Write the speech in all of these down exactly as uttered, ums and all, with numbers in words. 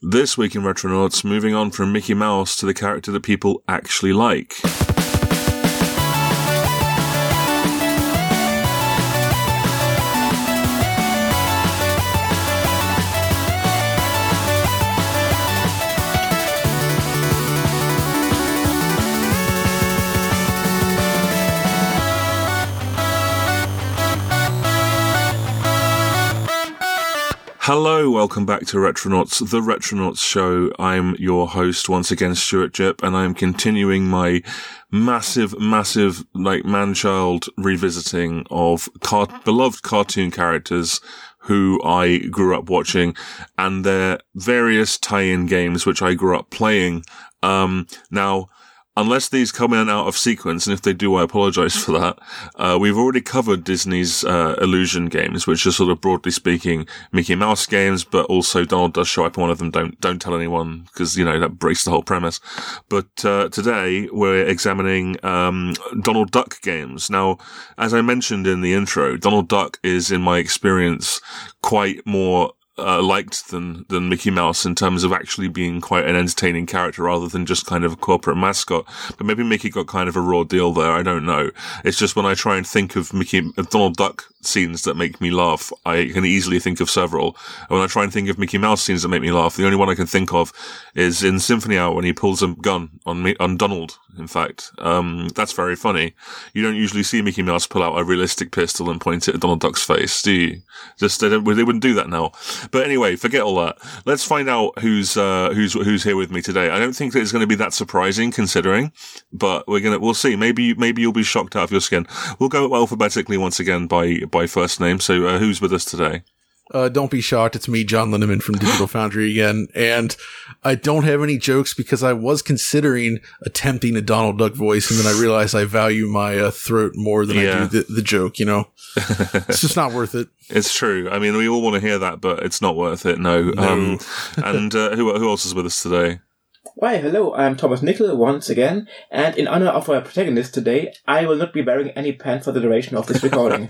This week in Retronauts, moving on from Mickey Mouse to the character that people actually like. Hello, welcome back to Retronauts, the Retronauts show. I'm your host once again, Stuart Jipp, and I am continuing my massive, massive, like, man-child revisiting of car- beloved cartoon characters who I grew up watching and their various tie-in games which I grew up playing. Um, now, unless these come in and out of sequence, and if they do, I apologize for that. Uh, we've already covered Disney's, uh, Illusion games, which are sort of broadly speaking Mickey Mouse games, but also Donald does show up in one of them. Don't, don't tell anyone, because, you know, that breaks the whole premise. But, uh, today we're examining, um, Donald Duck games. Now, as I mentioned in the intro, Donald Duck is, in my experience, quite more Uh, liked than, than Mickey Mouse in terms of actually being quite an entertaining character rather than just kind of a corporate mascot. But maybe Mickey got kind of a raw deal there. I don't know. It's just when I try and think of Mickey, of Donald Duck scenes that make me laugh, I can easily think of several. And when I try and think of Mickey Mouse scenes that make me laugh, the only one I can think of is in Symphony Hour when he pulls a gun on me, on Donald, in fact. Um, that's very funny. You don't usually see Mickey Mouse pull out a realistic pistol and point it at Donald Duck's face, do you? Just, they, don't, they wouldn't do that now. But anyway, forget all that. Let's find out who's, uh, who's, who's here with me today. I don't think that it's going to be that surprising considering, but we're going to, we'll see. Maybe, maybe you'll be shocked out of your skin. We'll go alphabetically once again by, by first name. So, uh, who's with us today? Uh, don't be shocked. It's me, John Linneman from Digital Foundry again. And I don't have any jokes because I was considering attempting a Donald Duck voice. And then I realized I value my uh, throat more than yeah. I do the, the joke, you know, it's just not worth it. It's true. I mean, we all want to hear that, but it's not worth it. No. no. Um, and, uh, who, who else is with us today? Why, hello, I'm Thomas Nickel once again. And in honor of our protagonist today, I will not be wearing any pants for the duration of this recording.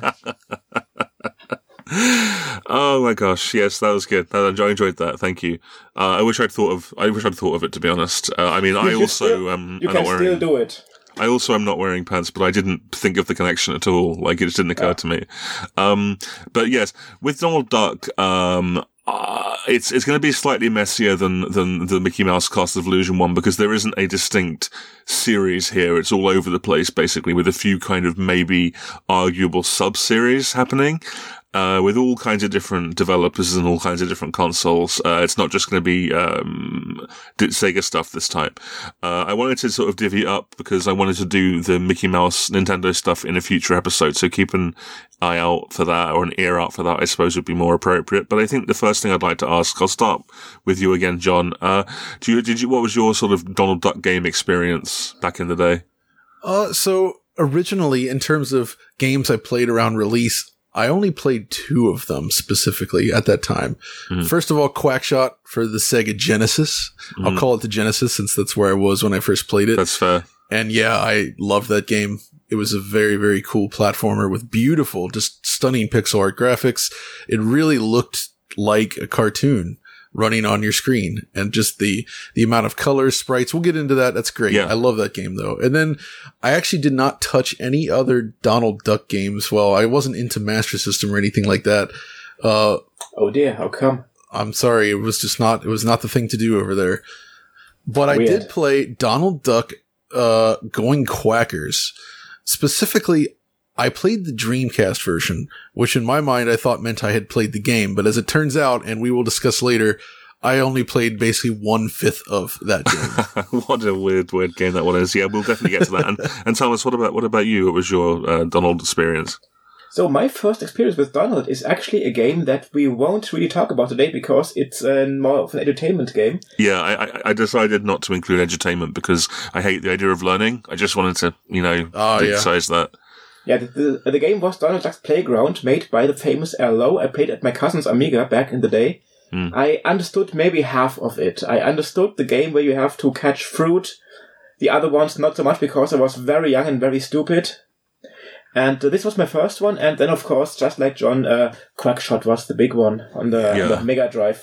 Oh my gosh, yes, that was good. I enjoyed that. Thank you. Uh, I wish I'd thought of. I wish I'd thought of it. To be honest, uh, I mean, I also still, um, you I'm can not wearing, still do it. I also am not wearing pants, but I didn't think of the connection at all. Like it just didn't occur yeah. to me. Um, but yes, with Donald Duck, um. Uh, it's it's going to be slightly messier than than the Mickey Mouse Cast of Illusion one because there isn't a distinct series here. It's all over the place, basically, with a few kind of maybe arguable sub-series happening. Uh, with all kinds of different developers and all kinds of different consoles. Uh, it's not just going to be, um, Sega stuff this time. Uh, I wanted to sort of divvy up because I wanted to do the Mickey Mouse Nintendo stuff in a future episode. So keep an eye out for that or an ear out for that, I suppose would be more appropriate. But I think the first thing I'd like to ask, I'll start with you again, John. Uh, do you, did you, what was your sort of Donald Duck game experience back in the day? Uh, so originally in terms of games I played around release, I only played two of them specifically at that time. Mm. First of all, Quackshot for the Sega Genesis. Mm. I'll call it the Genesis since that's where I was when I first played it. That's fair. And yeah, I loved that game. It was a very, very cool platformer with beautiful, just stunning pixel art graphics. It really looked like a cartoon running on your screen, and just the, the amount of colors, sprites. We'll get into that. That's great. Yeah. I love that game though. And then I actually did not touch any other Donald Duck games. Well, I wasn't into Master System or anything like that. Uh, oh dear. How come? I'm sorry. It was just not, it was not the thing to do over there. But Weird. I did play Donald Duck, uh, Going Quackers. Specifically, I played the Dreamcast version, which in my mind I thought meant I had played the game, but as it turns out, and we will discuss later, I only played basically one-fifth of that game. What a weird, weird game that one is. Yeah, we'll definitely get to that. And, and Thomas, what about what about you? What was your uh, Donald experience? So my first experience with Donald is actually a game that we won't really talk about today because it's uh, more of an entertainment game. Yeah, I, I decided not to include entertainment because I hate the idea of learning. I just wanted to, you know, oh, emphasize yeah. that. Yeah, the, the, the game was Donald Duck's Playground, made by the famous L Lowe. I played at my cousin's Amiga back in the day. Mm. I understood maybe half of it. I understood the game where you have to catch fruit. The other ones not so much because I was very young and very stupid. And uh, this was my first one. And then, of course, just like John, uh, Quackshot was the big one on the, yeah. on the Mega Drive.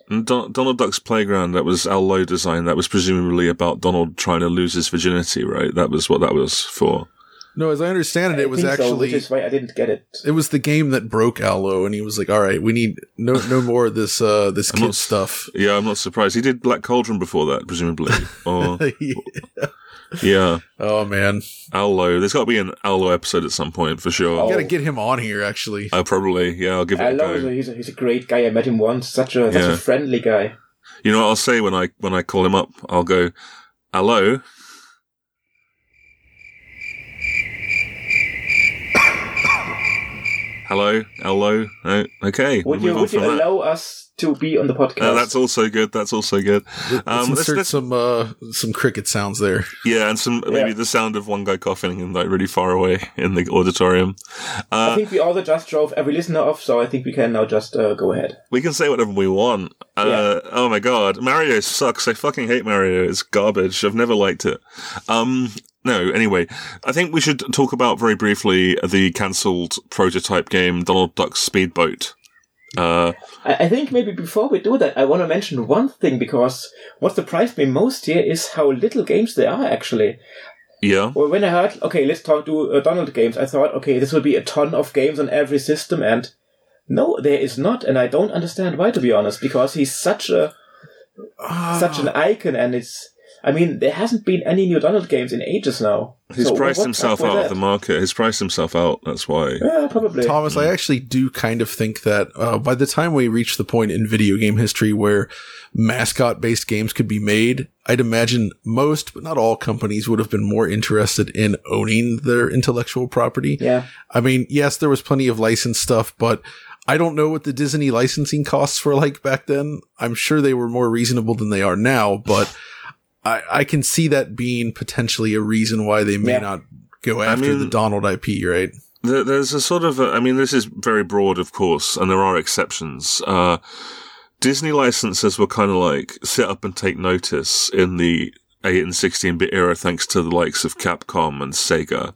And Don- Donald Duck's Playground, that was Al Lowe design. That was presumably about Donald trying to lose his virginity, right? That was what that was for. No, as I understand it, I it was think actually so, which is why I didn't get it. it was the game that broke Al Lowe, and he was like, "All right, we need no no more of this uh, this I'm kid not- stuff." Yeah, I'm not surprised. He did Black Cauldron before that, presumably. Or Yeah. yeah, Oh man, Al Lowe. There's got to be an Al Lowe episode at some point for sure. Oh. got to get him on here. Actually, Oh, probably. Yeah, I'll give it I a love go. him. He's a, he's a great guy. I met him once. Such a such Yeah. a friendly guy. You know what I'll say when I when I call him up? I'll go, "Hello." Hello, hello. Oh, okay. Would we'll you move on would you from that. allow us to be on the podcast? Uh, that's also good. That's also good. let's Um, let's, insert let's, some uh, some cricket sounds there. yeah, and some maybe Yeah. the sound of one guy coughing and like really far away in the auditorium. I Uh, think we also just drove every listener off, so I think we can now just uh, go ahead. we can say whatever we want. Uh, Oh my god, Mario sucks. I fucking hate Mario. It's garbage. I've never liked it. Um, no, anyway, I think we should talk about very briefly the cancelled prototype game, Donald Duck's Speedboat. Uh, I, I think maybe before we do that, I want to mention one thing, because what surprised me most here is how little games there are, actually. yeah. Well, when I heard, okay, let's talk to uh, Donald games, I thought, okay, this will be a ton of games on every system, and no, there is not, and I don't understand why, to be honest, because he's such a such an icon, and it's, I mean, there hasn't been any new Donald games in ages now. He's So priced what's himself up with out of that? the market. He's priced himself out. That's why. Yeah, probably. Thomas, I actually do kind of think that uh, by the time we reach the point in video game history where mascot-based games could be made, I'd imagine most, but not all companies would have been more interested in owning their intellectual property. Yeah. I mean, yes, there was plenty of licensed stuff, but I don't know what the Disney licensing costs were like back then. I'm sure they were more reasonable than they are now, but I, I can see that being potentially a reason why they may Yeah. not go after mean- the Donald I P, right? There, there's a sort of, a, I mean, this is very broad, of course, and there are exceptions. Uh, Disney licenses were kind of like sit up and take notice in the eight and sixteen-bit era, thanks to the likes of Capcom and Sega,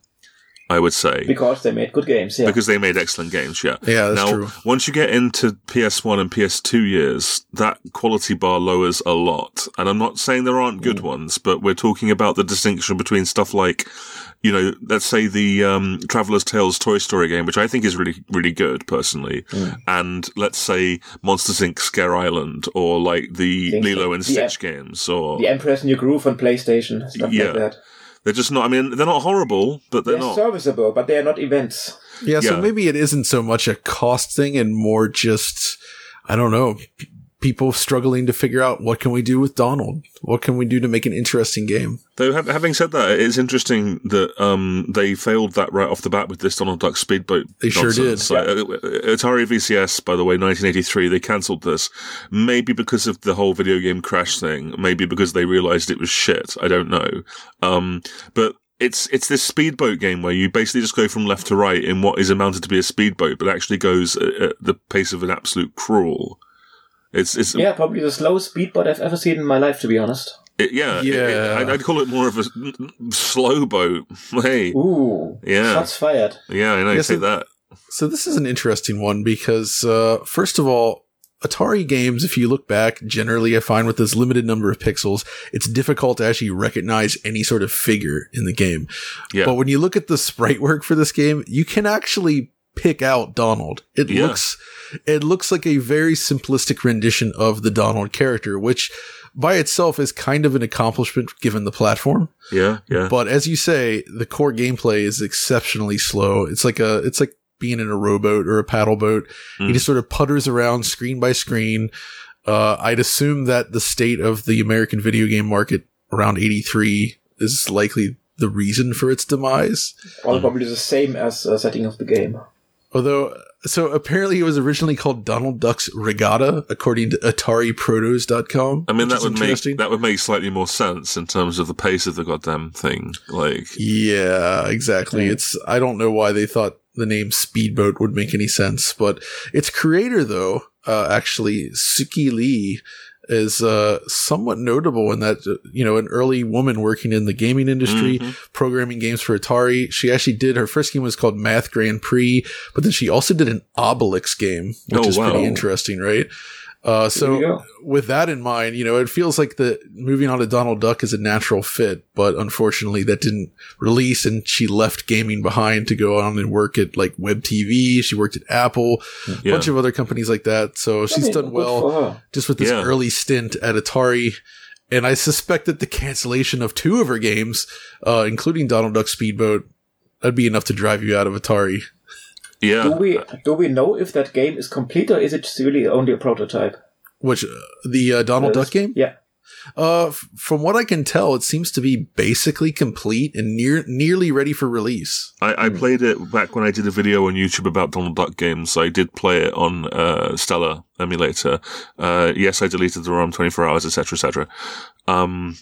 I would say. Because they made good games, yeah. Because they made excellent games, yeah. Yeah, that's now, true. once you get into P S one and P S two years, that quality bar lowers a lot. And I'm not saying there aren't good ones, but we're talking about the distinction between stuff like, you know, let's say the um, Traveler's Tales Toy Story game, which I think is really, really good, personally. Mm. And let's say Monsters Incorporated. Scare Island, or like the Think Lilo so. and The Stitch Em- games, or... The Emperor's New Groove on PlayStation, stuff Yeah. like that. They're just not, I mean, they're not horrible, but they're, They're not. serviceable, but they are not events. Yeah, so Yeah. maybe it isn't so much a cost thing and more just, I don't know, p- people struggling to figure out what can we do with Donald? What can we do to make an interesting game? Though, ha- having said that, it's interesting that um, they failed that right off the bat with this Donald Duck Speedboat. They sure did. nonsense. Like, uh, Atari V C S, by the way, nineteen eighty-three, they cancelled this. Maybe because of the whole video game crash thing. Maybe because they realised it was shit. I don't know. Um, but it's it's this speedboat game where you basically just go from left to right in what is amounted to be a speedboat, but actually goes at, at the pace of an absolute crawl. It's it's Yeah, probably the slowest speedboat I've ever seen in my life, to be honest. it, yeah Yeah. It, it, I'd, I'd call it more of a s- slow boat. Hey, Ooh. Yeah. Shots fired. yeah, I know. Yes, Say it- that. So this is an interesting one because, uh, first of all, Atari games, if you look back, generally I find with this limited number of pixels, it's difficult to actually recognize any sort of figure in the game. Yeah. But when you look at the sprite work for this game, you can actually pick out Donald. It Yeah. looks, it looks like a very simplistic rendition of the Donald character, which by itself is kind of an accomplishment given the platform. Yeah, yeah. But as you say, the core gameplay is exceptionally slow. It's like a, it's like being in a rowboat or a paddle boat. Mm. He just sort of putters around screen by screen. Uh, I'd assume that the state of the American video game market around eighty-three is likely the reason for its demise. All probably the same as uh, setting of the game. Although, so apparently it was originally called Donald Duck's Regatta, according to Atari Protos dot com. I mean, which that is would make interesting. that would make slightly more sense in terms of the pace of the goddamn thing. Like, Yeah, exactly. Yeah. It's, I don't know why they thought the name Speedboat would make any sense, but its creator though, uh, actually, Suki Lee is, uh, somewhat notable in that, uh, you know, an early woman working in the gaming industry, Mhm. programming games for Atari. She actually did, her first game was called Math Grand Prix, but then she also did an Obelix game, which Oh, is wow. pretty interesting, right? Uh, so with that in mind, you know, it feels like the moving on to Donald Duck is a natural fit, but unfortunately that didn't release, and she left gaming behind to go on and work at like Web T V. She worked at Apple, a yeah. bunch of other companies like that. So she's I mean, done well just with this yeah. early stint at Atari. And I suspect that the cancellation of two of her games, uh, including Donald Duck Speedboat, that'd be enough to drive you out of Atari. Yeah. Do we do we know if that game is complete, or is it really only a prototype? Which uh, the uh, Donald Duck game? Yeah. Uh, f- from what I can tell, it seems to be basically complete and near nearly ready for release. I, I hmm. played it back when I did a video on YouTube about Donald Duck games. I did play it on uh, Stellar emulator. Uh, yes, I deleted the ROM twenty-four hours, et cetera, et cetera. Um,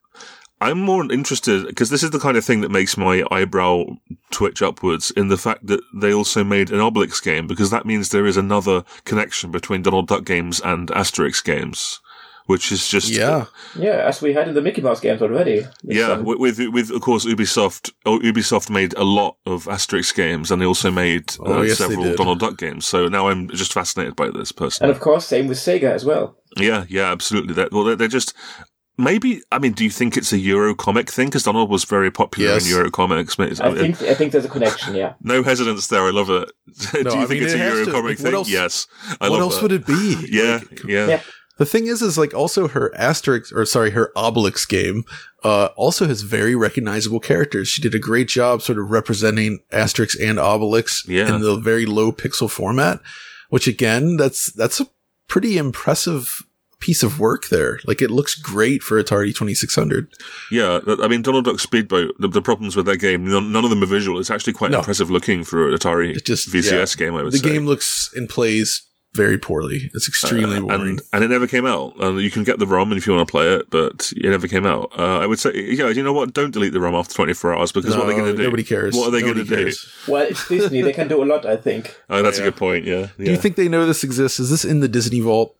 I'm more interested, because this is the kind of thing that makes my eyebrow twitch upwards, in the fact that they also made an Obelix game, because that means there is another connection between Donald Duck games and Asterix games, which is just... Yeah. Yeah, as we had in the Mickey Mouse games already. Yeah, um, with, with, of course, Ubisoft. Oh, Ubisoft made a lot of Asterix games, and they also made uh, oh, yes, several Donald Duck games, so now I'm just fascinated by this, personally. And of course, same with Sega as well. Yeah, yeah, absolutely. That, well, they're, they're just... Maybe, I mean, do you think it's a Eurocomic thing? Because Donald was very popular yes. in Eurocomics. I think I think there's a connection, yeah. No hesitance there, I love it. do no, you I think mean, it's it a Eurocomic like, thing? Else, yes. I what love else that. would it be? Yeah, like, yeah, yeah. The thing is, is like also her Asterix, or sorry, her Obelix game, uh, also has very recognizable characters. She did a great job sort of representing Asterix and Obelix yeah. in the very low pixel format, which again, that's, that's a pretty impressive piece of work there. Like, it looks great for Atari twenty-six hundred. Yeah, I mean, Donald Duck Speedboat, the, the problems with that game, none, none of them are visual. It's actually quite no. impressive looking for an Atari it's just, V C S yeah. game, I would the say. The game looks and plays very poorly. It's extremely uh, boring. And, and it never came out. Uh, you can get the ROM if you want to play it, but it never came out. Uh, I would say, yeah, you know what? Don't delete the ROM after twenty-four hours, because no, what are they going to do? Nobody cares. What are they going to do? Well, it's Disney. They can do a lot, I think. Oh, that's yeah. a good point, yeah. yeah. Do you think they know this exists? Is this in the Disney Vault?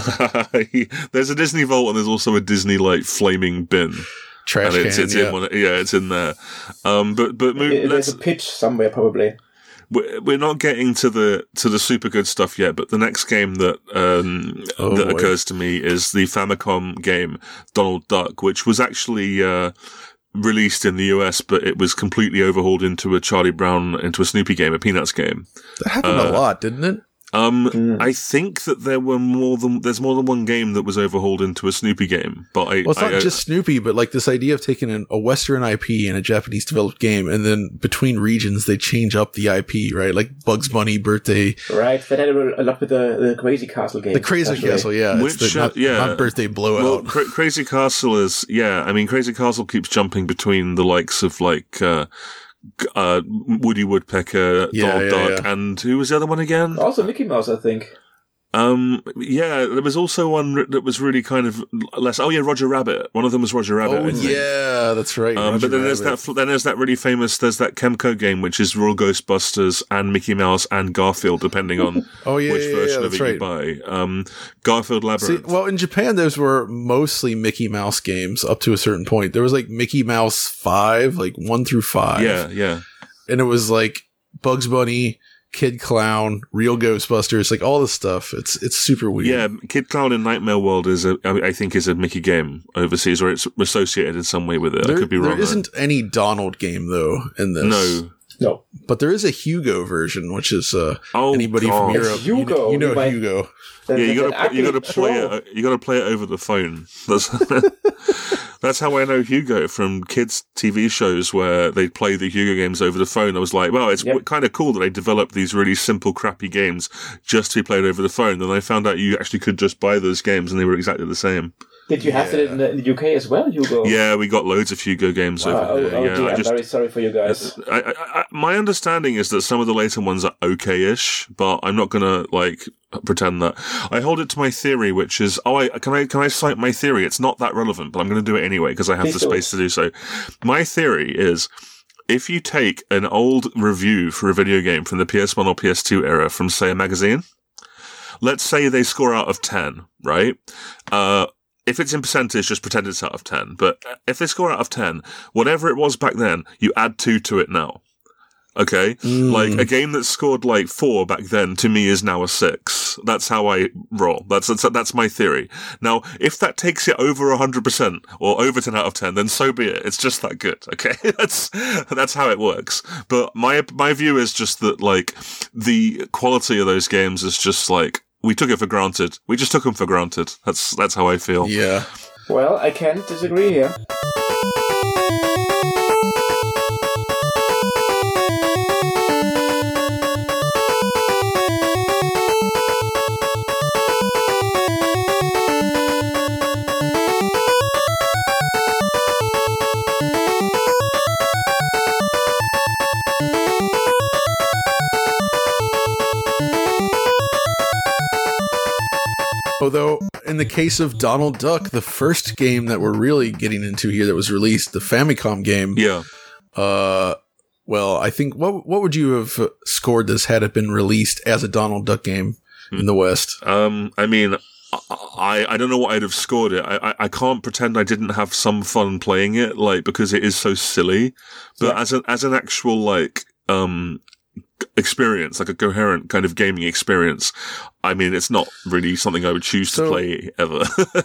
There's a Disney Vault, and there's also a Disney, like, flaming bin. Trash and it's, can, it's yeah. in one, yeah, it's in there. Um, but, but move, it, There's a pitch somewhere, probably. We're not getting to the to the super good stuff yet, but the next game that um, oh, that boy. occurs to me is the Famicom game Donald Duck, which was actually uh, released in the U S, but it was completely overhauled into a Charlie Brown, into a Snoopy game, a Peanuts game. That happened uh, a lot, didn't it? Um, mm. I think that there were more than, there's more than one game that was overhauled into a Snoopy game, but I, well, it's not I, just Snoopy, but like this idea of taking an, a Western I P and a Japanese developed game, and then between regions, they change up the I P, right? Like Bugs Bunny Birthday. Right. That had a lot with the, the Crazy Castle game. The Crazy especially. Castle, yeah. Which, it's the, not, uh, yeah. not Birthday Blowout. Well, Cra- Crazy Castle is, yeah, I mean, Crazy Castle keeps jumping between the likes of like, uh, Uh, Woody Woodpecker, yeah, Donald yeah, Duck, yeah. and who was the other one again? Also Mickey Mouse, I think. Um, yeah, there was also one that was really kind of less. Oh yeah, Roger Rabbit. One of them was Roger Rabbit. Oh I think. yeah, that's right. Um, but then there's that. Then there's that really famous. There's that Kemco game, which is Royal Ghostbusters and Mickey Mouse and Garfield, depending on oh, yeah, which yeah, version yeah, of it right. you buy. Um, Garfield Labyrinth. See, well, in Japan, those were mostly Mickey Mouse games up to a certain point. There was like Mickey Mouse five, like one through five. Yeah, yeah. And it was like Bugs Bunny, Kid Clown, Real Ghostbusters, like all this stuff. It's it's super weird. Yeah, Kid Clown in Nightmare World is a, I think is a Mickey game overseas, or it's associated in some way with it. There, I could be wrong. There isn't there. any Donald game though in this. No. No. But there is a Hugo version, which is uh, oh, anybody God. from Europe. Hugo, you know, you know you Hugo. Might, yeah, you gotta you gotta play troll. it. You gotta play it over the phone. That's that's how I know Hugo from kids' T V shows where they play the Hugo games over the phone. I was like, well, it's yep. kind of cool that they developed these really simple, crappy games just to be played over the phone. Then I found out you actually could just buy those games and they were exactly the same. Did you have yeah. it in the, in the U K as well, Hugo? Yeah, we got loads of Hugo games wow. over there. Oh, oh yeah, dear, I I'm just, very sorry for you guys. I, I, I, my understanding is that some of the later ones are okay-ish, but I'm not gonna like pretend that. I hold it to my theory, which is, oh, I can I can I cite my theory? It's not that relevant, but I'm going to do it anyway because I have Please the do. space to do so. My theory is, if you take an old review for a video game from the P S one or P S two era from, say, a magazine, let's say they score out of ten, right? Uh, If it's in percentage, just pretend it's out of ten. But if they score out of ten, whatever it was back then, you add two to it now. Okay? Mm. Like, a game that scored like four back then, to me, is now a six. That's how I roll. That's, that's, that's my theory. Now, if that takes it over one hundred percent, or over ten out of ten, then so be it. It's just that good, okay? that's, that's how it works. But my, my view is just that, like, the quality of those games is just like, we took it for granted. We just took them for granted. That's, that's how I feel. Yeah. Well, I can't disagree here. Although, in the case of Donald Duck, the first game that we're really getting into here that was released, the Famicom game. Yeah. Uh, well, I think, what what would you have scored this had it been released as a Donald Duck game in the West? Um, I mean, I, I don't know what I'd have scored it. I, I, I can't pretend I didn't have some fun playing it, like, because it is so silly. But Yeah. as an, as an actual, like, um, experience, like a coherent kind of gaming experience, I mean, it's not really something I would choose to So- play ever.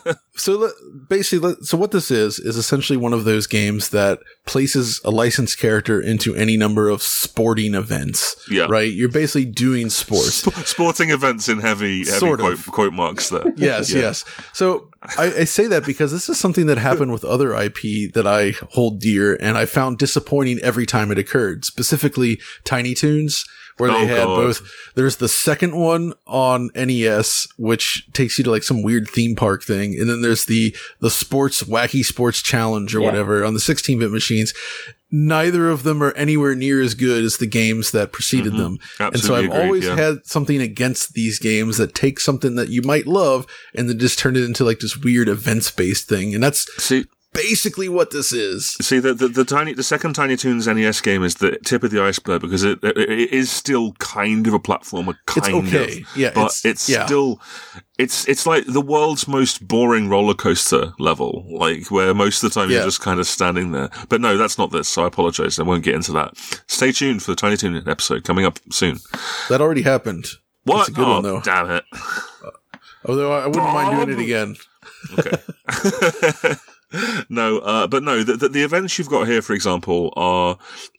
So let- basically, let- so what this is, is essentially one of those games that places a licensed character into any number of sporting events. Yeah. Right? You're basically doing sports. Sp- Sporting events in heavy, heavy Sort quote, of. quote marks there. Yes, Yeah. yes. So I, I say that because this is something that happened with other I P that I hold dear, and I found disappointing every time it occurred. Specifically, Tiny Toons, where they Oh, had God. both. There's the second one on N E S, which takes you to like some weird theme park thing, and then there's the the sports wacky sports challenge or Yeah. whatever on the sixteen-bit machines. Neither of them are anywhere near as good as the games that preceded Mhm. them. And so Absolutely I've agreed, always yeah. had something against these games that take something that you might love and then just turn it into like this weird events-based thing. And that's See, basically what this is. See, the, the, the tiny, the second Tiny Toons N E S game is the tip of the iceberg because it, it, it is still kind of a platformer, It's kind okay. of. Yeah, But it's- it's, yeah. still, it's, it's like the world's most boring roller coaster level, like where most of the time Yeah. you're just kind of standing there. But no, that's not this, so I apologize. I won't get into that. Stay tuned for the Tiny Toon episode coming up soon. That already happened. What? It's a good oh, one, though. damn it. Although I wouldn't mind doing Bob! it again. Okay. no, uh, but no, the, the, the events you've got here, for example, are,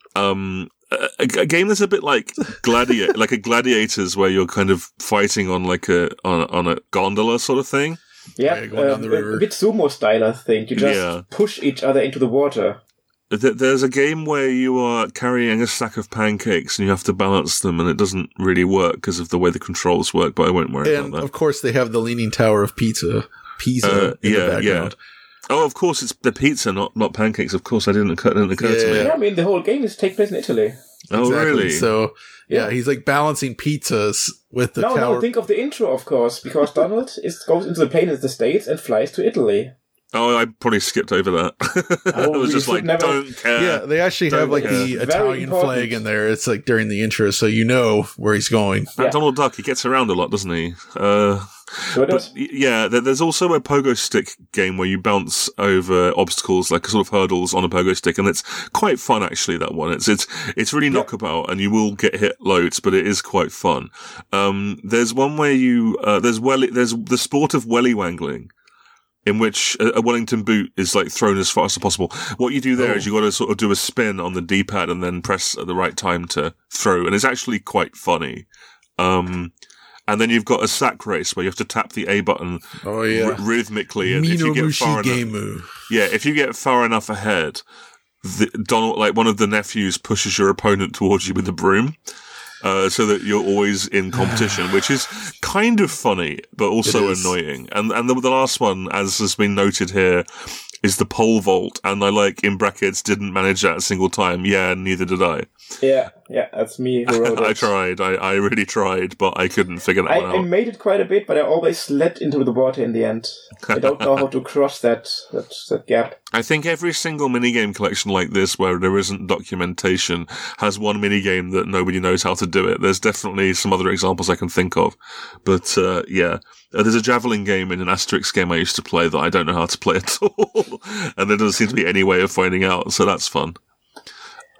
um, a, a game that's a bit like gladiator, like a gladiators where you're kind of fighting on like a, on, on a gondola sort of thing. Yeah, Yeah, going down the um, a- river. a bit sumo style, I think. You just Yeah. push each other into the water. Th- There's a game where you are carrying a stack of pancakes and you have to balance them and it doesn't really work because of the way the controls work, but I won't worry And about that. of course, they have the Leaning Tower of Pizza, Pisa Uh, in yeah, the background. Oh, of course, it's the pizza, not, not pancakes. Of course, I didn't occur, didn't occur to me. Yeah. Yeah, I mean, the whole game is take place in Italy. Oh, Exactly. really? So, yeah, Yeah. he's like balancing pizzas with the no, tower. no, think of the intro, of course, because Donald is goes into the plane in the States and flies to Italy. Oh, I probably skipped over that. I Oh, was you just should like, never- don't care. Yeah, they actually have like Yeah. the Very Italian important. flag in there. It's like during the intro, so you know where he's going. That Yeah. Donald Duck, he gets around a lot, doesn't he? Uh, So it but is. y- yeah, there- there's also a pogo stick game where you bounce over obstacles, like sort of hurdles on a pogo stick, and it's quite fun actually, that one. It's, it's, it's really Yeah. knockabout and you will get hit loads, but it is quite fun. Um, there's one where you, uh, there's welly, there's the sport of welly wangling, in which a a Wellington boot is like thrown as fast as possible. What you do there Oh. is you got to sort of do a spin on the D-pad and then press at the right time to throw, and it's actually quite funny. Um, and then you've got a sack race where you have to tap the A button Oh yeah, r- rhythmically, and if you get far Minomushi enough, Gameu. yeah, if you get far enough ahead, the, Donald, like one of the nephews, pushes your opponent towards you with the broom. Uh, so that you're always in competition, which is kind of funny, but also It is. annoying. And and the, the last one, as has been noted here, is the pole vault. And I like, in brackets, didn't manage that a single time. Yeah, neither did I. Yeah, yeah, that's me who wrote it. I tried. I, I really tried, but I couldn't figure that I, one I out. made it quite a bit, but I always slid into the water in the end. I don't know how to cross that that, that gap. I think every single minigame collection like this, where there isn't documentation, has one minigame that nobody knows how to do it. There's definitely some other examples I can think of. But, uh, yeah. Uh, there's a javelin game in an Asterix game I used to play that I don't know how to play at all. And there doesn't seem to be any way of finding out, so that's fun.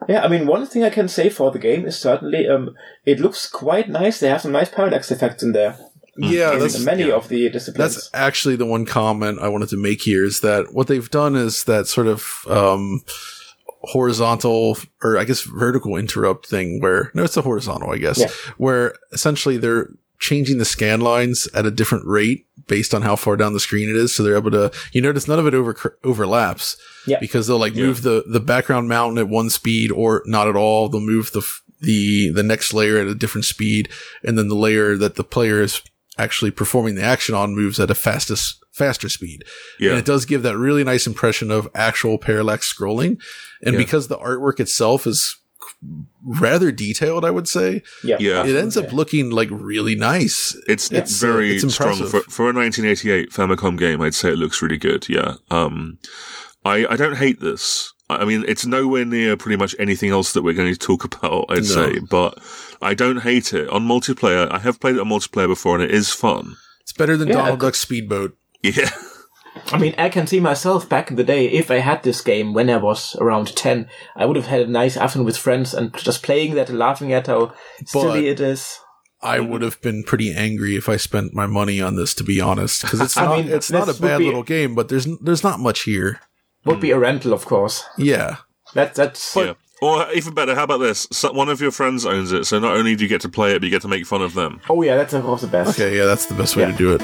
Yeah, I mean, one thing I can say for the game is certainly um, it looks quite nice. They have some nice parallax effects in there. Yeah, in that's many yeah. of the disciplines. That's actually the one comment I wanted to make here is that what they've done is that sort of um, horizontal or I guess vertical interrupt thing where no, it's a horizontal, I guess, yeah. where essentially they're changing the scan lines at a different rate based on how far down the screen it is. So they're able to, you notice none of it over overlaps yeah. because they'll like yeah. move the, the background mountain at one speed or not at all. They'll move the, the, the next layer at a different speed. And then the layer that the player is actually performing the action on moves at a fastest, faster speed. Yeah. And it does give that really nice impression of actual parallax scrolling. And yeah. because the artwork itself is rather detailed, I would say. Yeah. yeah. It ends up looking like really nice. It's, it's, it's very uh, it's strong for, for a nineteen eighty-eight Famicom game. I'd say it looks really good. Yeah. Um, I, I don't hate this. I mean, it's nowhere near pretty much anything else that we're going to talk about, I'd no. say, but I don't hate it. On multiplayer, I have played it on multiplayer before and it is fun. It's better than yeah, Donald Duck Speedboat. Yeah. I mean, I can see myself back in the day, if I had this game when I was around ten, I would have had a nice afternoon with friends and just playing that and laughing at how but silly it is. I would have been pretty angry if I spent my money on this, to be honest, because it's not, I mean, it's not a bad be, little game, but there's, there's not much here. Would be a rental, of course. Yeah. That, that's... Yeah. Or even better, how about this? So one of your friends owns it, so not only do you get to play it, but you get to make fun of them. Oh yeah, that's of course the best. Okay, yeah, that's the best way yeah. to do it.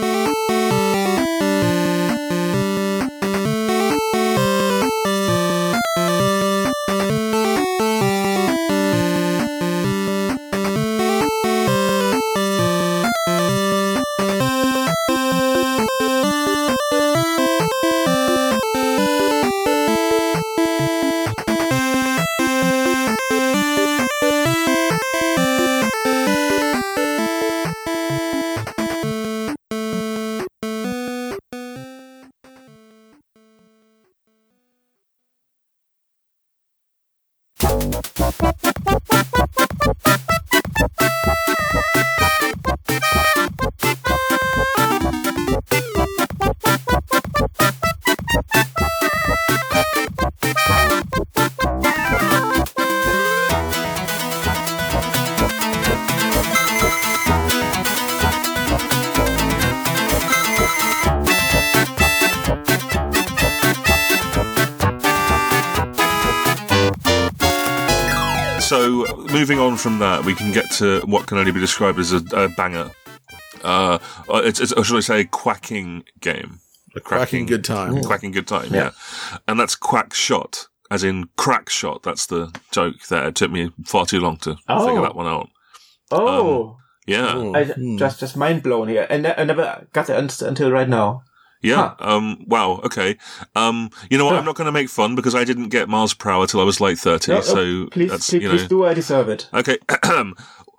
So, moving on from that, we can get to what can only be described as a, a banger. Uh, it's, it's, or should I say, a quacking game. A quacking good time. A quacking good time, yeah. yeah. And that's Quack Shot, as in crack shot. That's the joke there. It took me far too long to oh. figure that one out. Oh. Um, yeah. Oh. I, hmm. Just just mind blown here. And I never got it until right now. Yeah. Huh. Um, wow. Okay. Um, you know what? Huh. I'm not going to make fun because I didn't get miles per hour till I was like thirty. No, so oh, please, that's, please, you know, please do. I deserve it. Okay. Ha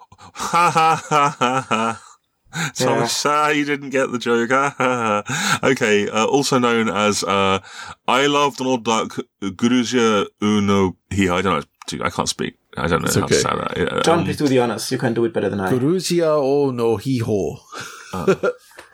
ha ha ha ha. So yeah. sad you didn't get the joke. Okay. Uh, also known as uh, I love Donald Duck. Gruzia uno hi. I don't know. I can't speak. I don't know it's how okay. to say that. Um, John, please do the honors. You can do it better than I. Gruzia o no hiho. Uh,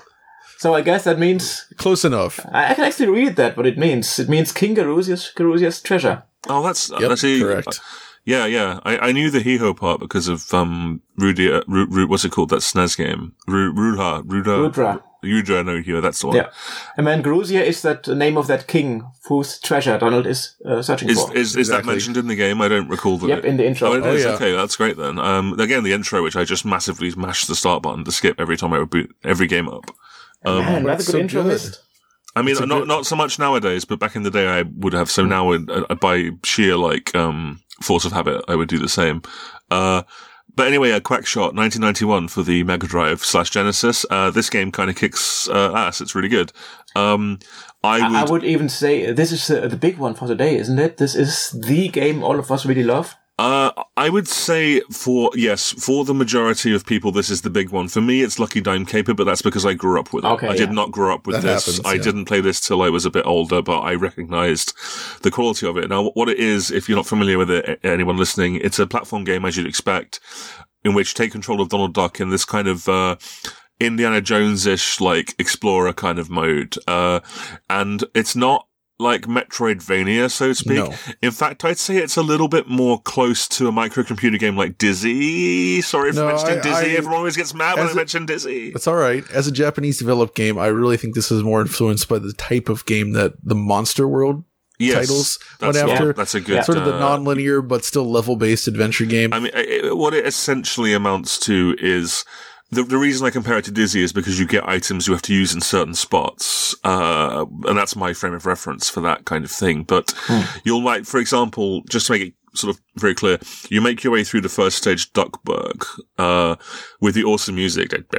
So I guess that means... Close enough. I, I can actually read that, what it means. It means King Garuzia's, Garuzia's treasure. Oh, that's... Yep, that's a, correct. Uh, yeah, yeah. I, I knew the Hiho part because of, um, Rudy, uh, Ru, Ru, what's it called? That S N E S game. Ru, Rudha. Rudha. Rudra. Rudra, no, Hiho, that's the one. Yeah. And then Garuzia is that the name of that king whose treasure Donald is uh, searching is, for. Is, is exactly. that mentioned in the game? I don't recall that. Yep, it, in the intro. Oh, it oh, is? Yeah. Okay, that's great then. Um, again, the intro, which I just massively mashed the start button to skip every time I would boot every game up. Um, Man, that's a good so intro list. I mean, not good... not so much nowadays, but back in the day I would have. So now, uh, by sheer, like, um, force of habit, I would do the same. Uh, but anyway, a Quack Shot, nineteen ninety-one for the Mega Drive slash Genesis. Uh, this game kind of kicks uh, ass. It's really good. Um, I would... I would even say this is uh, the big one for today, isn't it? This is the game all of us really love. Uh, I would say for, yes, for the majority of people, this is the big one. For me, it's Lucky Dime Caper, but that's because I grew up with it. Okay, I yeah. did not grow up with that this. Happens, I yeah. didn't play this till I was a bit older, but I recognized the quality of it. Now, what it is, if you're not familiar with it, anyone listening, it's a platform game, as you'd expect, in which you take control of Donald Duck in this kind of, uh, Indiana Jones-ish, like, explorer kind of mode. Uh, and it's not like Metroidvania, so to speak. No. In fact, I'd say it's a little bit more close to a microcomputer game like Dizzy. Sorry for No, mentioning I- Dizzy. I- Everyone always gets mad when I as a- mention Dizzy. It's all right. As a Japanese developed game, I really think this is more influenced by the type of game that the Monster World Yes, titles went that's, after. yeah, that's a good Yeah. Sort of the uh, non-linear but still level-based adventure game. I mean, it, what it essentially amounts to is the the reason I compare it to Dizzy is because you get items you have to use in certain spots, uh, and that's my frame of reference for that kind of thing. But Hmm. you'll like, for example, just to make it sort of very clear, you make your way through the first stage, Duckburg, uh, with the awesome music. I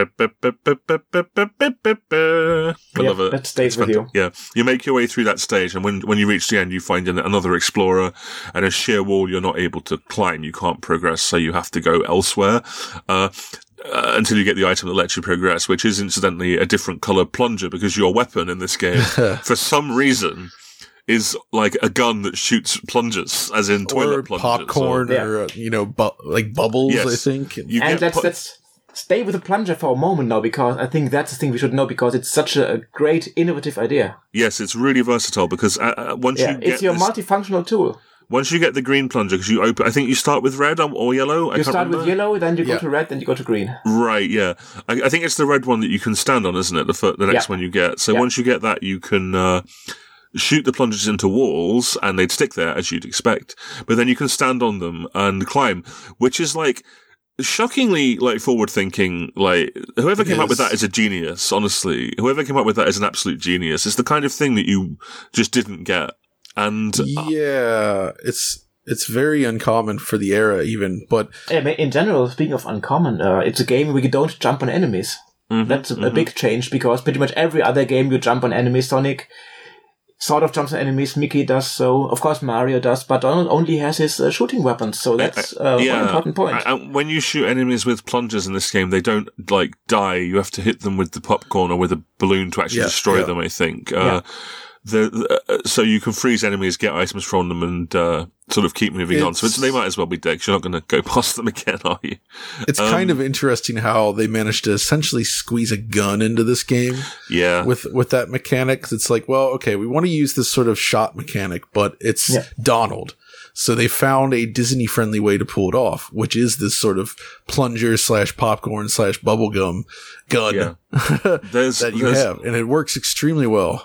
Yeah, love it. that stays It's with you. fant- Yeah. You make your way through that stage, and when, when you reach the end, you find an- another explorer and a sheer wall you're not able to climb. You can't progress, so you have to go elsewhere. Uh, Uh, until you get the item that lets you progress, which is incidentally a different color plunger because your weapon in this game, for some reason, is like a gun that shoots plungers, as in toilet or plungers. popcorn, or- Yeah. or uh, you know, bu- like bubbles. Yes. I think. You And get let's, pu- let's stay with the plunger for a moment now, because I think that's the thing we should know, because it's such a, a great, innovative idea. yes, it's really versatile because uh, uh, once Yeah, you get it's your this- multifunctional tool. once you get the green plunger, because you open, I think you start with red or, or yellow. I You can't start remember. with yellow, then you Yeah. go to red, then you go to green. Right, yeah. I, I think it's the red one that you can stand on, isn't it? The fir- the next Yeah. one you get. So Yeah. once you get that, you can uh, shoot the plungers into walls, and they'd stick there as you'd expect. But then you can stand on them and climb, which is like shockingly like forward thinking. Like whoever came up with is. that is a genius. Honestly, whoever came up with that is an absolute genius. It's the kind of thing that you just didn't get. And uh, Yeah, it's it's very uncommon for the era, even. But Yeah, but in general, speaking of uncommon, uh, it's a game where you don't jump on enemies. mhm, That's a, a mhm. big change, because pretty much every other game you jump on enemies. Sonic sort of jumps on enemies. Mickey does so. Of course, Mario does, but Donald only has his uh, shooting weapons. So that's uh, one important point. I- I- when you shoot enemies with plungers in this game, they don't like die. You have to hit them with the popcorn or with a balloon to actually Yeah, destroy yeah. them. I think. Yeah. Uh, the, the uh, so you can freeze enemies, get items from them, and uh, sort of keep moving on. So it's, It's- they might as well be dead. 'Cause you're not going to go past them again, are you? it's Um, kind of interesting how they managed to essentially squeeze a gun into this game Yeah. with with that mechanic. It's like, well, okay, we want to use this sort of shot mechanic, but it's Yeah. Donald. So they found a Disney-friendly way to pull it off, which is this sort of plunger slash popcorn slash bubblegum gun Yeah. There's that you there's- have, and it works extremely well.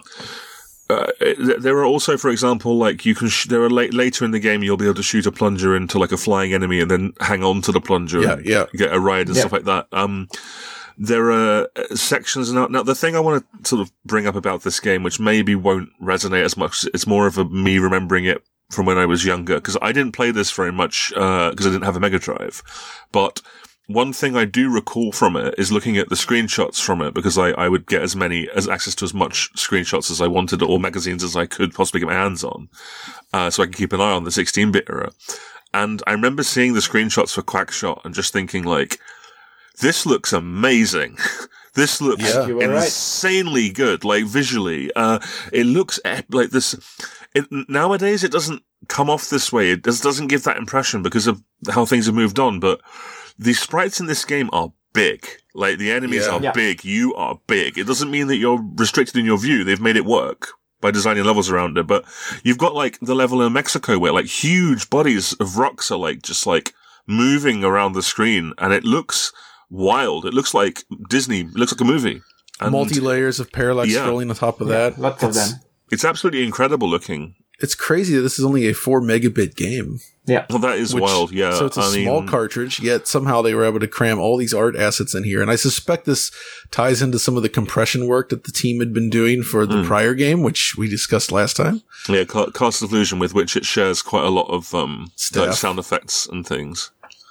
Uh, th- there are also, for example, like you can. Sh- there are la- later in the game you'll be able to shoot a plunger into like a flying enemy and then hang on to the plunger Yeah, and yeah. get a ride and Yeah. stuff like that. Um, there are uh, sections now. Now, the thing I want to sort of bring up about this game, which maybe won't resonate as much, it's more of a me remembering it from when I was younger, because I didn't play this very much because I didn't have a Mega Drive, but. One thing I do recall from it is looking at the screenshots from it, because I, I would get as many, as access to as much screenshots as I wanted, or magazines as I could possibly get my hands on, uh, so I could keep an eye on the sixteen-bit era. And I remember seeing the screenshots for Quackshot and just thinking like, this looks amazing. This looks Yeah. You were right. insanely good, like visually. Uh, it looks ep- like this. It, nowadays, it doesn't come off this way. It just doesn't give that impression because of how things have moved on. But the sprites in this game are big. Like the enemies Yeah. are Yeah. big. You are big. It doesn't mean that you're restricted in your view. They've made it work by designing levels around it. But you've got like the level in Mexico where like huge bodies of rocks are like just like moving around the screen, and it looks wild. It looks like Disney. It looks like a movie. And Multi layers of parallax Yeah. scrolling on top of that. Lots of It's- them. It's absolutely incredible looking. It's crazy that this is only a four megabit game. Yeah. Well, that is Which- wild. Yeah. So it's a I small mean, cartridge, yet somehow they were able to cram all these art assets in here. And I suspect this ties into some of the compression work that the team had been doing for the Mm. prior game, which we discussed last time. Yeah, Ca- Castle of Illusion, with which it shares quite a lot of um, Stuff. like sound effects and things.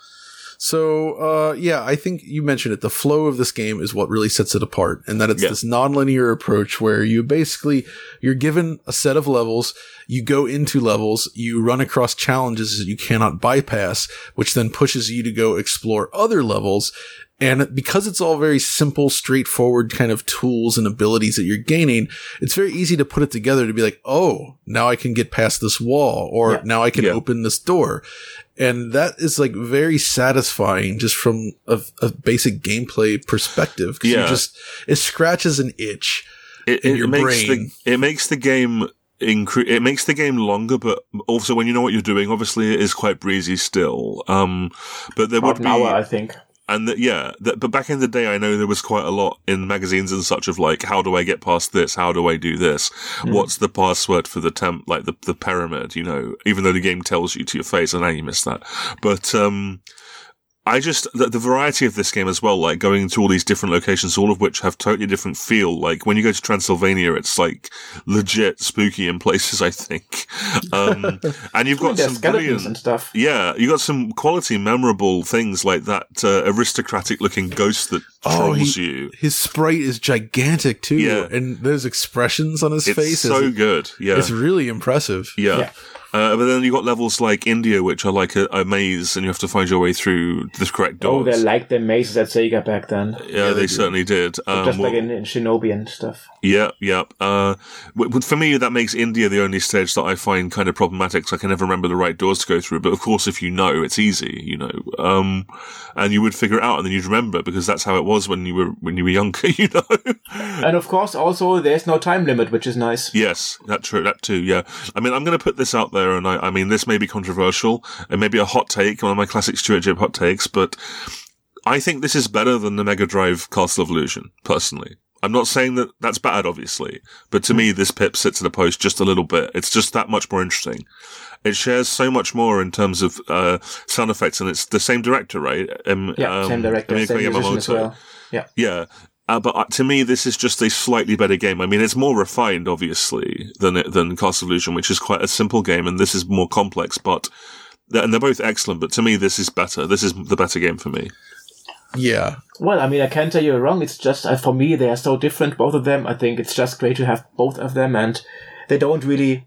So, uh, yeah, I think you mentioned it. The flow of this game is what really sets it apart, and that it's Yeah. this nonlinear approach where you basically, you're given a set of levels, you go into levels, you run across challenges that you cannot bypass, which then pushes you to go explore other levels. And because it's all very simple, straightforward kind of tools and abilities that you're gaining, it's very easy to put it together to be like, oh, now I can get past this wall, or Yeah. now I can Yeah. open this door. And that is like very satisfying just from a, a basic gameplay perspective. 'Cause Yeah. you just, it scratches an itch. It, In it your makes brain. the it makes the game incre- it makes the game longer, but also when you know what you're doing, obviously it is quite breezy still. Um, but there About would an be, hour, I think. and the, yeah, the, but back in the day, I know there was quite a lot in magazines and such of like, how do I get past this? How do I do this? Mm. What's the password for the temp, like the, the pyramid, you know, even though the game tells you to your face, and now you miss that. But, um, I just, the, the variety of this game as well, like going to all these different locations, all of which have totally different feel. Like when you go to Transylvania, it's like legit spooky in places, I think. Um, and you've got some brilliant and stuff. Yeah, you got some quality, memorable things like that uh, aristocratic looking ghost that oh, trolls he, you. His sprite is gigantic too. Yeah. And those expressions on his it's face. so is, good. Yeah. It's really impressive. Yeah. yeah. Uh, but then you got levels like India, which are like a, a maze, and you have to find your way through the correct doors. Oh, they're like the mazes at Sega back then. Yeah, yeah they, they certainly did. Um, just well, like in, in Shinobi and stuff. Yeah, yeah. Uh, w- for me, that makes India the only stage that I find kind of problematic, so I can never remember the right doors to go through. But of course, if you know, it's easy, you know. Um, and you would figure it out, and then you'd remember, because that's how it was when you were when you were younger, you know. And of course, also, there's no time limit, which is nice. Yes, that true, that too, yeah. I mean, I'm going to put this out there, and I, I mean, this may be controversial, and maybe a hot take, one of my classic Stuart Jib hot takes, but I think this is better than the Mega Drive Castle of Illusion, personally. I'm not saying that that's bad, obviously, but to mm. me, this pip sits at a post just a little bit. It's just that much more interesting. It shares so much more in terms of uh sound effects, and it's the same director, right? Um, yeah, um, same director, Emiko same musician Yamamoto. as well. Yeah. Yeah. Uh, but uh, to me, this is just a slightly better game. I mean, it's more refined, obviously, than it, than Castle of Illusion, which is quite a simple game, and this is more complex, but, and they're both excellent, but to me, this is better. This is the better game for me. Yeah. Well, I mean, I can't tell you wrong. It's just, uh, for me, they are so different, both of them. I think it's just great to have both of them, and they don't really,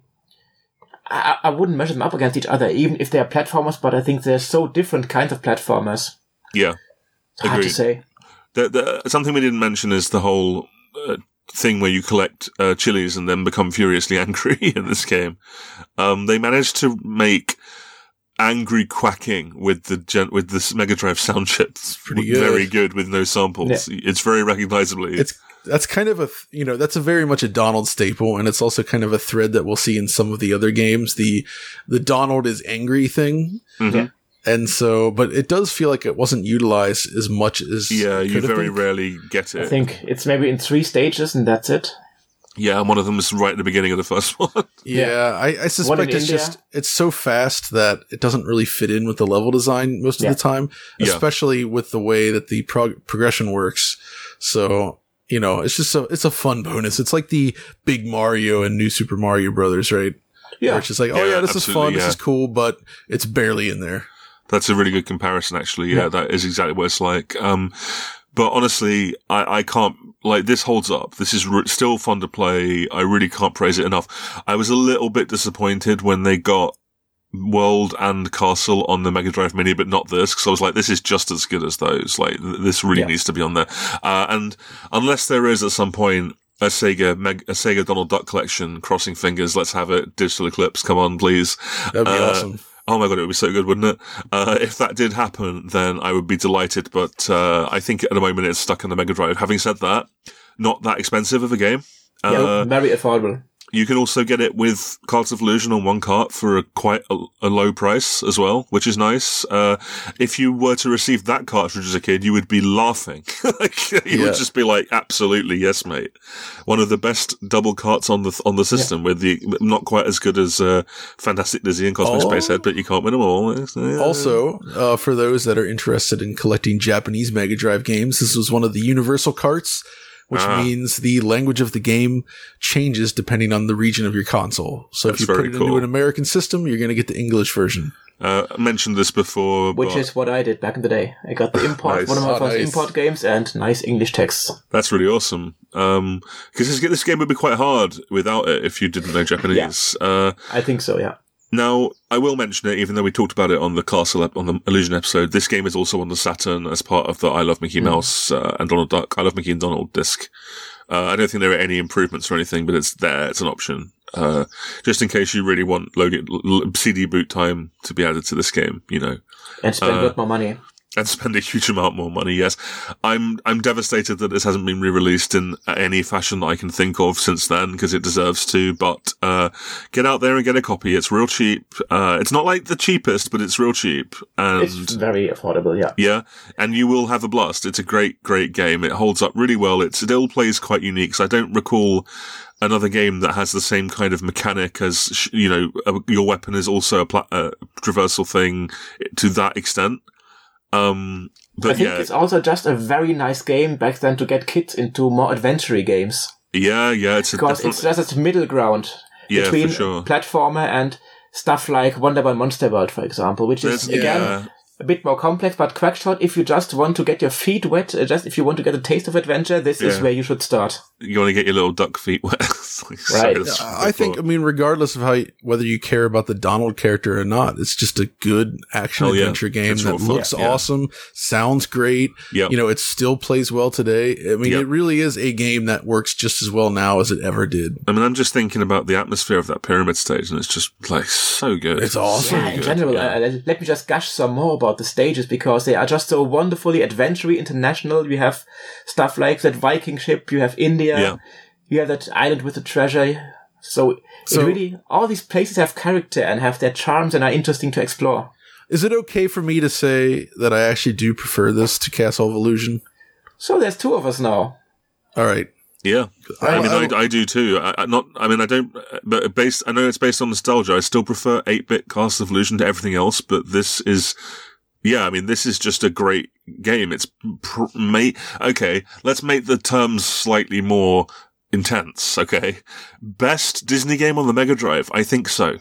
I, I wouldn't measure them up against each other, even if they are platformers, but I think they're so different kinds of platformers. Yeah. Agreed. Hard to say. The, the, something we didn't mention is the whole uh, thing where you collect uh, chilies and then become furiously angry in this game. Um, they managed to make angry quacking with the gen- with this Mega Drive sound chips pretty good. Very good with no samples. Yeah. It's very recognizably. It's that's kind of a you know that's a very much a Donald staple, and it's also kind of a thread that we'll see in some of the other games. The the Donald is angry thing. Mm-hmm. Yeah. And so, but it does feel like it wasn't utilized as much as yeah. You very been. rarely get it. I think it's maybe in three stages, and that's it. Yeah, and one of them is right at the beginning of the first one. Yeah, yeah. I, I suspect it's India. just it's so fast that it doesn't really fit in with the level design most of yeah. the time, especially yeah. with the way that the prog- progression works. So you know, it's just a it's a fun bonus. It's like the big Mario and New Super Mario Brothers, right? Yeah, where it's just like, oh yeah, yeah this is fun, yeah. this is cool, but it's barely in there. That's a really good comparison, actually. Yeah, yeah. That is exactly what it's like. Um, but honestly, I, I can't, like, this holds up. This is re- still fun to play. I really can't praise it enough. I was a little bit disappointed when they got World and Castle on the Mega Drive Mini, but not this, because I was like, this is just as good as those. Like, th- this really yeah. needs to be on there. Uh, and unless there is at some point a Sega, Meg- a Sega Donald Duck collection, crossing fingers, let's have it, Digital Eclipse, come on, please. That'd be uh, awesome. Oh my god, it would be so good, wouldn't it? Uh, if that did happen, then I would be delighted, but, uh, I think at the moment it's stuck in the Mega Drive. Having said that, not that expensive of a game. Uh, yeah, very affordable. You can also get it with Castle of Illusion on one cart for a quite a, a low price as well, which is nice. Uh, if you were to receive that cartridge as a kid, you would be laughing. like, you yeah. would just be like, absolutely, yes, mate. One of the best double carts on the on the system, yeah. with the not quite as good as uh, Fantastic Dizzy and Cosmic oh. Spacehead, but you can't win them all. Also, uh, for those that are interested in collecting Japanese Mega Drive games, this was one of the universal carts, which ah. means the language of the game changes depending on the region of your console. So That's if you put it cool. into an American system, you're going to get the English version. Uh, I mentioned this before. Which but... is what I did back in the day. I got the import, nice. one of my oh, first nice. import games, and nice English texts. That's really awesome. Um, cause this, this game would be quite hard without it if you didn't know Japanese. Yeah. Uh, I think so, yeah. Now, I will mention it, even though we talked about it on the Castle, ep- on the Illusion episode. This game is also on the Saturn as part of the I Love Mickey mm. Mouse uh, and Donald Duck, I Love Mickey and Donald disc. Uh, I don't think there are any improvements or anything, but it's there. It's an option. Uh, just in case you really want Logan, C D boot time to be added to this game, you know. And spend uh, a lot more money. And spend a huge amount more money, yes. I'm, I'm devastated that this hasn't been re-released in any fashion that I can think of since then, because it deserves to, but, uh, get out there and get a copy. It's real cheap. Uh, it's not like the cheapest, but it's real cheap. And it's very affordable, yeah. Yeah. And you will have a blast. It's a great, great game. It holds up really well. It still plays quite unique. So I don't recall another game that has the same kind of mechanic as, you know, uh, your weapon is also a pla- uh, traversal thing to that extent. Um, but I think yeah. it's also just a very nice game back then to get kids into more adventure games. Yeah, yeah, it's a because different... it's just a middle ground yeah, between for sure. platformer and stuff like Wonderboy Monster World, for example, which is There's, again yeah. a bit more complex. But Quackshot, if you just want to get your feet wet, uh, just if you want to get a taste of adventure, this Yeah. is where you should start. You want to get your little duck feet wet. Right. So Uh, I think, I mean, regardless of how you, whether you care about the Donald character or not, it's just a good action Hell yeah. adventure game It's that real fun. looks Yeah. awesome, sounds great. Yep. You know, it still plays well today. I mean, Yep. it really is a game that works just as well now as it ever did. I mean, I'm just thinking about the atmosphere of that pyramid stage, and it's just, like, so good. It's awesome. Yeah, in good, general, yeah. uh, let me just gush some more about the stages because they are just so wonderfully adventure-y, international. You have stuff like that Viking ship, you have India, Yeah. you have that island with the treasure. So, So- it really, all these places have character and have their charms and are interesting to explore. Is it okay for me to say that I actually do prefer this to Castle of Illusion? So there's two of us now. All right. Yeah. I, I- mean, I- I, I do too. I, I not, I mean, I don't, but based, I know it's based on nostalgia. I still prefer eight-bit Castle of Illusion to everything else, but this is, yeah, I mean, this is just a great game. It's, pr- mate, okay, let's make the terms slightly more intense, okay? Best Disney game on the Mega Drive? I think so.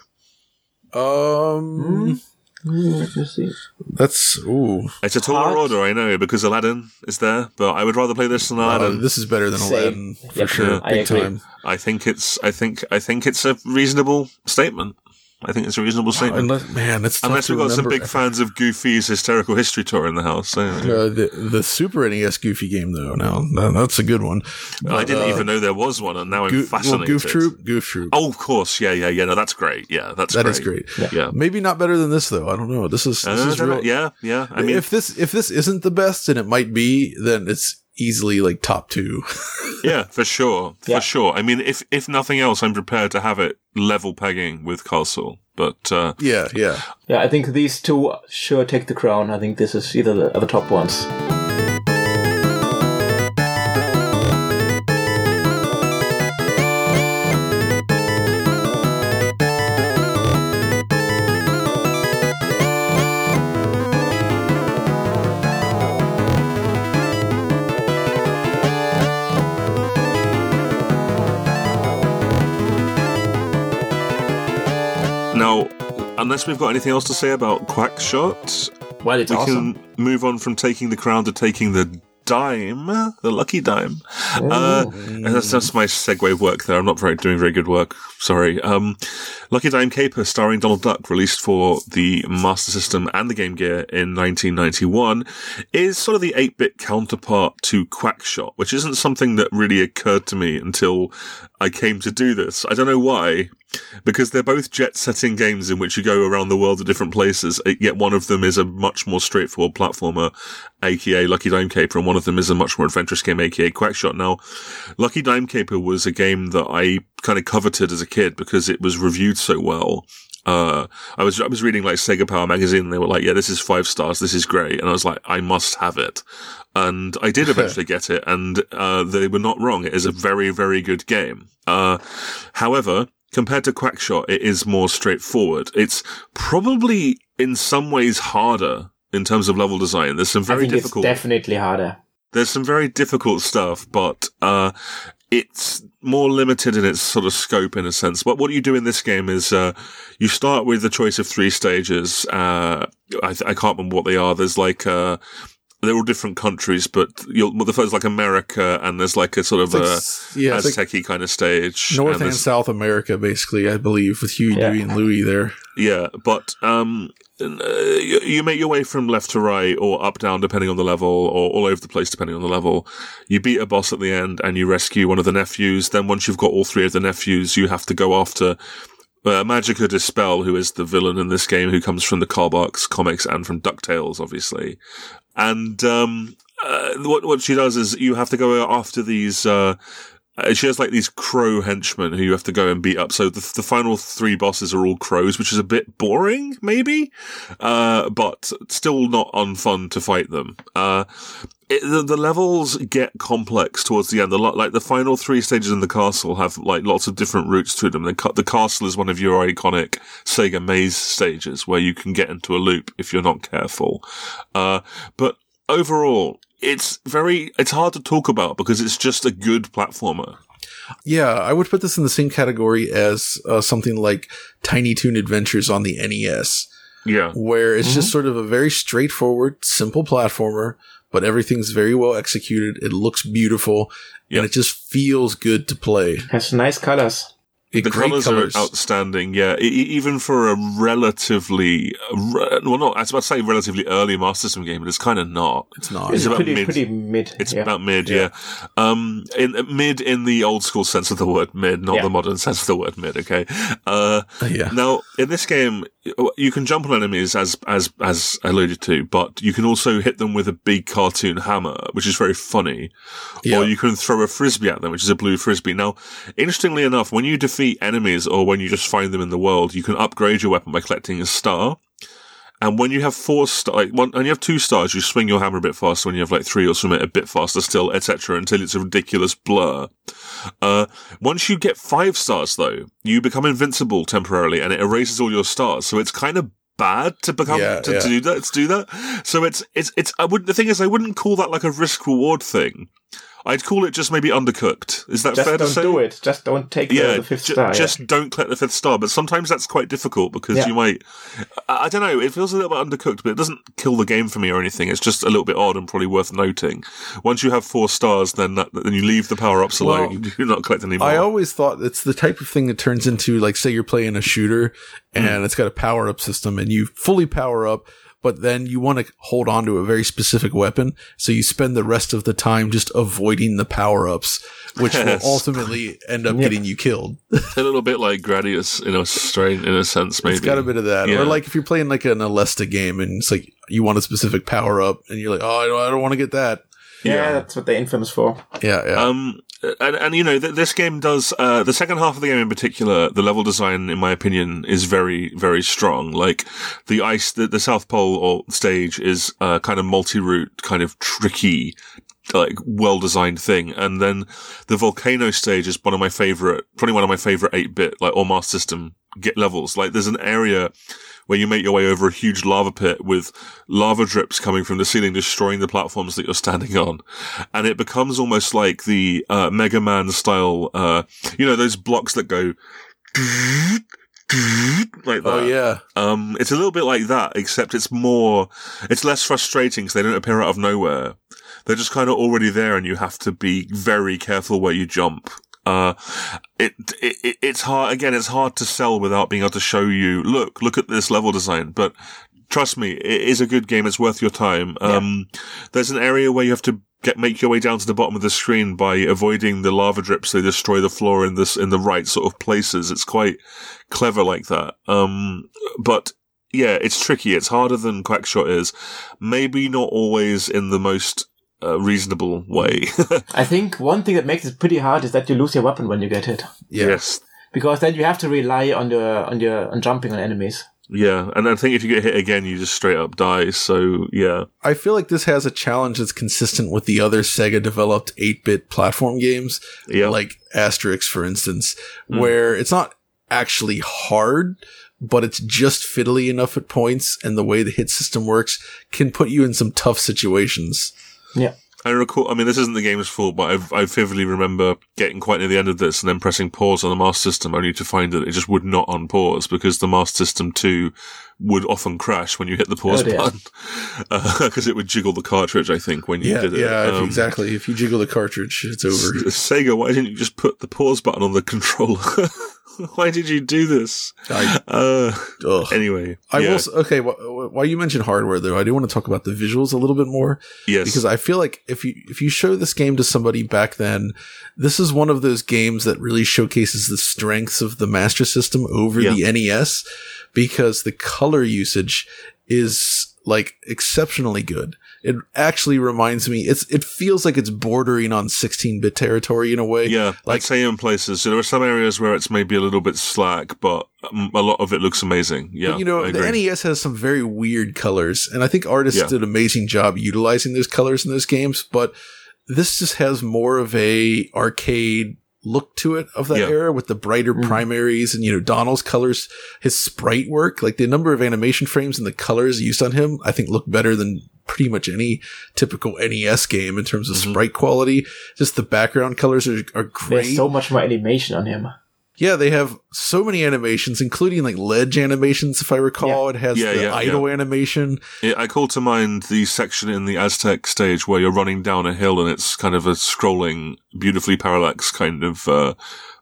Um, Mm, let me see. that's, ooh. It's a taller Hard. order, I know, because Aladdin is there, but I would rather play this than Uh, Aladdin. this is better than Same. Aladdin, for Yep. sure. Yeah. I Big agree. time. I think it's, I think, I think it's a reasonable statement. I think it's a reasonable statement. Unless, man, it's tough Unless to we've got some remember. big fans of Goofy's Hysterical History Tour in the house. So, Uh, the, the Super N E S Goofy game, though, now, no, that's a good one. I didn't uh, even know there was one, and now I'm Go- well, fascinated. Goof Troop? Goof Troop. Oh, of course. Yeah, yeah, yeah. No, that's great. Yeah, that's That great. is great. Yeah. Maybe not better than this, though. I don't know. This is, this Uh, is real. yeah, yeah. I mean, if this if this isn't the best, and it might be, then it's easily like top two. yeah, for sure. Yeah. For sure. I mean, if if nothing else, I'm prepared to have it level pegging with Castle. But, uh, yeah, yeah. Yeah, I think these two sure take the crown. I think this is either the, the top ones. now, unless we've got anything else to say about Quackshot, Well, it's we awesome. can move on from taking the crown to taking the dime, the lucky dime. Uh, and that's, that's my segue work there. I'm not very doing very good work. Sorry. Um, Lucky Dime Caper, starring Donald Duck, released for the Master System and the Game Gear in nineteen ninety-one, is sort of the eight-bit counterpart to Quackshot, which isn't something that really occurred to me until I came to do this. I don't know why. Because they're both jet-setting games in which you go around the world to different places, yet one of them is a much more straightforward platformer, aka Lucky Dime Caper, and one of them is a much more adventurous game, aka Quackshot. Now, Lucky Dime Caper was a game that I kind of coveted as a kid because it was reviewed so well. Uh, I was, I was reading like Sega Power magazine and they were like, yeah, this is five stars, this is great. And I was like, I must have it. And I did eventually get it, and, uh, they were not wrong. It is a very, very good game. Uh, however, compared to Quackshot, it is more straightforward. It's probably in some ways harder in terms of level design. There's some I very think difficult. it's definitely harder. There's some very difficult stuff, but uh it's more limited in its sort of scope in a sense. But what you do in this game is uh you start with the choice of three stages. Uh I, th- I can't remember what they are. There's like uh they're all different countries, but you'll, well, the first like America, and there's like a sort of It's a like, yeah, it's like Aztec-y kind of stage. North and, there's- South America, basically, I believe, with Huey, Yeah. Dewey, and Louie there. Yeah, but um, uh, you, you make your way from left to right or up down depending on the level, or all over the place depending on the level. You beat a boss at the end and you rescue one of the nephews. Then once you've got all three of the nephews, you have to go after uh, Magica Dispel, who is the villain in this game, who comes from the Carbox comics and from DuckTales, obviously. and um, uh, what what she does is you have to go after these. Uh, she has like these crow henchmen who you have to go and beat up. So the, the final three bosses are all crows, which is a bit boring, maybe, uh, but still not unfun to fight them. Uh, It, the, the levels get complex towards the end. The, like the final three stages in the castle have like lots of different routes to them. The, the castle is one of your iconic Sega maze stages where you can get into a loop if you're not careful. Uh, but overall, it's very, it's hard to talk about because it's just a good platformer. Yeah, I would put this in the same category as uh, something like Tiny Toon Adventures on the N E S. Yeah. Where it's mm-hmm. just sort of a very straightforward, simple platformer, but everything's very well executed. It looks beautiful, yep. and it just feels good to play. Has nice colors. The colors, colors are outstanding, yeah. I, even for a relatively, uh, well, not I was about to say relatively early Master System game, but it's kind of not. It's not. It's, it's about pretty mid. pretty mid. It's yeah. about mid, yeah. yeah. Um, in mid in the old school sense of the word mid, not yeah. the modern sense of the word mid. Okay. Uh, yeah. Now in this game, you can jump on enemies as as as alluded to, but you can also hit them with a big cartoon hammer, which is very funny. Yeah. Or you can throw a frisbee at them, which is a blue frisbee. Now, interestingly enough, when you defeat enemies or when you just find them in the world, you can upgrade your weapon by collecting a star. And when you have four stars, like one, and you have two stars, you swing your hammer a bit faster. When you have like three, you'll swing it a bit faster still, et cetera, until it's a ridiculous blur. Uh, once you get five stars, though, you become invincible temporarily, and it erases all your stars. So it's kind of bad to become yeah, to, yeah. to do that. To do that. So it's it's it's. I would. The thing is, I wouldn't call that like a risk reward thing. I'd call it just maybe undercooked. Is that just fair to say? Just don't do it. Just don't take yeah, the, the fifth j- star. Just yeah. don't collect the fifth star. But sometimes that's quite difficult because yeah. you might... I, I don't know. It feels a little bit undercooked, but it doesn't kill the game for me or anything. It's just a little bit odd and probably worth noting. Once you have four stars, then that, then you leave the power-ups alone. Well, you do not collect any more. I always thought it's the type of thing that turns into, like, say you're playing a shooter and mm. it's got a power-up system and you fully power up, but then you want to hold on to a very specific weapon, so you spend the rest of the time just avoiding the power-ups, which yes. will ultimately end up yeah. getting you killed. A little bit like Gradius in a strain, in a sense, maybe. It's got a bit of that. Yeah. Or like if you're playing like an Alesta game and it's like you want a specific power-up and you're like, oh, I don't, I don't want to get that. Yeah, yeah, that's what they're infamous for. Yeah, yeah. Um, and, and, you know, th- this game does, uh, the second half of the game in particular, the level design, in my opinion, is very, very strong. Like, the ice, the, the South Pole or stage is, uh, kind of multi-route, kind of tricky, like, well-designed thing. And then the Volcano stage is one of my favorite, probably one of my favorite eight-bit, like, or Master System get levels. Like, there's an area where you make your way over a huge lava pit with lava drips coming from the ceiling, destroying the platforms that you're standing on. And it becomes almost like the, uh, Mega Man style, uh, you know, those blocks that go like that. Oh, yeah. Um, it's a little bit like that, except it's more, it's less frustrating because they don't appear out of nowhere. They're just kind of already there and you have to be very careful where you jump. Uh, it, it, it's hard, again, it's hard to sell without being able to show you, look, look at this level design, but trust me, it is a good game. It's worth your time. Yeah. Um, there's an area where you have to get, make your way down to the bottom of the screen by avoiding the lava drips. They destroy the floor in this, in the right sort of places. It's quite clever like that. Um, but yeah, it's tricky. It's harder than Quackshot is. Maybe not always in the most Uh, reasonable way. I think one thing that makes it pretty hard is that you lose your weapon when you get hit. Yeah. Yes. Because then you have to rely on your on your on jumping on enemies. Yeah, and I think if you get hit again, you just straight up die. So yeah, I feel like this has a challenge that's consistent with the other Sega developed eight-bit platform games, yeah. like Asterix, for instance, mm. where it's not actually hard, but it's just fiddly enough at points, and the way the hit system works can put you in some tough situations. Yeah. I recall, I mean, this isn't the game's fault, but I've, I vividly remember getting quite near the end of this and then pressing pause on the Master System only to find that it just would not unpause because the Master System two would often crash when you hit the pause oh, button. Because uh, it would jiggle the cartridge, I think, when you yeah, did it. Yeah, um, if exactly. If you jiggle the cartridge, it's over. S- Sega, why didn't you just put the pause button on the controller? Why did you do this? I, uh, anyway. I yeah. will, okay, wh- while you mentioned hardware, though, I do want to talk about the visuals a little bit more. Yes. Because I feel like if you if you show this game to somebody back then, this is one of those games that really showcases the strengths of the Master System over yeah. the N E S, because the color usage is like exceptionally good. it actually reminds me, it's, it feels like it's bordering on sixteen-bit territory in a way. Yeah, like, I'd say in places. So there are some areas where it's maybe a little bit slack, but um, a lot of it looks amazing. Yeah, but, you know, I the agree. N E S has some very weird colors, and I think artists Yeah. did an amazing job utilizing those colors in those games, but this just has more of a arcade look to it of that Yeah. era with the brighter Mm. primaries and, you know, Donald's colors, his sprite work, like the number of animation frames and the colors used on him, I think look better than pretty much any typical N E S game in terms of Mhm. sprite quality. Just the background colors are, are great. There's so much more animation on him. Yeah, they have so many animations, including like ledge animations, if I recall. It has Yeah, the yeah, idle yeah. animation. Yeah, I call to mind the section in the Aztec stage where you're running down a hill and it's kind of a scrolling, beautifully parallax kind of, uh,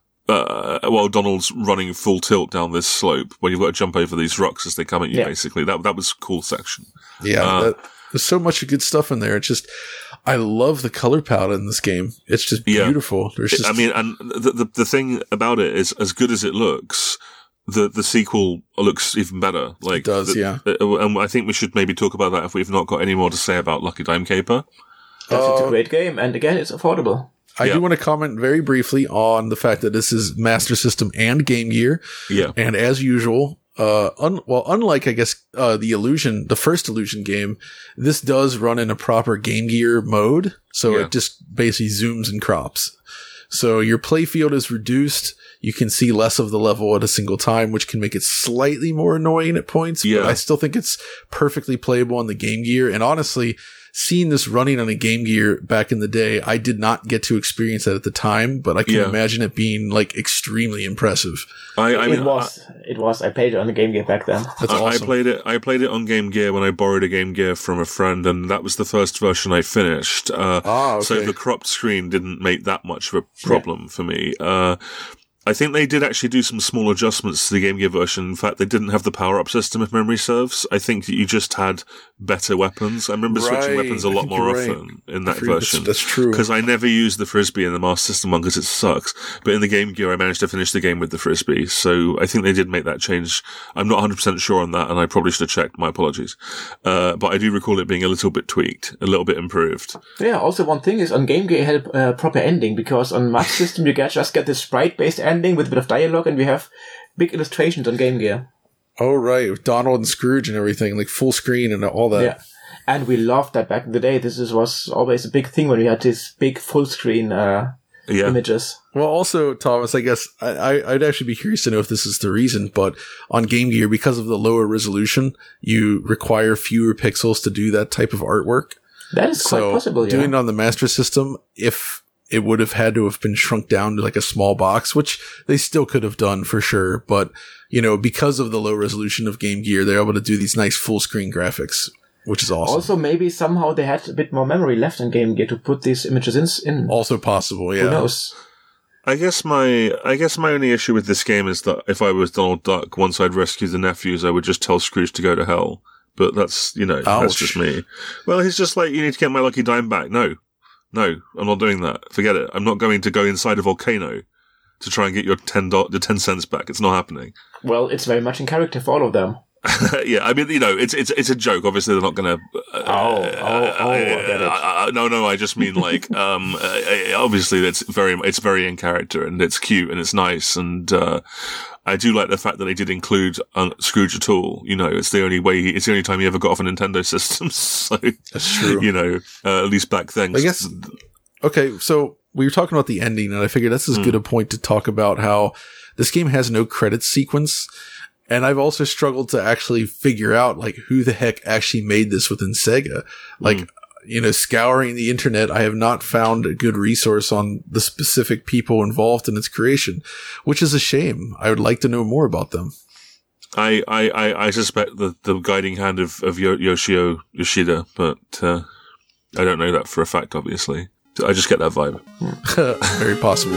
uh, well, Donald's running full tilt down this slope where you've got to jump over these rocks as they come at you, Yeah. basically. That, that was a cool section. Yeah, Uh, that, there's so much good stuff in there. It's just, I love the color palette in this game. It's just Yeah. beautiful. There's just, I mean, and the, the, the thing about it is as good as it looks, the, the sequel looks even better. Like, It does, the- yeah. uh, And I think we should maybe talk about that if we've not got any more to say about Lucky Dime Caper. That's it's Uh, a great game, and again, it's affordable. I yeah. do want to comment very briefly on the fact that this is Master System and Game Gear. Yeah. And as usual, uh, un- well, unlike, I guess, uh, the Illusion, the first Illusion game, this does run in a proper Game Gear mode. So Yeah. it just basically zooms and crops. So your playfield is reduced. You can see less of the level at a single time, which can make it slightly more annoying at points. Yeah. But I still think it's perfectly playable on the Game Gear. And honestly, seeing this running on a Game Gear back in the day, I did not get to experience that at the time, but I can Yeah. imagine it being like extremely impressive. I, I it mean, was, it was. I played it on the Game Gear back then. That's I, awesome. I played it. I played it on Game Gear when I borrowed a Game Gear from a friend, and that was the first version I finished. Uh, Ah, okay. So the cropped screen didn't make that much of a problem for me. Uh, I think they did actually do some small adjustments to the Game Gear version. In fact, they didn't have the power-up system, if memory serves. I think you just had better weapons. I remember switching Right. weapons a I lot think more you're right. often in that I forget- version. That's, that's true. Because I never used the Frisbee in the Master System one because it sucks. But in the Game Gear, I managed to finish the game with the Frisbee. So I think they did make that change. I'm not one hundred percent sure on that, and I probably should have checked. My apologies. Uh, but I do recall it being a little bit tweaked, a little bit improved. Yeah, also one thing is on Game Gear it had a uh, proper ending, because on Master System you get, just get this sprite-based ending with a bit of dialogue, and we have big illustrations on Game Gear. Oh, right. With Donald and Scrooge and everything, like full screen and all that. Yeah. And we loved that back in the day. This is, was always a big thing when we had these big full screen uh, Yeah. images. Well, also, Thomas, I guess I, I, I'd actually be curious to know if this is the reason, but on Game Gear, because of the lower resolution, you require fewer pixels to do that type of artwork. That is quite So possible, yeah. doing it on the Master System, if it would have had to have been shrunk down to like a small box, which they still could have done for sure. But, you know, because of the low resolution of Game Gear, they're able to do these nice full screen graphics, which is awesome. Also, maybe somehow they had a bit more memory left in Game Gear to put these images in. in. Also possible, yeah. Who knows? I guess my I guess my only issue with this game is that if I was Donald Duck, once I'd rescued the nephews, I would just tell Scrooge to go to hell. But that's, you know, that's Ouch. just me. Well, he's just like, you need to get my lucky dime back. No. No, I'm not doing that. Forget it. I'm not going to go inside a volcano to try and get your ten dollars, the ten cents back. It's not happening. Well, it's very much in character for all of them. Yeah, I mean, you know, it's it's it's a joke. Obviously, they're not going to. Uh, Oh, oh, oh, I get it. uh, uh, no, no, I just mean like, um, uh, obviously, it's very, it's very in character, and it's cute, and it's nice, and uh, I do like the fact that they did include uh, Scrooge at all. You know, it's the only way. He, it's the only time he ever got off a Nintendo system. So That's true. You know, uh, at least back then. I guess. Okay, so we were talking about the ending, and I figured that's as Hmm. good a point to talk about how this game has no credit sequence. And I've also struggled to actually figure out, like, who the heck actually made this within Sega. Like, Hmm. you know, scouring the internet, I have not found a good resource on the specific people involved in its creation, which is a shame. I would like to know more about them. I, I, I, I suspect the, the guiding hand of, of Yo- Yoshio Yoshida, but uh, I don't know that for a fact, obviously. I just get that vibe. Very possible.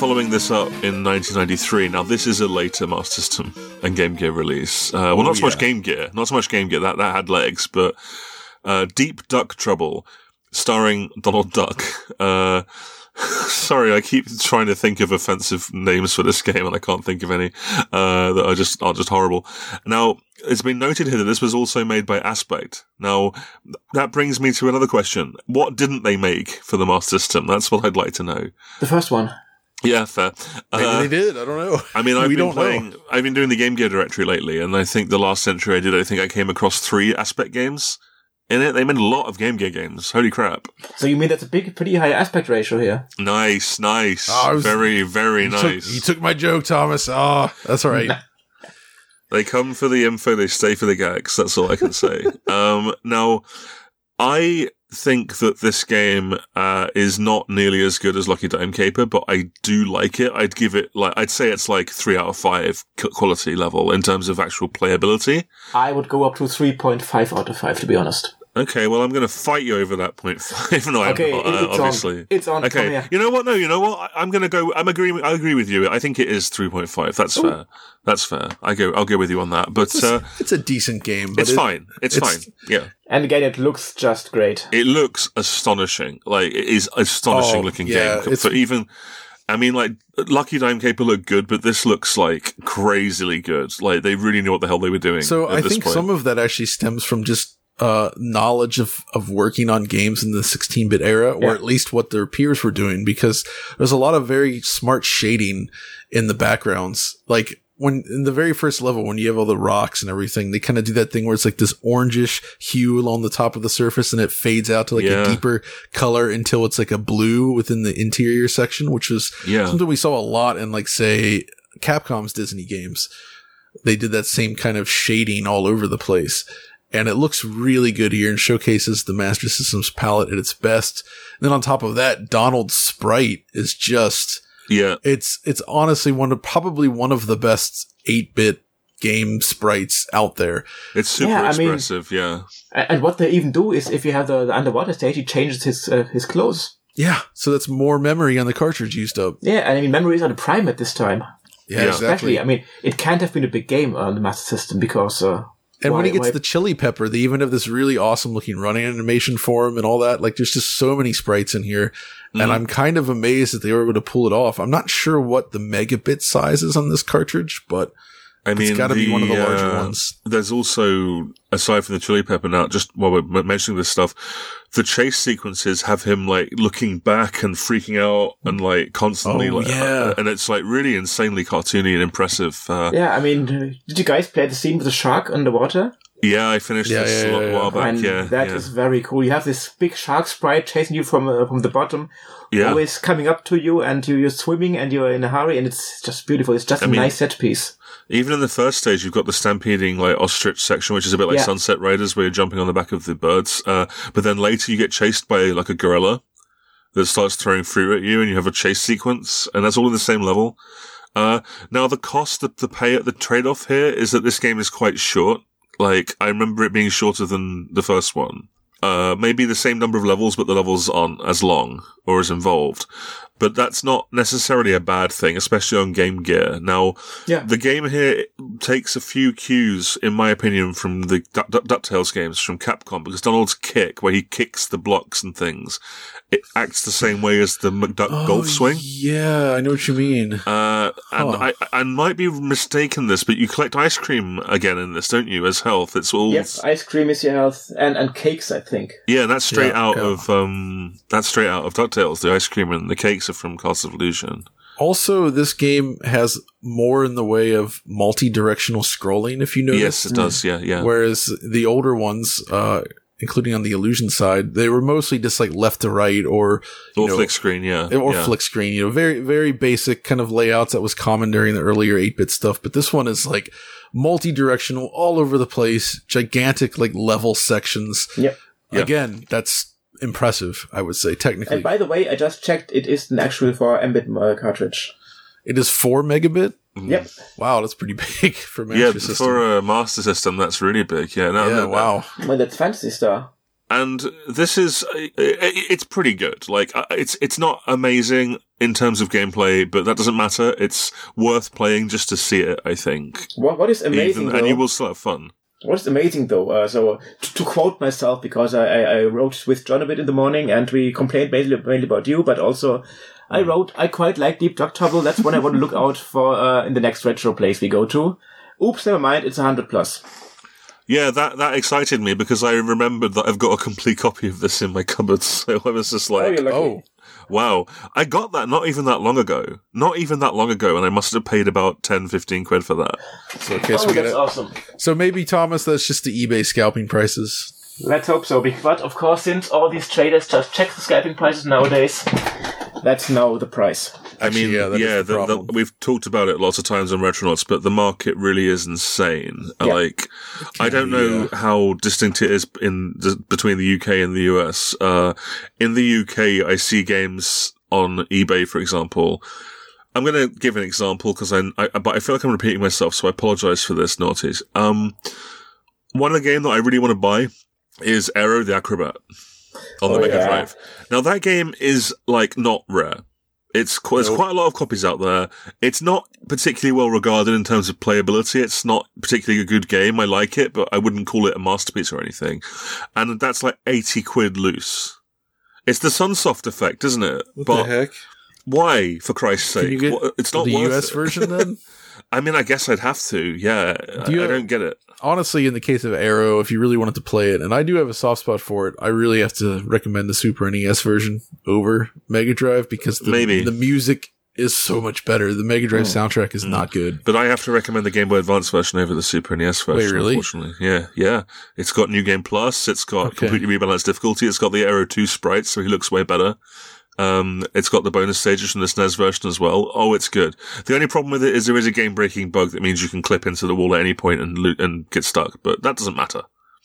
following this up in nineteen ninety-three. Now, this is a later Master System and Game Gear release. Uh, well, Oh, not so much yeah. Game Gear. Not so much Game Gear. That, that had legs, but uh, Deep Duck Trouble, starring Donald Duck. Uh, sorry, I keep trying to think of offensive names for this game, and I can't think of any uh, that are just are just horrible. Now, it's been noted here that this was also made by Aspect. Now, that brings me to another question. What didn't they make for the Master System? That's what I'd like to know. The first one. Yeah, fair. Maybe Uh, they did. I don't know. I mean, I've We been don't playing, know. I've been doing the Game Gear directory lately, and I think the last entry I did, I think I came across three Aspect games in it. They made a lot of Game Gear games. Holy crap. So you mean that's a big, pretty high aspect ratio here? Nice, nice. Oh, I was- very, very You took, nice. you took my joke, Thomas. Oh, that's all right. They come for the info, they stay for the gags. That's all I can say. um, now, I think that this game uh, is not nearly as good as Lucky Dime Caper, but I do like it. I'd give it like I'd say it's like three out of five quality level in terms of actual playability. I would go up to three point five out of five, to be honest. Okay, well, I'm going to fight you over that point five. No, I'm Okay, not, it- uh, it's obviously. on. It's on. Come Okay, here. you know what? No, you know what? I, I'm going to go. I'm agreeing. I agree with you. I think it is three point five. That's Ooh. fair. That's fair. I go. I'll go with you on that. But It's, uh, it's a decent game. But it's it- fine. It's, it's- fine. Yeah. And again, it looks just great. It looks astonishing. Like, it is astonishing Oh, looking yeah, game. it's- For even, I mean, like, Lucky Dime Caper looked good, but this looks like crazily good. Like, they really knew what the hell they were doing. So at I this think point. some of that actually stems from just uh, knowledge of, of working on games in the sixteen-bit era, or Yeah. at least what their peers were doing, because there's a lot of very smart shading in the backgrounds. Like, when in the very first level, when you have all the rocks and everything, they kind of do that thing where it's like this orangish hue along the top of the surface, and it fades out to like Yeah. a deeper color until it's like a blue within the interior section, which was Yeah. something we saw a lot in, like, say, Capcom's Disney games. They did that same kind of shading all over the place. And it looks really good here and showcases the Master System's palette at its best. And then on top of that, Donald's sprite is just, Yeah. it's, it's honestly one of, probably one of the best eight-bit game sprites out there. It's super Yeah, I mean- expressive. yeah. A- And what they even do is, if you have the, the underwater stage, he changes his uh, his clothes. Yeah. So that's more memory on the cartridge used up. Yeah, and I mean, memories are the prime at this time. Yeah, Yeah. exactly. Especially, I mean, it can't have been a big game on the Master System because. Uh, And when why- he gets why- the chili pepper, they even have this really awesome looking running animation for him and all that. Like, there's just so many sprites in here. Mhm. And I'm kind of amazed that they were able to pull it off. I'm not sure what the megabit size is on this cartridge, but I mean, it's got to be the, one of the larger uh, ones. There's also, aside from the chili pepper now, just while we're m- mentioning this stuff, the chase sequences have him like looking back and freaking out and like constantly Oh, like, yeah. uh, and it's like really insanely cartoony and impressive. Uh, Yeah, I mean, uh, did you guys play the scene with the shark underwater? yeah, I finished Yeah, this yeah, a lot- yeah, while back. and yeah, that yeah. is very cool. You have this big shark sprite chasing you from uh, from the bottom, yeah. always coming up to you, and you, you're swimming and you're in a hurry, and it's just beautiful. It's just I a mean- nice set piece. Even in the first stage, you've got the stampeding like ostrich section, which is a bit like Yeah. Sunset Riders, where you're jumping on the back of the birds. Uh, but then later you get chased by like a gorilla that starts throwing fruit at you, and you have a chase sequence, and that's all in the same level. Uh, now the cost, the, the pay, the trade-off here is that this game is quite short. Like, I remember it being shorter than the first one. Uh, maybe the same number of levels, but the levels aren't as long or as involved. But that's not necessarily a bad thing, especially on Game Gear. Now, Yeah. the game here takes a few cues, in my opinion, from the Du- Du- DuckTales games from Capcom, because Donald's kick, where he kicks the blocks and things, it acts the same way as the McDuck golf swing. Oh, Yeah, I know what you mean. Uh, and Huh. I, I might be mistaken this, but you collect ice cream again in this, don't you, as health? It's all, Yes, ice cream is your health, and, and cakes, I think. yeah, that's straight Yeah, out yeah. of, um, that's straight out of DuckTales, the ice cream and the cakes are from Castle of Illusion. Also, this game has more in the way of multi-directional scrolling, if you notice. Yes, it does, yeah, yeah. Whereas the older ones, uh, including on the Illusion side, they were mostly just like left to right or, you Or know, flick screen, yeah. or yeah. flick screen, you know, very, very basic kind of layouts that was common during the earlier eight-bit stuff. But this one is like multi-directional all over the place, gigantic like level sections. Yep. Yeah. Again, that's impressive, I would say, technically. And by the way, I just checked, it is an actual four M-bit uh, cartridge. It is four megabit? Yep. Wow, that's pretty big for Master Yeah, System. for a Master System, that's really big, yeah. No, yeah, no, no. wow. Well, that's Phantasy Star. And this is, it- it's pretty good. Like, uh, it's, it's not amazing. in terms of gameplay, but that doesn't matter. It's worth playing just to see it, I think. What What is amazing, Even, though, and you will still have fun. What is amazing, though, uh, so to, to quote myself, because I, I, I wrote with John a bit in the morning, and we complained mainly, mainly about you, but also I wrote, I quite like Deep Duck Trouble. That's what I want to look out for uh, in the next retro place we go to. Oops, never mind, it's one hundred plus. Yeah, that, that excited me because I remembered that I've got a complete copy of this in my cupboard, so I was just like, Oh, you're lucky. Oh, wow. I got that not even that long ago. Not even that long ago, and I must have paid about ten, fifteen quid for that. so okay, so Oh, we get that's it. awesome. So maybe Thomas, that's just the eBay scalping prices. Let's hope so. But of course, since all these traders just check the scalping prices nowadays, that's now the price. I mean, Actually, yeah, that is yeah, the the, the, problem. we've talked about it lots of times on Retronauts, but the market really is insane. Yeah. Like, I don't know yeah. how distinct it is in the, between the U K and the U S. Uh, in the U K, I see games on eBay, for example. I'm going to give an example because I, I, but I feel like I'm repeating myself, so I apologize for this, naughties. Um, one of the game that I really want to buy is Aero the Acrobat on the Oh, Mega yeah. Drive. Now that game is like not rare. It's qu- there's Nope. quite a lot of copies out there. It's not particularly well regarded in terms of playability. It's not particularly a good game. I like it, but I wouldn't call it a masterpiece or anything. And that's like eighty quid loose. It's the Sunsoft effect, isn't it? What but the heck? why, for Christ's Can sake? you get What- it's not the worth U S it. version then? I mean, I guess I'd have to. Yeah, Do you I, I have- don't get it. Honestly, in the case of Arrow, if you really wanted to play it, and I do have a soft spot for it, I really have to recommend the Super N E S version over Mega Drive because the, Maybe. the music is so much better. The Mega Drive Oh. soundtrack is not good. But I have to recommend the Game Boy Advance version over the Super N E S version. Wait, really? Unfortunately, yeah, yeah. It's got New Game Plus. It's got Okay. completely rebalanced difficulty. It's got the Aero two sprites, so he looks way better. Um, it's got the bonus stages from the S N E S version as well. Oh, it's good. The only problem with it is there is a game-breaking bug that means you can clip into the wall at any point and lo- and get stuck, but that doesn't matter.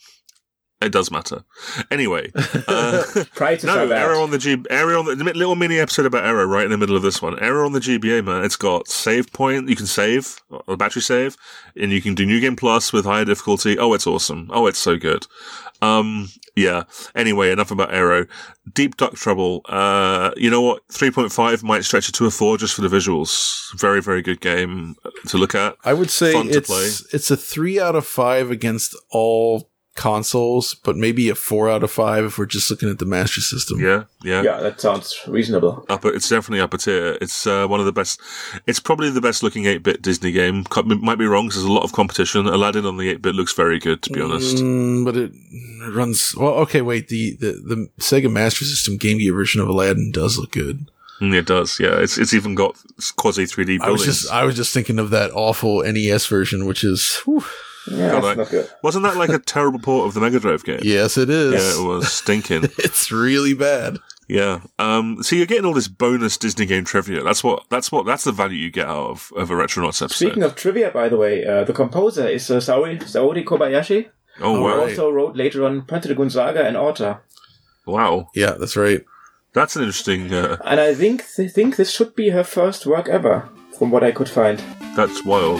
It does matter. Anyway, uh, Prices no, are bad. Arrow on the G, Arrow on the, the little mini episode about Arrow right in the middle of this one. Arrow on the G B A, man. It's got save point. You can save, a battery save, and you can do New Game Plus with higher difficulty. Oh, it's awesome. Oh, it's so good. Um, yeah. Anyway, enough about Arrow. Deep Duck Trouble. Uh, you know what? three point five might stretch it to a four just for the visuals. Very, very good game to look at. I would say Fun to it's play. it's a three out of five against all consoles, but maybe a four out of five if we're just looking at the Master System. Yeah, yeah. Yeah, that sounds reasonable. Upper, it's definitely upper tier. It's uh, one of the best. It's probably the best looking eight bit Disney game. Co- might be wrong because there's a lot of competition. Aladdin on the eight bit looks very good, to be honest. Mm, but it runs well. Okay, wait. The, the the Sega Master System Game Gear version of Aladdin does look good. Mm, it does, yeah. It's it's even got quasi three D I was buildings. just I was just thinking of that awful N E S version, which is whew. Yeah, God, that's I- not good. Wasn't that like a terrible port of the Mega Drive game? yes, it is. Yeah, it was stinking. It's really bad. Yeah. Um. So you're getting all this bonus Disney game trivia. That's what. That's what. That's the value you get out of, of a Retronauts episode. Speaking of trivia, by the way, uh, the composer is uh, Saori, Saori Kobayashi, oh all wow! who right. also wrote later on Panzer de Gonzaga and Orta. Wow, Yeah, that's right. that's an interesting. Uh, And I think th- think this should be her first work ever, from what I could find. that's wild.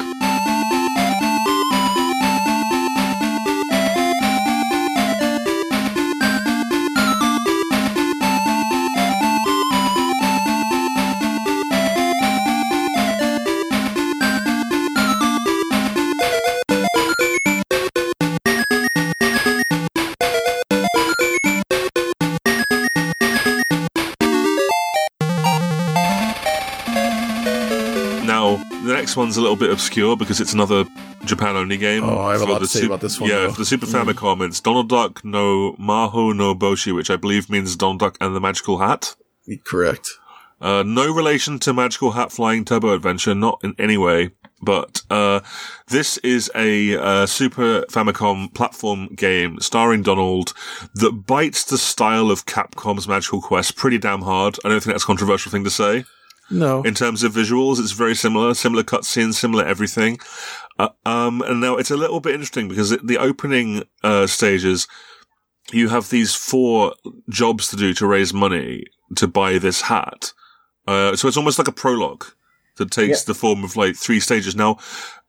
Now, the next one's a little bit obscure because it's another Japan-only game. Oh, I have a For lot the to say Sup- about this one, Yeah, though. for the Super Famicom, it's Donald Duck no Maho no Boshi, which I believe means Donald Duck and the Magical Hat. Correct. Uh, no relation to Magical Hat Flying Turbo Adventure, not in any way. But uh, this is a uh, Super Famicom platform game starring Donald that bites the style of Capcom's Magical Quest pretty damn hard. I don't think that's a controversial thing to say. No. In terms of visuals, it's very similar, similar cutscenes, similar everything. Uh, um, and now it's a little bit interesting because it, the opening uh, stages, you have these four jobs to do to raise money to buy this hat. Uh, so it's almost like a prologue that takes Yeah. the form of like three stages. Now,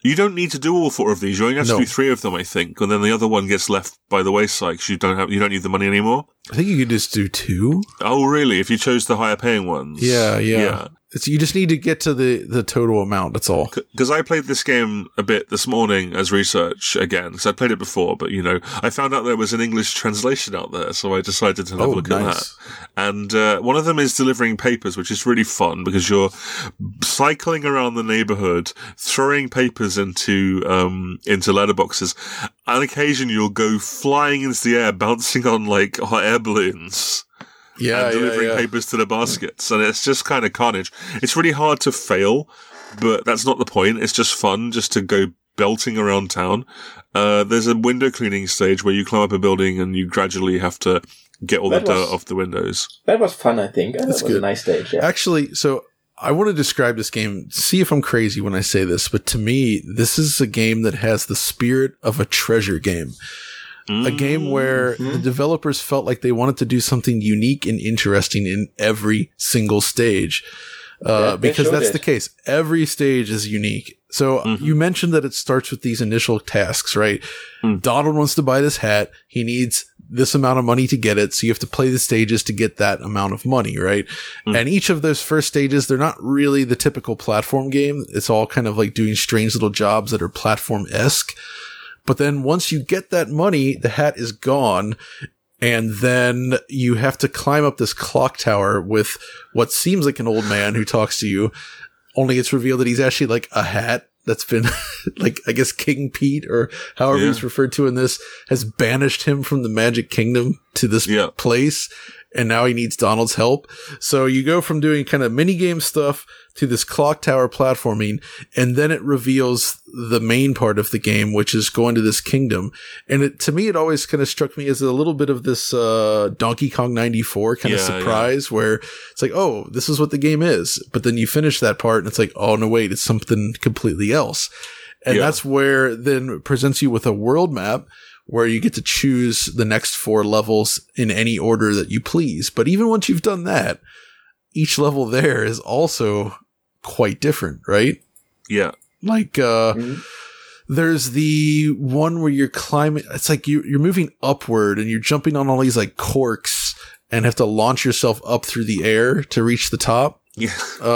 You don't need to do all four of these. You only have No. to do three of them, I think, and then the other one gets left by the wayside because you don't have you don't need the money anymore. I think you could just do two. Oh, really? If you chose the higher paying ones? Yeah, yeah. Yeah. It's, you just need to get to the, the total amount. That's all. Because I played this game a bit this morning as research again, because I played it before, but, you know, I found out there was an English translation out there, so I decided to have Oh, a look nice. at that. And uh, one of them is delivering papers, which is really fun, because you're cycling around the neighborhood, throwing papers into um, into letterboxes. On occasion, you'll go flying into the air, bouncing on, like, hot air balloons. Yeah, and delivering yeah, yeah. papers to the baskets. And it's just kind of carnage. It's really hard to fail, but that's not the point. It's just fun just to go belting around town. Uh, there's a window cleaning stage where you climb up a building and you gradually have to get all That the was- dirt off the windows. That was fun, I think. That was good. a nice stage, yeah. Actually, so I want to describe this game. See if I'm crazy when I say this, but to me, this is a game that has the spirit of a treasure game. A game where the developers felt like they wanted to do something unique and interesting in every single stage. Uh, Yeah, they because showed that's it. the case. Every stage is unique. So you mentioned that it starts with these initial tasks, right? Donald wants to buy this hat. He needs this amount of money to get it. So you have to play the stages to get that amount of money, right? And each of those first stages, they're not really the typical platform game. It's all kind of like doing strange little jobs that are platform-esque. But then once you get that money, the hat is gone. And then you have to climb up this clock tower with what seems like an old man who talks to you. Only it's revealed that he's actually like a hat that's been like, I guess King Pete or however Yeah. he's referred to in this has banished him from the Magic Kingdom to this Yeah. place. And now he needs Donald's help. So you go from doing kind of mini game stuff to this clock tower platforming, and then it reveals the main part of the game, which is going to this kingdom. And it, to me, it always kind of struck me as a little bit of this uh, Donkey Kong ninety-four kind of Yeah, surprise, where it's like, oh, this is what the game is. But then you finish that part, and it's like, oh no, wait, it's something completely else. And Yeah. that's where then it presents you with a world map where you get to choose the next four levels in any order that you please. But even once you've done that, each level there is also quite different, right? Yeah. Like, uh, Mhm. there's the one where you're climbing, it's like you, you're moving upward and you're jumping on all these like corks and have to launch yourself up through the air to reach the top. Yeah.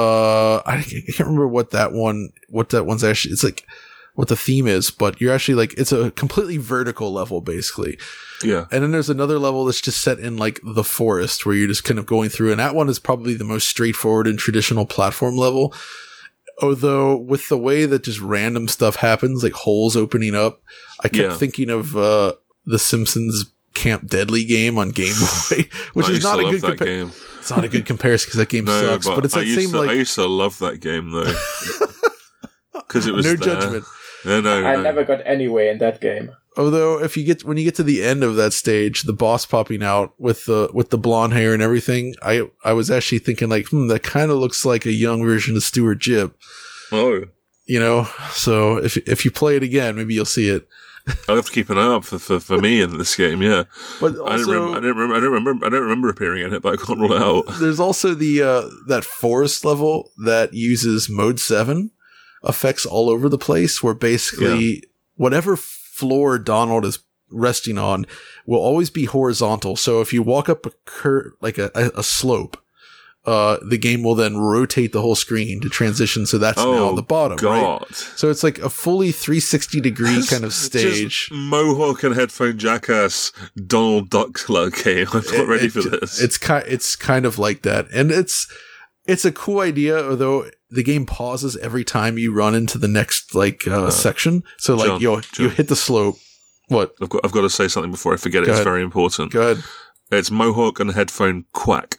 Uh, I can't I can't remember what that one, what that one's actually, it's like, what the theme is, but you're actually like, it's a completely vertical level, basically. Yeah. And then there's another level that's just set in like the forest where you're just kind of going through. And that one is probably the most straightforward and traditional platform level. Although with the way that just random stuff happens, like holes opening up, I kept Yeah. thinking of, uh, the Simpsons Camp Deadly game on Game Boy, which I is used not to a love good that compa- game. It's not a good comparison because that game No, sucks, but, it's I that used same to, I like, used to love that game though. Because it was no there. judgment. No, no, I no. never got anywhere in that game. Although, if you get when you get to the end of that stage, the boss popping out with the with the blonde hair and everything, I I was actually thinking like, hmm, that kind of looks like a young version of Stuart Jipp, Oh, you know. So if if you play it again, maybe you'll see it. I'll have to keep an eye out for, for, for me in this game. Yeah, But I didn't remember. I also, didn't remember. I don't remember. I don't remember appearing in it, but I can't rule it out. there's also the uh, that forest level that uses Mode Seven effects all over the place, where basically whatever floor Donald is resting on will always be horizontal. So if you walk up a cur- like a, a, a slope, uh, the game will then rotate the whole screen to transition. So that's now Oh on the bottom, right? God! So it's like a fully three sixty degree kind of stage. Just Mohawk and headphone jackass Donald Duck game. I'm not ready It- for it- this. It's kind, it's kind of like that. And it's, it's a cool idea, although the game pauses every time you run into the next like uh, section. So like John, you'll John. you hit the slope. What? I've got. I've got to say something before I forget it. Go It's ahead. very important. Go ahead. It's Mohawk and headphone quack.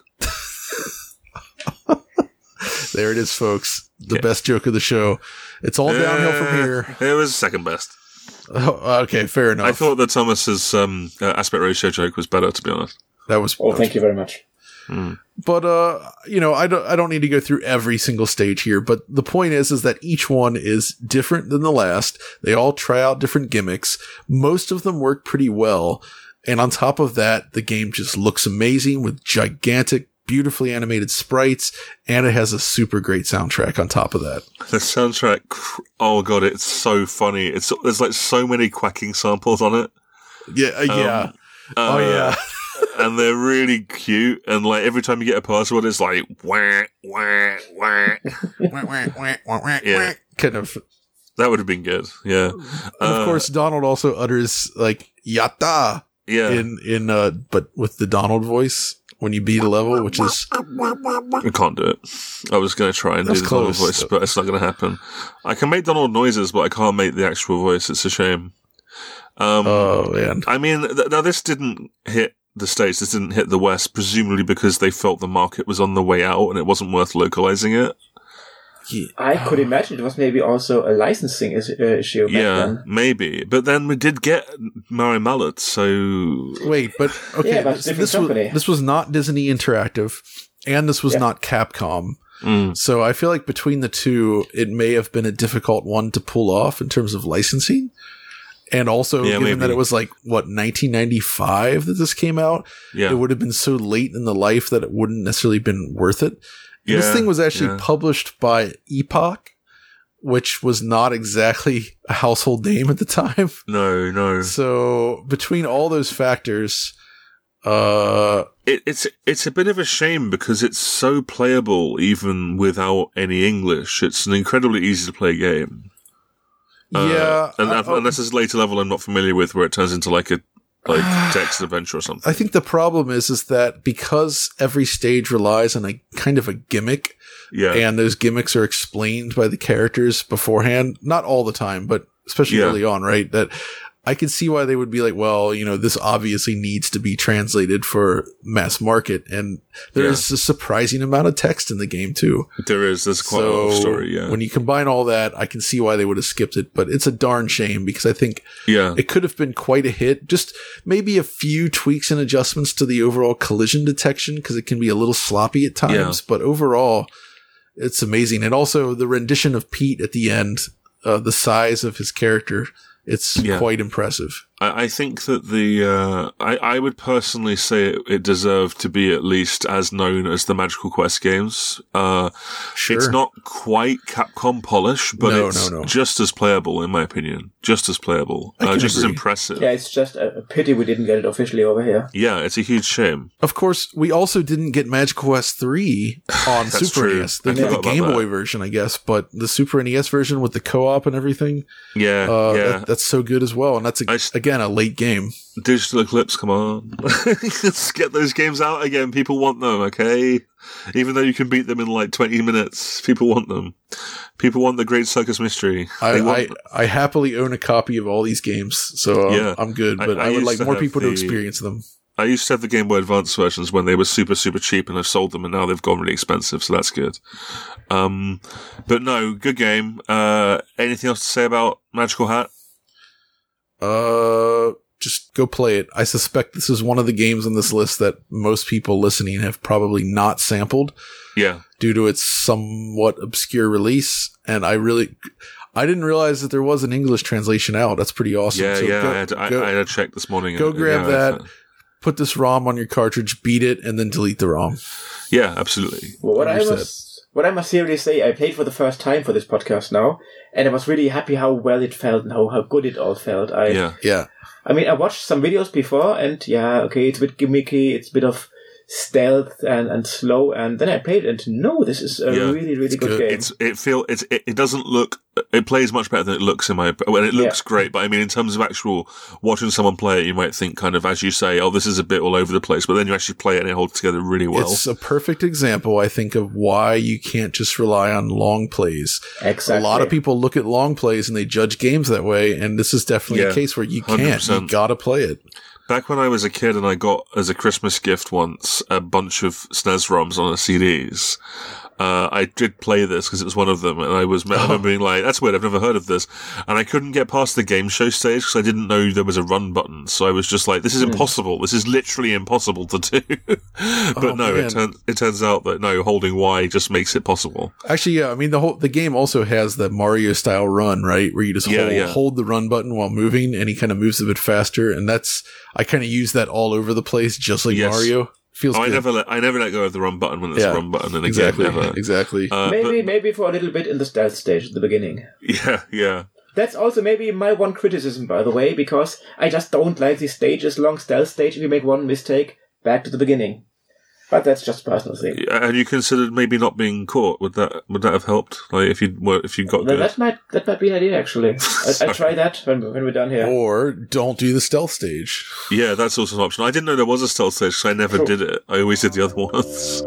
There it is, folks. The Yeah. best joke of the show. It's all downhill from here. Uh, It was second best. Oh, okay, fair enough. I thought that Thomas's um, uh, aspect ratio joke was better, to be honest. that was. Oh, thank you very much. But uh, you know, I don't. I don't need to go through every single stage here. But the point is, is that each one is different than the last. They all try out different gimmicks. Most of them work pretty well. And on top of that, the game just looks amazing with gigantic beautifully animated sprites, and it has a super great soundtrack on top of that. The soundtrack, oh god, it's so funny. It's there's like so many quacking samples on it. Yeah, uh, yeah. Um, oh uh, yeah. And they're really cute. And like every time you get a password, it's like wah wah wah. Yeah, kind of. that would have been good. Yeah. And Uh, of course, Donald also utters like "yatta" yeah. in in uh, but with the Donald voice when you beat a level, which is I can't do it. I was going to try and That's do the Donald close. voice, but it's not going to happen. I can make Donald noises, but I can't make the actual voice. It's a shame. Um, oh man. I mean, th- now this didn't hit the States, this didn't hit the West, presumably because they felt the market was on the way out and it wasn't worth localizing it. Yeah. I could imagine it was maybe also a licensing is- uh, issue back Yeah, then. maybe. But then we did get Mario Mallet, so... Wait, but okay, Yeah, but this, different this was company. this was not Disney Interactive, and this was Yeah. not Capcom. Mm, So I feel like between the two, it may have been a difficult one to pull off in terms of licensing. And also, Yeah, given maybe. that it was like, what, nineteen ninety-five that this came out, yeah. it would have been so late in the life that it wouldn't necessarily been worth it. And this Yeah, thing was actually yeah. published by Epoch, which was not exactly a household name at the time. No, no. So between all those factors, uh, It, it's it's a bit of a shame because it's so playable even without any English. It's an incredibly easy to play game. Uh, yeah, and, I- unless there's a later level I'm not familiar with where it turns into like a like text adventure or something. I think the problem is, is that because every stage relies on a kind of a gimmick, Yeah, and those gimmicks are explained by the characters beforehand, not all the time, but especially Yeah. early on, right? That I could see why they would be like, well, you know, this obviously needs to be translated for mass market. And there Yeah. is a surprising amount of text in the game too. there is. There's quite a lot of story. Yeah, when you combine all that, I can see why they would have skipped it, but it's a darn shame because I think yeah, it could have been quite a hit. Just maybe a few tweaks and adjustments to the overall collision detection because it can be a little sloppy at times, Yeah. but overall it's amazing. And also the rendition of Pete at the end, uh, the size of his character, it's Yeah. quite impressive. I, I think that the uh, I I would personally say it, it deserved to be at least as known as the Magical Quest games. Uh, Sure. It's not quite Capcom polish, but No, it's no, no. just as playable in my opinion. Just as playable, I uh, can just as agree. impressive. Yeah, it's just a, a pity we didn't get it officially over here. Yeah, it's a huge shame. Of course, we also didn't get Magic Quest three on That's Super true. N E S. The, I the forgot about Game that. Boy version, I guess, but the Super N E S version with the co-op and everything, Yeah, uh, yeah. that, that's so good as well. And that's, a, I s- again, a late game. Digital Eclipse, come on. Let's get those games out again. People want them, okay? Even though you can beat them in like twenty minutes, people want them. People want the Great Circus Mystery. I, They want- I, I happily own a copy of all these games, so uh, Yeah. I'm good. I- But I I, would used like to more have people to the- experience them. I used to have the Game Boy Advance versions when they were super, super cheap and I've sold them and now they've gone really expensive, so that's good. Um, but no, good game. Uh, anything else to say about Magical Hat? Uh, just go play it. I suspect this is one of the games on this list that most people listening have probably not sampled Yeah. due to its somewhat obscure release. And I really, I didn't realize that there was an English translation out. That's pretty awesome. Yeah, So yeah. go- I, had, I, go- I had a check this morning. go and- grab yeah, I- that. Put this ROM on your cartridge, beat it, and then delete the ROM. Yeah, absolutely. Well, what I You're was, what I must seriously say, I played for the first time for this podcast now, and I was really happy how well it felt and how, how good it all felt. I, Yeah. Yeah. I mean, I watched some videos before, and yeah, okay, it's a bit gimmicky, it's a bit of stealth and, and slow, and then I played it, and no, this is a Yeah, really, really it's good, good. game. It's it feel it's it, it doesn't look it plays much better than it looks in my well it looks Yeah. great, but I mean in terms of actual watching someone play it, you might think kind of as you say, oh, this is a bit all over the place, but then you actually play it and it holds together really well. It's a perfect example, I think, of why you can't just rely on long plays. Exactly. A lot of people look at long plays and they judge games that way, and this is definitely Yeah, a case where you one hundred can't. percent. You gotta play it. Back when I was a kid and I got as a Christmas gift once a bunch of S N E S ROMs on a C Ds. Uh, I did play this because it was one of them, and I was I remember being like, "That's weird. I've never heard of this." And I couldn't get past the game show stage because I didn't know there was a run button. So I was just like, "This is impossible. This is literally impossible to do." but Oh, no, man. it turns it turns out that no, holding Y just makes it possible. Actually, yeah, I mean the whole the game also has the Mario style run, right, where you just Yeah, hold, yeah. hold the run button while moving, and he kind of moves a bit faster, and that's I kind of use that all over the place, just like Yes. Mario. Feels oh, good. I never let I never let go of the run button when it's Yeah, a run button in a exactly, game. Never. Exactly. Uh, maybe but, maybe for a little bit in the stealth stage at the beginning. Yeah, yeah. That's also maybe my one criticism, by the way, because I just don't like these stages, long stealth stage. If you make one mistake, back to the beginning. But that's just a personal thing. And you considered maybe not being caught? Would that would that have helped? Like if you were if you got Well, good? that might that might be an idea actually. I, I'll try that when when we're done here. Or don't do the stealth stage. Yeah, that's also an option. I didn't know there was a stealth stage because I never Cool. did it. I always did the other ones.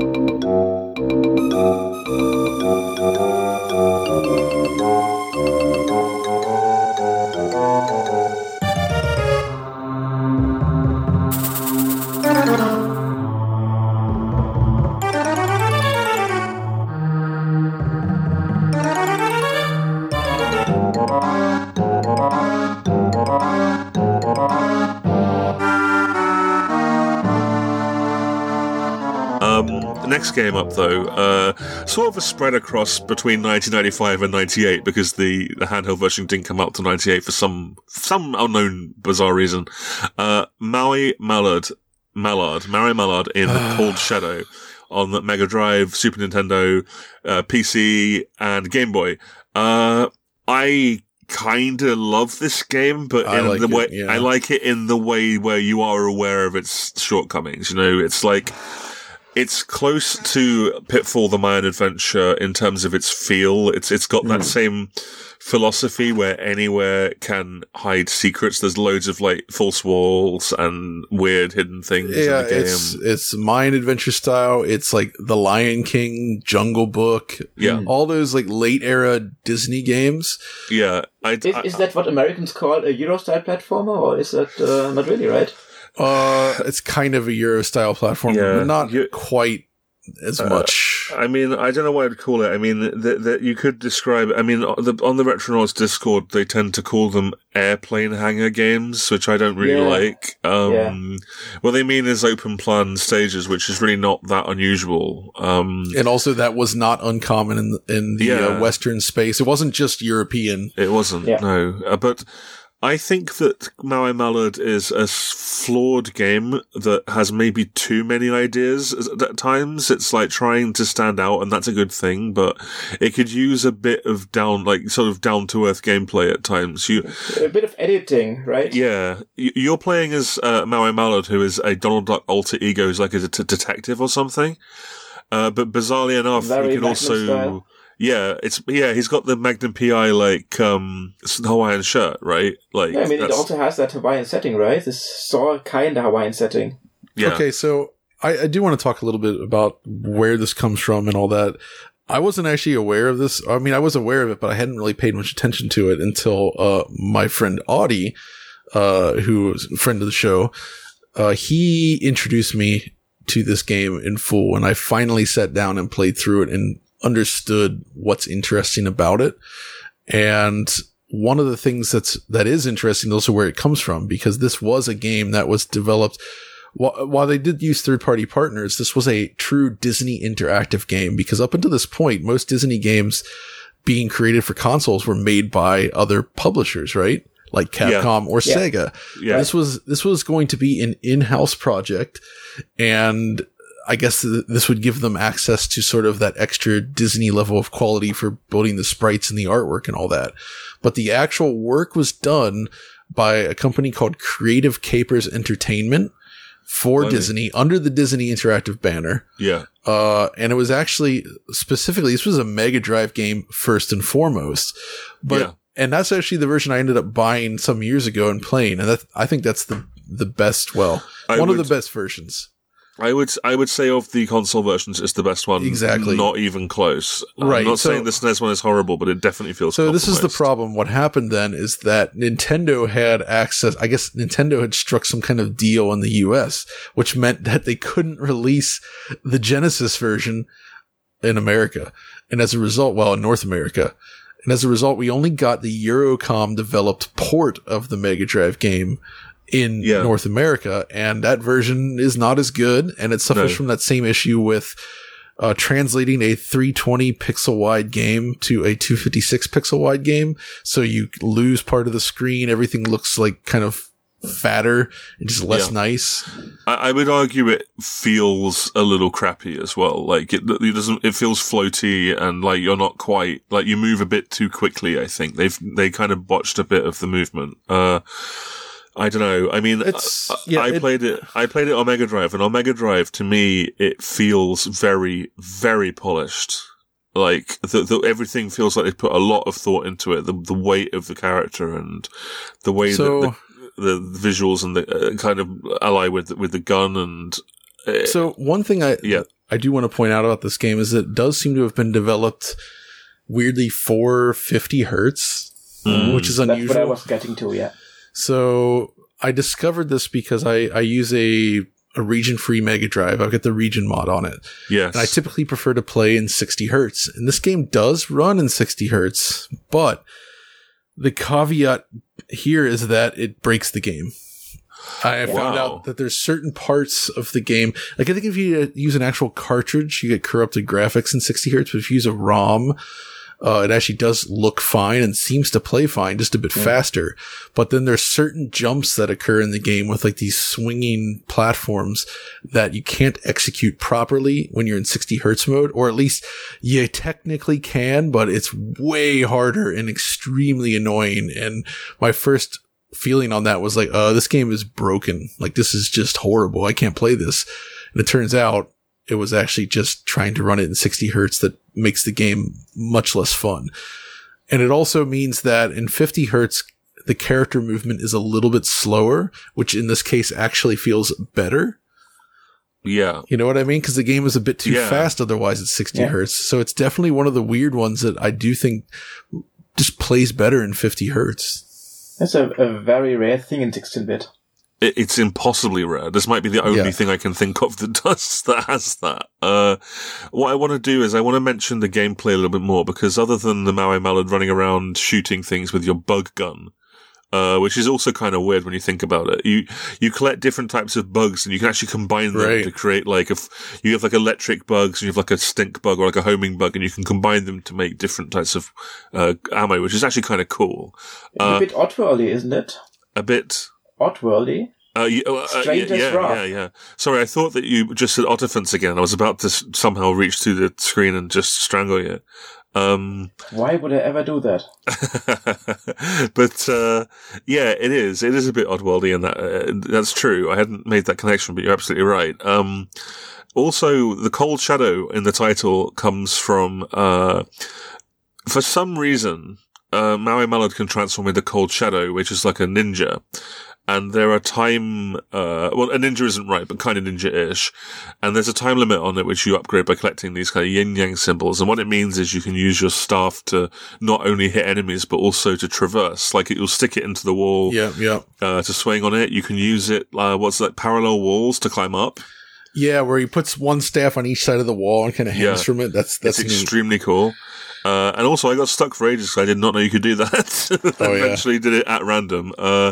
Um, the next game up, though, uh, sort of a spread across between nineteen ninety-five and ninety-eight because the, the handheld version didn't come out till ninety-eight for some some unknown bizarre reason. Uh, Maui Mallard, Mallard, Maui Mallard in Cold Shadow on the Mega Drive, Super Nintendo, uh, P C, and Game Boy. Uh, I kind of love this game, but I in like the it, way yeah. I like it in the way where you are aware of its shortcomings. You know, it's like. It's close to Pitfall: The Mayan Adventure in terms of its feel. It's it's got that Mm. same philosophy where anywhere can hide secrets. There's loads of like false walls and weird hidden things Yeah, in the game. it's it's Mayan adventure style. It's like The Lion King, Jungle Book, Yeah. all those like late era Disney games. yeah, I, Is, I, is that what Americans call a Euro style platformer, or is that uh, not really right? Uh, it's kind of a Euro style platform, Yeah, but not you- quite as Uh, much. I mean, I don't know what I'd call it. I mean, that that you could describe. I mean, on the, on the Retronauts Discord, they tend to call them airplane hangar games, which I don't really Yeah. like. Um, what they mean is open plan stages, which is really not that unusual. Um, And also, that was not uncommon in the, in the Yeah. uh, Western space. It wasn't just European. it wasn't, Yeah. no. Uh, but I think that Maui Mallard is a s- flawed game that has maybe too many ideas at at times. It's like trying to stand out, and that's a good thing, but it could use a bit of down, like sort of down to earth gameplay at times. You, A bit of editing, right? yeah, y- you're playing as uh, Maui Mallard, who is a Donald Duck alter ego, who's like a t- detective or something. Uh, but bizarrely enough, Very he can Magnum also. style. Yeah, it's yeah. He's got the Magnum P I like um Hawaiian shirt, right? Like, Yeah, I mean, it that's- also has that Hawaiian setting, right? This Saw kind of Hawaiian setting. yeah. Okay, so I, I do want to talk a little bit about where this comes from and all that. I wasn't actually aware of this. I mean, I was aware of it, but I hadn't really paid much attention to it until uh, my friend Audie, uh, who was a friend of the show, uh, he introduced me to this game in full, and I finally sat down and played through it and understood what's interesting about it. And one of the things that's that is interesting is also where it comes from, because this was a game that was developed Wh- While they did use third-party partners, this was a true Disney interactive game, because up until this point, most Disney games being created for consoles were made by other publishers, right? Like Capcom or Yeah. Sega. Yeah. This was this was going to be an in-house project, and I guess th- this would give them access to sort of that extra Disney level of quality for building the sprites and the artwork and all that. But the actual work was done by a company called Creative Capers Entertainment for Blimey. Disney under the Disney Interactive banner. Yeah. Uh, and it was actually specifically, this was a Mega Drive game first and foremost, but, Yeah. and that's actually the version I ended up buying some years ago and playing. And that, I think that's the, the best, well, I one would- of the best versions. I would I would say of the console versions, it's the best one. Exactly. Not even close. Right, I'm not so- saying the S N E S one is horrible, but it definitely feels So this is the compromised. problem. What happened then is that Nintendo had access, I guess Nintendo had struck some kind of deal in the U S, which meant that they couldn't release the Genesis version in America. And as a result, well, in North America. And as a result, we only got the Eurocom developed port of the Mega Drive game in Yeah. North America. And that version is not as good. And it suffers No. from that same issue with uh, translating a three twenty pixel wide game to a two fifty-six pixel wide game. So you lose part of the screen. Everything looks like kind of fatter and just less Yeah. nice. I, I would argue it feels a little crappy as well. Like it, it doesn't, it feels floaty and like you're not quite, like you move a bit too quickly, I think. They've, they kind of botched a bit of the movement. Uh, I don't know. I mean, It's, I, yeah, I it- played it, I played it on Mega Drive, and on Mega Drive, to me, it feels very, very polished. Like, the, the, everything feels like they put a lot of thought into it. The, the weight of the character and the way So- that the, the visuals and the uh, kind of ally with, with the gun and, uh, So one thing I yeah. I do want to point out about this game is it does seem to have been developed weirdly for fifty hertz, Mm. which is That's unusual. what I was getting to, yeah. So I discovered this because I, I use a, a region-free Mega Drive. I've got the region mod on it. yes. And I typically prefer to play in sixty hertz. And this game does run in sixty hertz, but the caveat here is that it breaks the game. I found Wow. out that there's certain parts of the game, like I think if you uh, use an actual cartridge, you get corrupted graphics in sixty hertz, but if you use a ROM, uh, it actually does look fine and seems to play fine, just a bit faster. But then there's certain jumps that occur in the game with like these swinging platforms that you can't execute properly when you're in sixty hertz mode, or at least you technically can, but it's way harder and extremely annoying. And my first feeling on that was like, uh, this game is broken. Like, this is just horrible. I can't play this. And it turns out it was actually just trying to run it in sixty hertz that makes the game much less fun. And it also means that in fifty hertz, the character movement is a little bit slower, which in this case actually feels better. yeah. You know what I mean? Because the game is a bit too Yeah. fast otherwise at sixty Yeah. hertz. So it's definitely one of the weird ones that I do think just plays better in fifty hertz. That's a, a very rare thing in sixteen-bit. It, it's impossibly rare. This might be the only Yeah. thing I can think of that does, that has that. Uh, what I want to do is I want to mention the gameplay a little bit more, because other than the Maui Mallard running around shooting things with your bug gun, uh, which is also kind of weird when you think about it. You, you collect different types of bugs and you can actually combine them Right. to create like a, f- you have like electric bugs, and you have like a stink bug or like a homing bug, and you can combine them to make different types of, uh, ammo, which is actually kind of cool. It's Uh, a bit oddworldy, isn't it? A bit, Oddworldy. Uh, yeah, uh, uh, Strange yeah, as yeah, rock. yeah, yeah. Sorry, I thought that you just said Otterfants again. I was about to s- somehow reach through the screen and just strangle you. Um, Why would I ever do that? but, uh, yeah, it is. It is a bit oddworldy, and that, uh, that's true. I hadn't made that connection, but you're absolutely right. Um, also, the Cold Shadow in the title comes from, uh, for some reason, uh, Maui Mallard can transform into Cold Shadow, which is like a ninja. And there are time, uh, well, a ninja isn't right, but kind of ninja-ish. And there's a time limit on it, which you upgrade by collecting these kind of yin-yang symbols. And what it means is you can use your staff to not only hit enemies, but also to traverse. Like, you'll stick it into the wall, Yeah, yeah. uh, to swing on it. You can use it, uh, what's that, parallel walls to climb up. Yeah, where he puts one staff on each side of the wall and kind of hangs Yeah. from it. That's, that's It's neat. extremely cool. Uh, and also I got stuck for ages because I did not know you could do that. I Oh, yeah. eventually did it at random. Uh,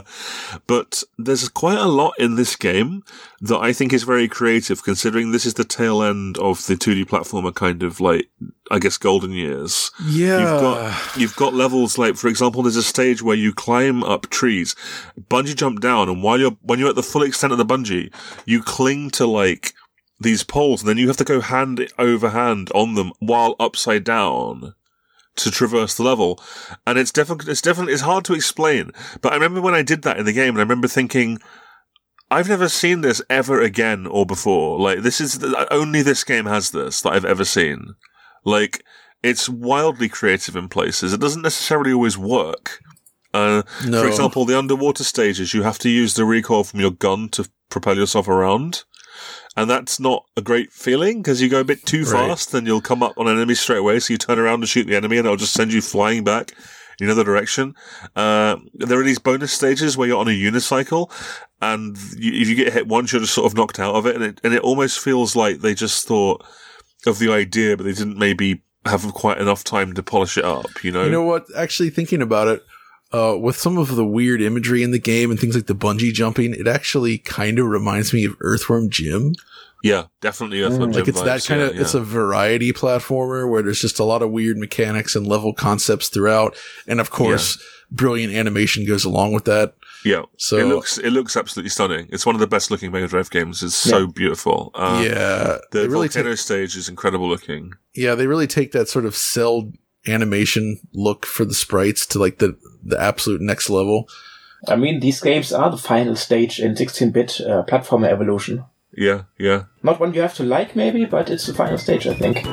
but there's quite a lot in this game that I think is very creative, considering this is the tail end of the two D platformer kind of like, I guess, golden years. Yeah. You've got, you've got levels like, for example, there's a stage where you climb up trees, bungee jump down, and while you're, when you're at the full extent of the bungee, you cling to like these poles, and then you have to go hand over hand on them while upside down to traverse the level. And it's definitely, it's definitely, it's hard to explain. But I remember when I did that in the game, and I remember thinking, I've never seen this ever again or before. Like, this is, the, only this game has this that I've ever seen. Like, it's wildly creative in places. It doesn't necessarily always work. Uh, No. for example, the underwater stages, you have to use the recoil from your gun to propel yourself around. And that's not a great feeling, because you go a bit too Right. fast, then you'll come up on an enemy straight away, so you turn around to shoot the enemy, and it'll just send you flying back in another direction. Uh, there are these bonus stages where you're on a unicycle, and you, if you get hit once, you're just sort of knocked out of it, and it, and it almost feels like they just thought of the idea, but they didn't maybe have quite enough time to polish it up, you know? You know what? Actually, thinking about it, uh, with some of the weird imagery in the game and things like the bungee jumping, it actually kind of reminds me of Earthworm Jim. Yeah, definitely Earthworm Like, Jim it's that vibes, kind of, yeah, it's yeah. a variety platformer where there's just a lot of weird mechanics and level concepts throughout. And of course, brilliant animation goes along with that. Yeah, So it looks it looks absolutely stunning. It's one of the best looking Mega Drive games. It's so Yeah. beautiful. Uh, yeah, the they really volcano take, stage is incredible looking. yeah, they really take that sort of cell animation look for the sprites to like the the absolute next level. I mean, these games are the final stage in sixteen-bit uh, platformer evolution. Yeah, yeah. Not one you have to like, maybe, but it's the final stage, I think.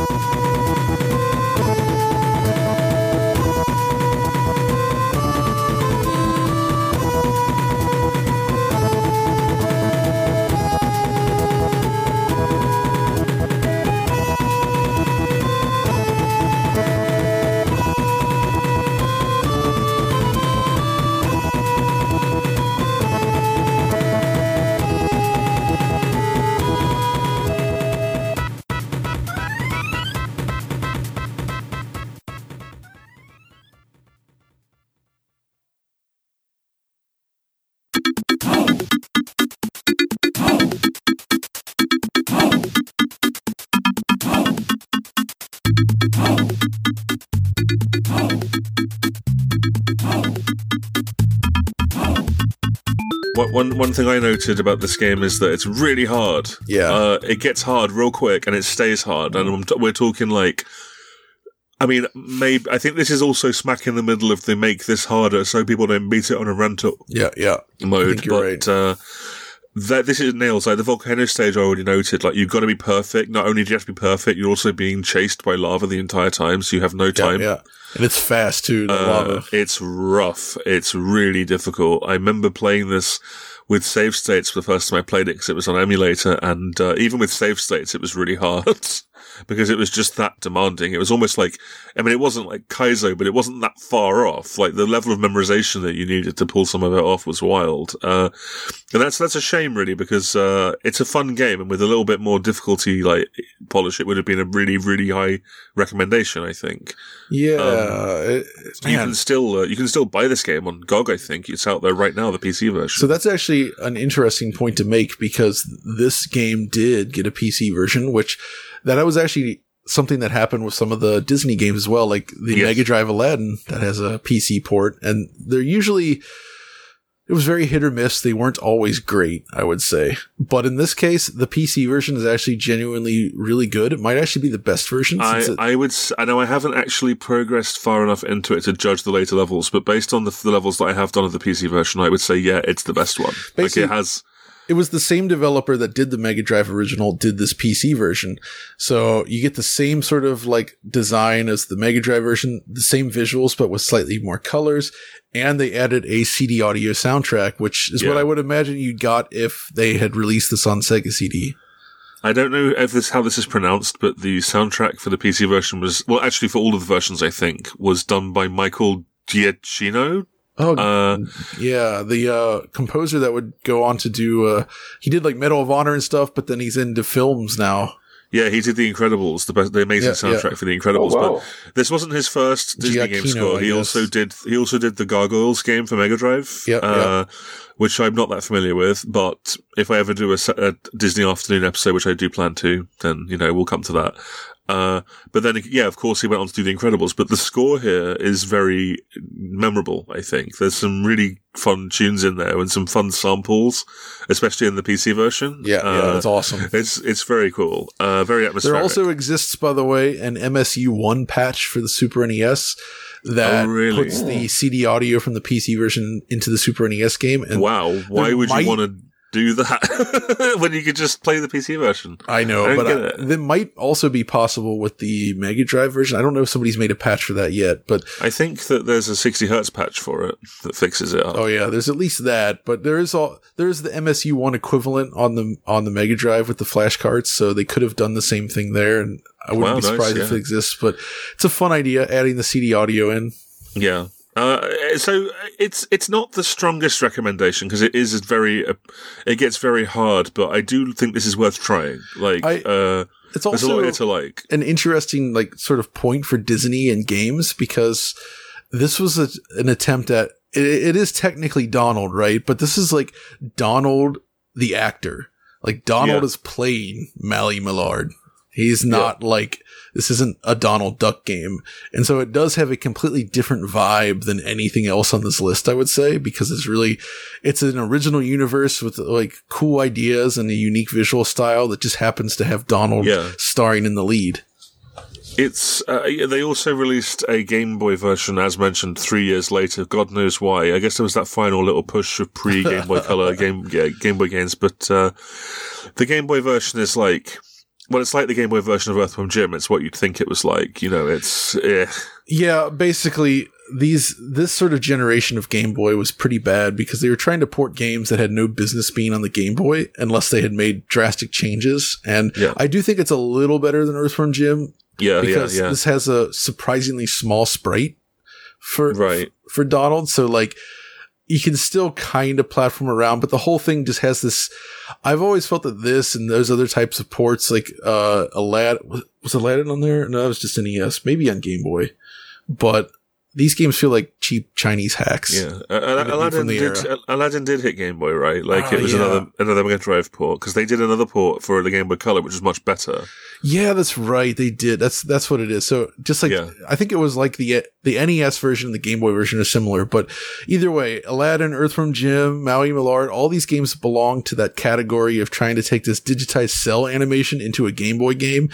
What, one one thing I noted about this game is that it's really hard. Yeah. uh, it gets hard real quick and it stays hard. And I'm t- we're talking like, I mean, maybe I think this is also smack in the middle of the make this harder so people don't beat it on a rental Yeah, yeah. mode. think you're But right. uh, that this is nails. Like the volcano stage, I already noted. Like you've got to be perfect. Not only do you have to be perfect, you're also being chased by lava the entire time, so you have no Yeah, time. yeah. And it's fast too, the Uh, lava. it's rough. It's really difficult. I remember playing this with save states for the first time I played it because it was on emulator, and uh, even with save states, it was really hard because it was just that demanding. It was almost like, I mean, it wasn't like Kaizo, but it wasn't that far off. Like the level of memorization that you needed to pull some of it off was wild. Uh, and that's, that's a shame really because, uh, it's a fun game, and with a little bit more difficulty, like polish, it would have been a really, really high recommendation, I think. Yeah. um, it- You man. can still, uh, you can still buy this game on G O G, I think. It's out there right now, the P C version. So that's actually an interesting point to make because this game did get a P C version, which that was actually something that happened with some of the Disney games as well, like the Yes. Mega Drive Aladdin that has a P C port, and they're usually, it was very hit or miss. They weren't always great, I would say. But in this case, the P C version is actually genuinely really good. It might actually be the best version. I, Since it, I would, s- I know I haven't actually progressed far enough into it to judge the later levels, but based on the, the levels that I have done of the P C version, I would say, yeah, it's the best one. Like Basically- it has, it was the same developer that did the Mega Drive original did this P C version. So you get the same sort of like design as the Mega Drive version, the same visuals, but with slightly more colors. And they added a C D audio soundtrack, which is what Yeah. I would imagine you got if they had released this on Sega C D. I don't know if this, how this is pronounced, but the soundtrack for the P C version was, well, actually for all of the versions, I think, was done by Michael Giacchino. Oh, Uh, yeah. The, uh, composer that would go on to do, uh, he did like Medal of Honor and stuff, but then he's into films now. Yeah, he did The Incredibles, the best, the amazing Yeah, soundtrack yeah. for The Incredibles. Oh, wow. But this wasn't his first Disney game Giacchino, score. I He guess. also did. He also did the Gargoyles game for Mega Drive, Yeah, uh, which I'm not that familiar with. But if I ever do a, se- a Disney Afternoon episode, which I do plan to, then you know we'll come to that. Uh, but then, yeah, of course, he went on to do The Incredibles. But the score here is very memorable, I think. There's some really fun tunes in there and some fun samples, especially in the P C version. Yeah, uh, yeah, it's awesome. It's it's very cool. Uh, very atmospheric. There also exists, by the way, an M S U one patch for the Super N E S that Oh, really? puts the C D audio from the P C version into the Super N E S game. And Wow, why there would might- you want to do that when you could just play the P C version? I know, I don't but get I, it. that might also be possible with the Mega Drive version. I don't know if somebody's made a patch for that yet, but I think that there's a sixty hertz patch for it that fixes it up. oh yeah, there's at least that. But there is all there is the M S U one equivalent on the on the Mega Drive with the flash cards, so they could have done the same thing there. And I wouldn't Wow, be nice, surprised if yeah. it exists. But it's a fun idea adding the C D audio in. Yeah. Uh, so it's it's not the strongest recommendation because it is very uh, it gets very hard, but I do think this is worth trying. Like, I- uh, It's there's a lot also here to like. an interesting like sort of point for Disney and games because this was a, an attempt at it, it is technically Donald, right? But this is like Donald the actor. Like Donald Yeah. is playing Mally Millard. He's not yeah. like, this isn't a Donald Duck game. And so it does have a completely different vibe than anything else on this list, I would say, because it's really, it's an original universe with like cool ideas and a unique visual style that just happens to have Donald yeah. starring in the lead. It's, uh, they also released a Game Boy version, as mentioned, three years later. God knows why. I guess there was that final little push of pre-Game Boy Color game, yeah, Game Boy games, but, uh, the Game Boy version is like, well, it's like the Game Boy version of Earthworm Jim. It's what you'd think it was like, you know, it's, eh. Yeah, basically, these, this sort of generation of Game Boy was pretty bad because they were trying to port games that had no business being on the Game Boy unless they had made drastic changes. And yeah. I do think it's a little better than Earthworm Jim. Yeah, because yeah, yeah. this has a surprisingly small sprite for, right. for Donald. So like, you can still kind of platform around, but the whole thing just has this. I've always felt that this and those other types of ports, like uh, Aladdin, was, was Aladdin on there? No, it was just N E S, maybe on Game Boy. But these games feel like cheap Chinese hacks. Yeah, uh, Aladdin did. Era. Aladdin did hit Game Boy, right? Like uh, it was yeah. another another Mega Drive port because they did another port for the Game Boy Color, which was much better. Yeah, that's right. They did. That's that's what it is. So just like yeah. I think it was like the the N E S version and the Game Boy version are similar, but either way, Aladdin, Earthworm Jim, Maui Millard, all these games belong to that category of trying to take this digitized cell animation into a Game Boy game.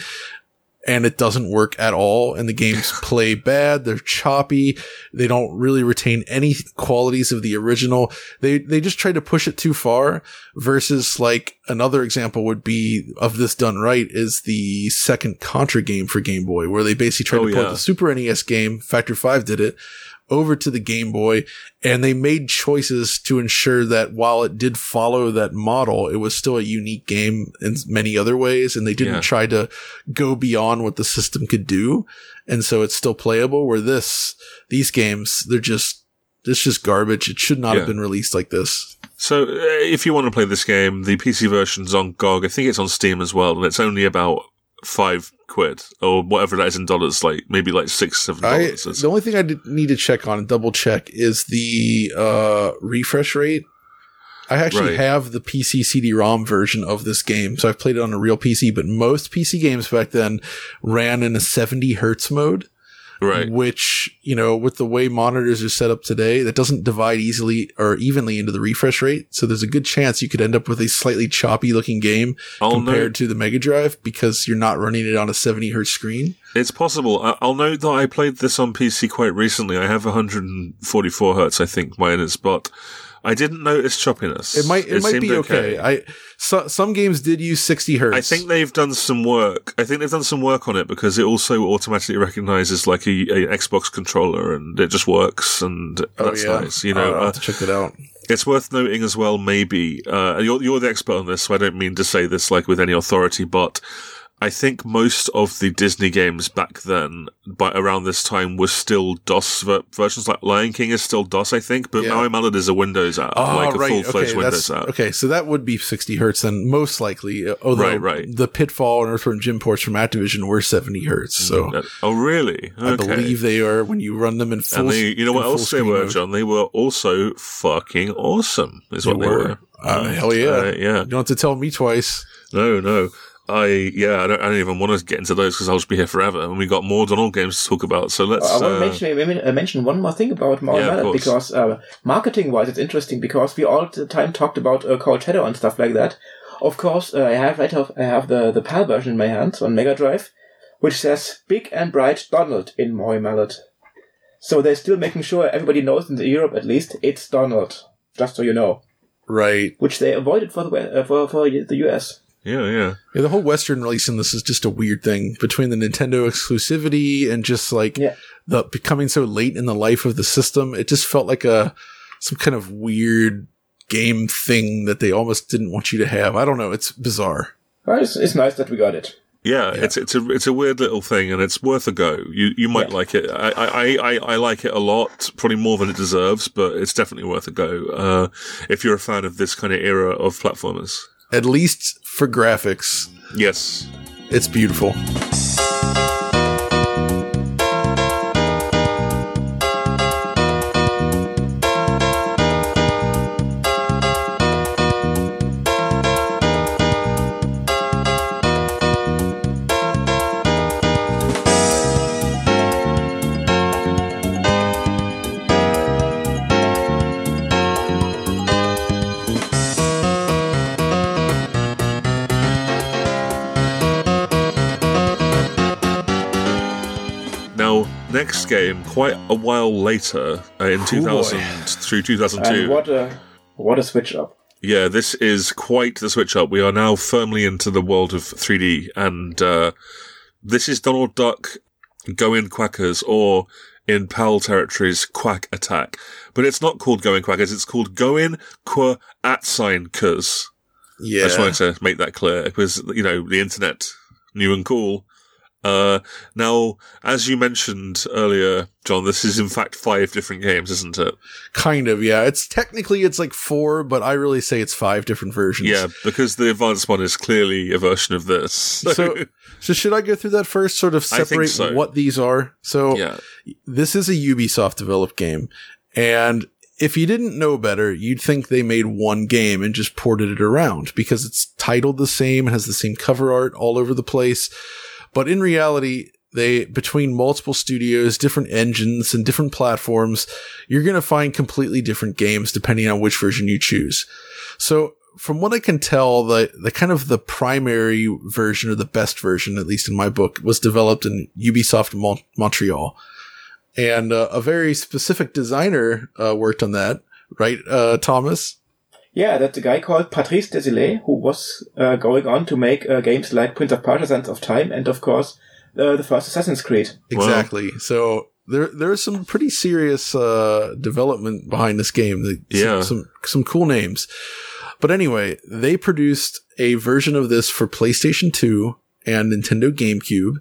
And it doesn't work at all. And the games play bad. They're choppy. They don't really retain any qualities of the original. They, they just try to push it too far versus like another example would be of this done right is the second Contra game for Game Boy, where they basically tried oh, to port yeah. the Super N E S game. Factor five did it over to the Game Boy, and they made choices to ensure that while it did follow that model, it was still a unique game in many other ways, and they didn't yeah. try to go beyond what the system could do, and so it's still playable, where this, these games, they're just, it's just garbage. It should not yeah. have been released like this. So, uh, if you want to play this game, the P C version's on G O G, I think it's on Steam as well, and it's only about five quid or whatever that is in dollars, like maybe like six, seven dollars. I, the only thing I did need to check on and double check is the uh, refresh rate. I actually right. have the P C C D ROM version of this game, so I've played it on a real P C, but most P C games back then ran in a seventy hertz mode. Right. Which, you know, with the way monitors are set up today, that doesn't divide easily or evenly into the refresh rate. So there's a good chance you could end up with a slightly choppy looking game I'll compared note, to the Mega Drive because you're not running it on a seventy hertz screen. It's possible. I'll note that I played this on P C quite recently. I have one forty-four hertz, I think mine is, but I didn't notice choppiness. It might, it, it might be okay. okay. I, so, some games did use sixty hertz. I think they've done some work. I think they've done some work on it because it also automatically recognizes like a, a Xbox controller and it just works and that's oh, yeah. nice. You know, I'll have to check it out. It's worth noting as well, maybe, uh, you're, you're the expert on this, so I don't mean to say this like with any authority, but I think most of the Disney games back then, by around this time, were still DOS ver- versions. Like Lion King is still DOS, I think, but yeah. Maui Millard is a Windows app, oh, like a right. full-fledged okay, Windows app. Okay, so that would be sixty hertz then, most likely. Although right, right. the Pitfall and Earthworm Jim ports from Activision were seventy hertz. So, oh, really? Okay. I believe they are when you run them in full. And they, you know what else they were, mode. John? They were also fucking awesome. Is they what were. they were. Uh, hell yeah! Uh, yeah. You don't have to tell me twice. No, no. I, yeah, I don't, I don't even want to get into those because I'll just be here forever. And we've got more Donald games to talk about. So let's. I want to uh, mention, uh, mention one more thing about Maui Millard yeah, because uh, marketing wise, it's interesting because we all the time talked about uh, Cold Shadow and stuff like that. Of course, uh, I have right have, I have the, the PAL version in my hands on Mega Drive, which says Big and Bright Donald in Maui Millard. So they're still making sure everybody knows in Europe at least it's Donald, just so you know. Right. Which they avoided for the uh, for for the U S. Yeah, yeah. Yeah, the whole Western release in this is just a weird thing between the Nintendo exclusivity and just like yeah. the becoming so late in the life of the system. It just felt like a some kind of weird game thing that they almost didn't want you to have. I don't know. It's bizarre. Well, it's, it's nice that we got it. Yeah, yeah, it's it's a it's a weird little thing, and it's worth a go. You you might yeah. like it. I, I, I, I like it a lot, probably more than it deserves, but it's definitely worth a go uh, if you're a fan of this kind of era of platformers. At least for graphics. Yes. It's beautiful. next game quite a while later, uh, in two thousand boy. through two thousand two. And what a what a switch up! Yeah, this is quite the switch up. We are now firmly into the world of three D, and uh, this is Donald Duck Go-In Quackers, or in PAL territories, Quack Attack. But it's not called Go-In Quackers, it's called Go-In Qua at sign cuz. Yeah. I just wanted to make that clear, because, you know, the internet, new and cool. Uh, now, as you mentioned earlier, John, this is in fact five different games, isn't it? Kind of, yeah. It's technically it's like four, but I really say it's five different versions. Yeah, because the advanced one is clearly a version of this. So, So, so should I go through that first, sort of I think separate so. what these are? So, yeah. this is a Ubisoft developed game, and if you didn't know better, you'd think they made one game and just ported it around, because it's titled the same, has the same cover art all over the place. But in reality, they, between multiple studios, different engines, and different platforms, you're going to find completely different games depending on which version you choose. So, from what I can tell, the, the kind of the primary version, or the best version, at least in my book, was developed in Ubisoft Mon- Montreal. And uh, a very specific designer uh, worked on that, right, uh, Thomas? Yeah, that's a guy called Patrice Desilets, who was uh, going on to make uh, games like Prince of Persia: Sands of Time, and of course, uh, the first Assassin's Creed. Exactly. Wow. So there there's some pretty serious uh, development behind this game. Some, yeah. Some, some cool names. But anyway, they produced a version of this for PlayStation two and Nintendo GameCube,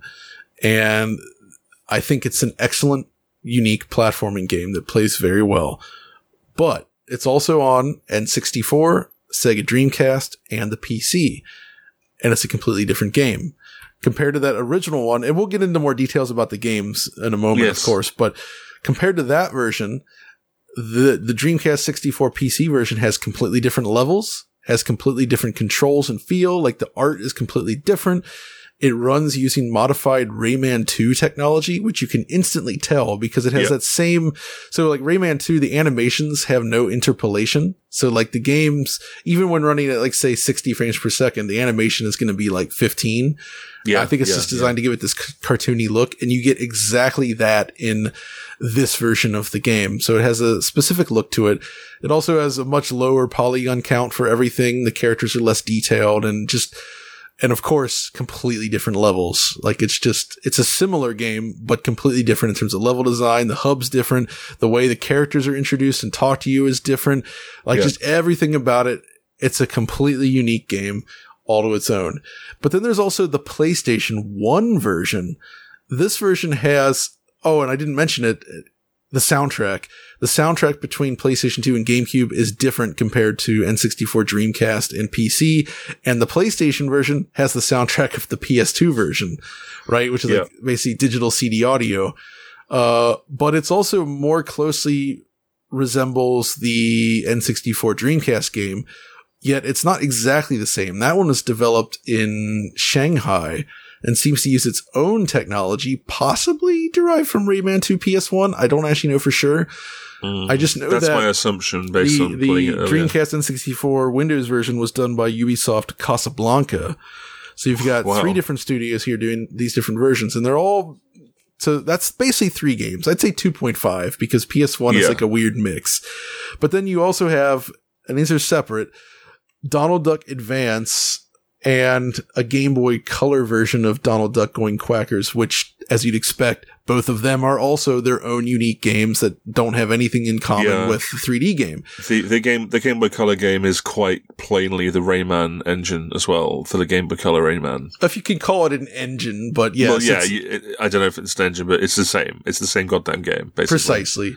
and I think it's an excellent, unique platforming game that plays very well. But it's also on N sixty-four, Sega Dreamcast, and the P C. And it's a completely different game. Compared to that original one, and we'll get into more details about the games in a moment, yes. of course, but compared to that version, the, the Dreamcast sixty-four P C version has completely different levels, has completely different controls and feel, like the art is completely different. It runs using modified Rayman two technology, which you can instantly tell because it has yep. that same, so like Rayman two, the animations have no interpolation. So like the games, even when running at like say sixty frames per second, the animation is going to be like fifteen. Yeah. I think it's yeah, just designed yeah. to give it this c- cartoony look, and you get exactly that in this version of the game. So it has a specific look to it. It also has a much lower polygon count for everything. The characters are less detailed and just, and of course, completely different levels. Like it's just, it's a similar game, but completely different in terms of level design. The hub's different. The way the characters are introduced and talk to you is different. Like yeah. just everything about it. It's a completely unique game all to its own. But then there's also the PlayStation one version. This version has, oh, and I didn't mention it, the soundtrack. The soundtrack between PlayStation two and GameCube is different compared to N sixty-four, Dreamcast, and P C. And the PlayStation version has the soundtrack of the P S two version, right? Which is yeah. like basically digital C D audio. Uh, but it's also more closely resembles the N sixty-four Dreamcast game, yet it's not exactly the same. That one was developed in Shanghai and seems to use its own technology, possibly derived from Rayman two P S one. I don't actually know for sure. Mm, I just know that's that my assumption based the, on the playing it earlier. Dreamcast N sixty-four Windows version was done by Ubisoft Casablanca. So you've got wow. three different studios here doing these different versions, and they're all, so that's basically three games. I'd say two point five because P S one yeah. is like a weird mix. But then you also have, and these are separate, Donald Duck Advance and a Game Boy Color version of Donald Duck Going Quackers, which, as you'd expect, both of them are also their own unique games that don't have anything in common yeah. with the three D game. The, the game, the Game Boy Color game is quite plainly the Rayman engine as well for the Game Boy Color Rayman. If you can call it an engine, but yes. Well, yeah, you, it, I don't know if it's an engine, but it's the same. It's the same goddamn game, basically. Precisely.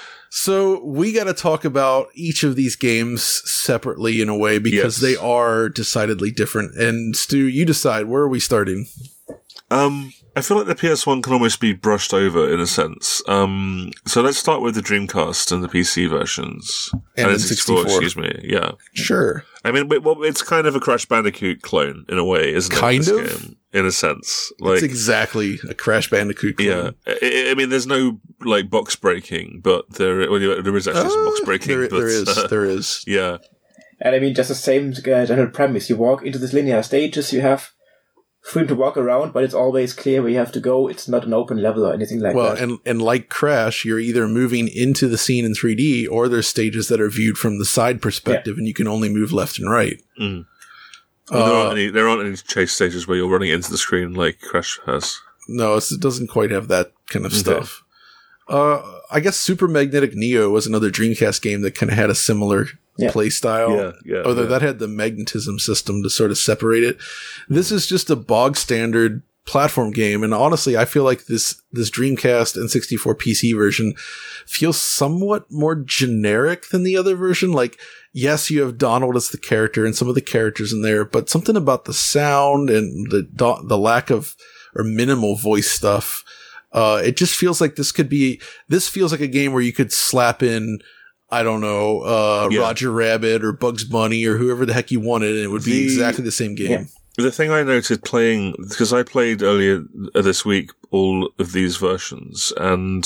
So we got to talk about each of these games separately in a way because yes. they are decidedly different. And Stu, you decide, where are we starting? Um, I feel like the P S one can almost be brushed over in a sense. Um, so let's start with the Dreamcast and the P C versions. And N sixty-four. Excuse me. Yeah. Sure. I mean, well, it's kind of a Crash Bandicoot clone in a way, isn't kind it? Kind of? Game, in a sense. Like, it's exactly a Crash Bandicoot clone. Yeah. I, I mean, there's no, like, box breaking, but there, well, there is actually uh, some box breaking. There, but, there is. Uh, there is. Yeah. And I mean, just the same uh, general premise. You walk into these linear stages, you have freedom to walk around, but it's always clear where you have to go. It's not an open level or anything like well, that. Well, and, and like Crash, you're either moving into the scene in three D, or there's stages that are viewed from the side perspective, yeah. and you can only move left and right. Mm. Well, there, uh, aren't any, there aren't any chase stages where you're running into the screen like Crash has. No, it's, it doesn't quite have that kind of okay. stuff. Uh, I guess Super Magnetic Neo was another Dreamcast game that kind of had a similar yeah. play style. Yeah, yeah, although yeah. that had the magnetism system to sort of separate it. This is just a bog standard platform game, and honestly, I feel like this this Dreamcast N sixty-four P C version feels somewhat more generic than the other version. Like, yes, you have Donald as the character and some of the characters in there, but something about the sound and the the lack of or minimal voice stuff. Uh, it just feels like this could be, this feels like a game where you could slap in, I don't know, uh, yeah. Roger Rabbit or Bugs Bunny or whoever the heck you wanted, and it would be the, exactly the same game. Yeah. The thing I noted playing, because I played earlier this week all of these versions, and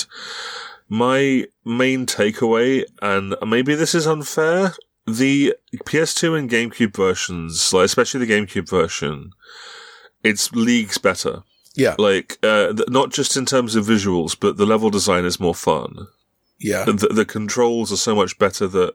my main takeaway, and maybe this is unfair, the P S two and GameCube versions, like especially the GameCube version, it's leagues better. Yeah. Like, uh, th- not just in terms of visuals, but the level design is more fun. Yeah. The, the controls are so much better that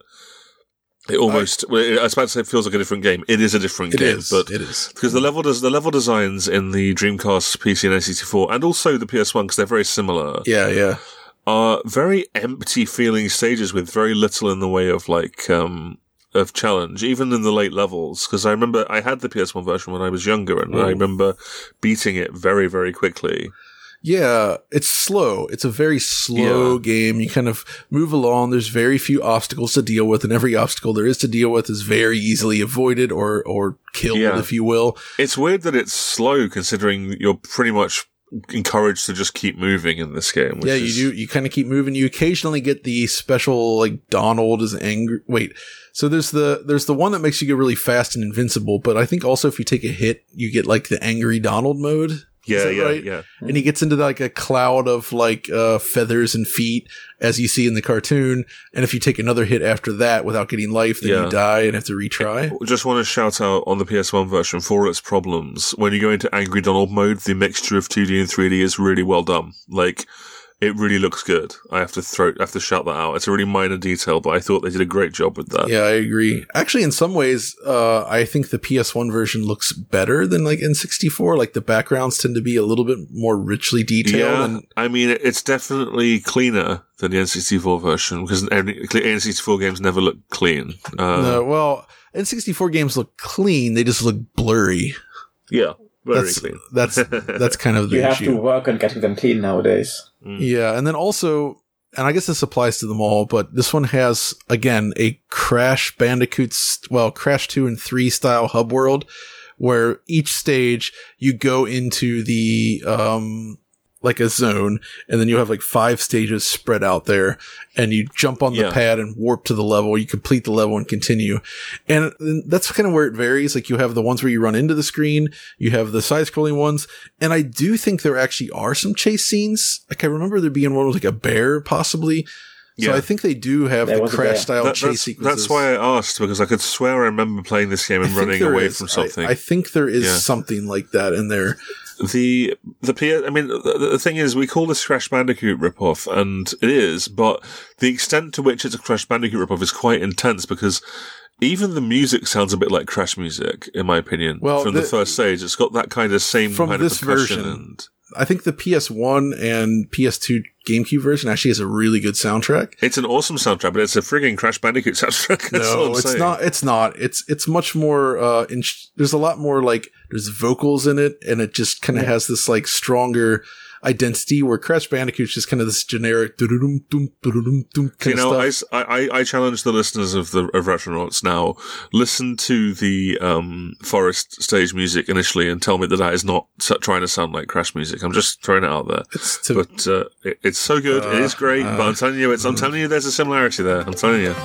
it almost, I, well, I was about to say it feels like a different game. It is a different it game. Is, but it is. Because the level does, the level designs in the Dreamcast, P C and N sixty-four, and also the P S one, because they're very similar. Yeah, yeah. Are very empty feeling stages with very little in the way of like, um, of challenge, even in the late levels, because I remember I had the P S one version when I was younger, and oh. I remember beating it very, very quickly. Yeah, it's slow. It's a very slow yeah. game. You kind of move along. There's very few obstacles to deal with, and every obstacle there is to deal with is very easily avoided or, or killed, yeah. if you will. It's weird that it's slow, considering you're pretty much encouraged to just keep moving in this game. Which yeah, you is... do. You kind of keep moving. You occasionally get the special, like, Donald is angry. Wait. So there's the, there's the one that makes you get really fast and invincible, but I think also if you take a hit, you get like the angry Donald mode. Yeah, yeah, right? yeah. And he gets into like a cloud of like, uh, feathers and feet as you see in the cartoon. And if you take another hit after that without getting life, then yeah. you die and have to retry. I just want to shout out on the P S one version for its problems. When you go into Angry Donald mode, the mixture of two D and three D is really well done. Like, it really looks good. I have to throw, I have to shout that out. It's a really minor detail, but I thought they did a great job with that. Yeah, I agree. Actually, in some ways, uh, I think the P S one version looks better than like N sixty-four. Like the backgrounds tend to be a little bit more richly detailed. Yeah, and- I mean, it's definitely cleaner than the N sixty-four version, because N sixty-four games never look clean. Uh, no, well, N sixty-four games look clean. They just look blurry. Yeah. Very that's, clean. that's, that's kind of the you issue. You have to work on getting them clean nowadays. Mm. Yeah, and then also, and I guess this applies to them all, but this one has, again, a Crash Bandicoot, well, Crash two and three style hub world, where each stage you go into the, um, like a zone, and then you have like five stages spread out there, and you jump on the yeah. pad and warp to the level, you complete the level and continue. And that's kind of where it varies. Like you have the ones where you run into the screen, you have the side-scrolling ones, and I do think there actually are some chase scenes. Like I remember there being one with like a bear, possibly. So yeah. I think they do have there the Crash-style that, chase that's, sequences. That's why I asked, because I could swear I remember playing this game and running away is. from something. I, I think there is yeah. something like that in there. The, the P S, I mean, the, the thing is, we call this Crash Bandicoot ripoff, and it is, but the extent to which it's a Crash Bandicoot ripoff is quite intense, because even the music sounds a bit like Crash music, in my opinion. Well, from the, the first stage, it's got that kind of same from kind this of percussion. Version, and I think the P S one and P S two GameCube version actually has a really good soundtrack. It's an awesome soundtrack, but it's a frigging Crash Bandicoot soundtrack. That's no, all I'm it's saying. not. It's not. It's it's much more. Uh, in, there's a lot more like there's vocals in it, and it just kind of yeah. has this like stronger identity. Where Crash Bandicoot's just kind of this generic dum dum dum dum kind you know, of stuff. I, I I challenge the listeners of the of Retronauts now. Listen to the um Forest stage music initially and tell me that that is not trying to sound like Crash music. I'm just throwing it out there. It's to, but uh, it, it's so good. Uh, it is great. Uh, but I'm telling you, it's. I'm telling you, there's a similarity there. I'm telling you.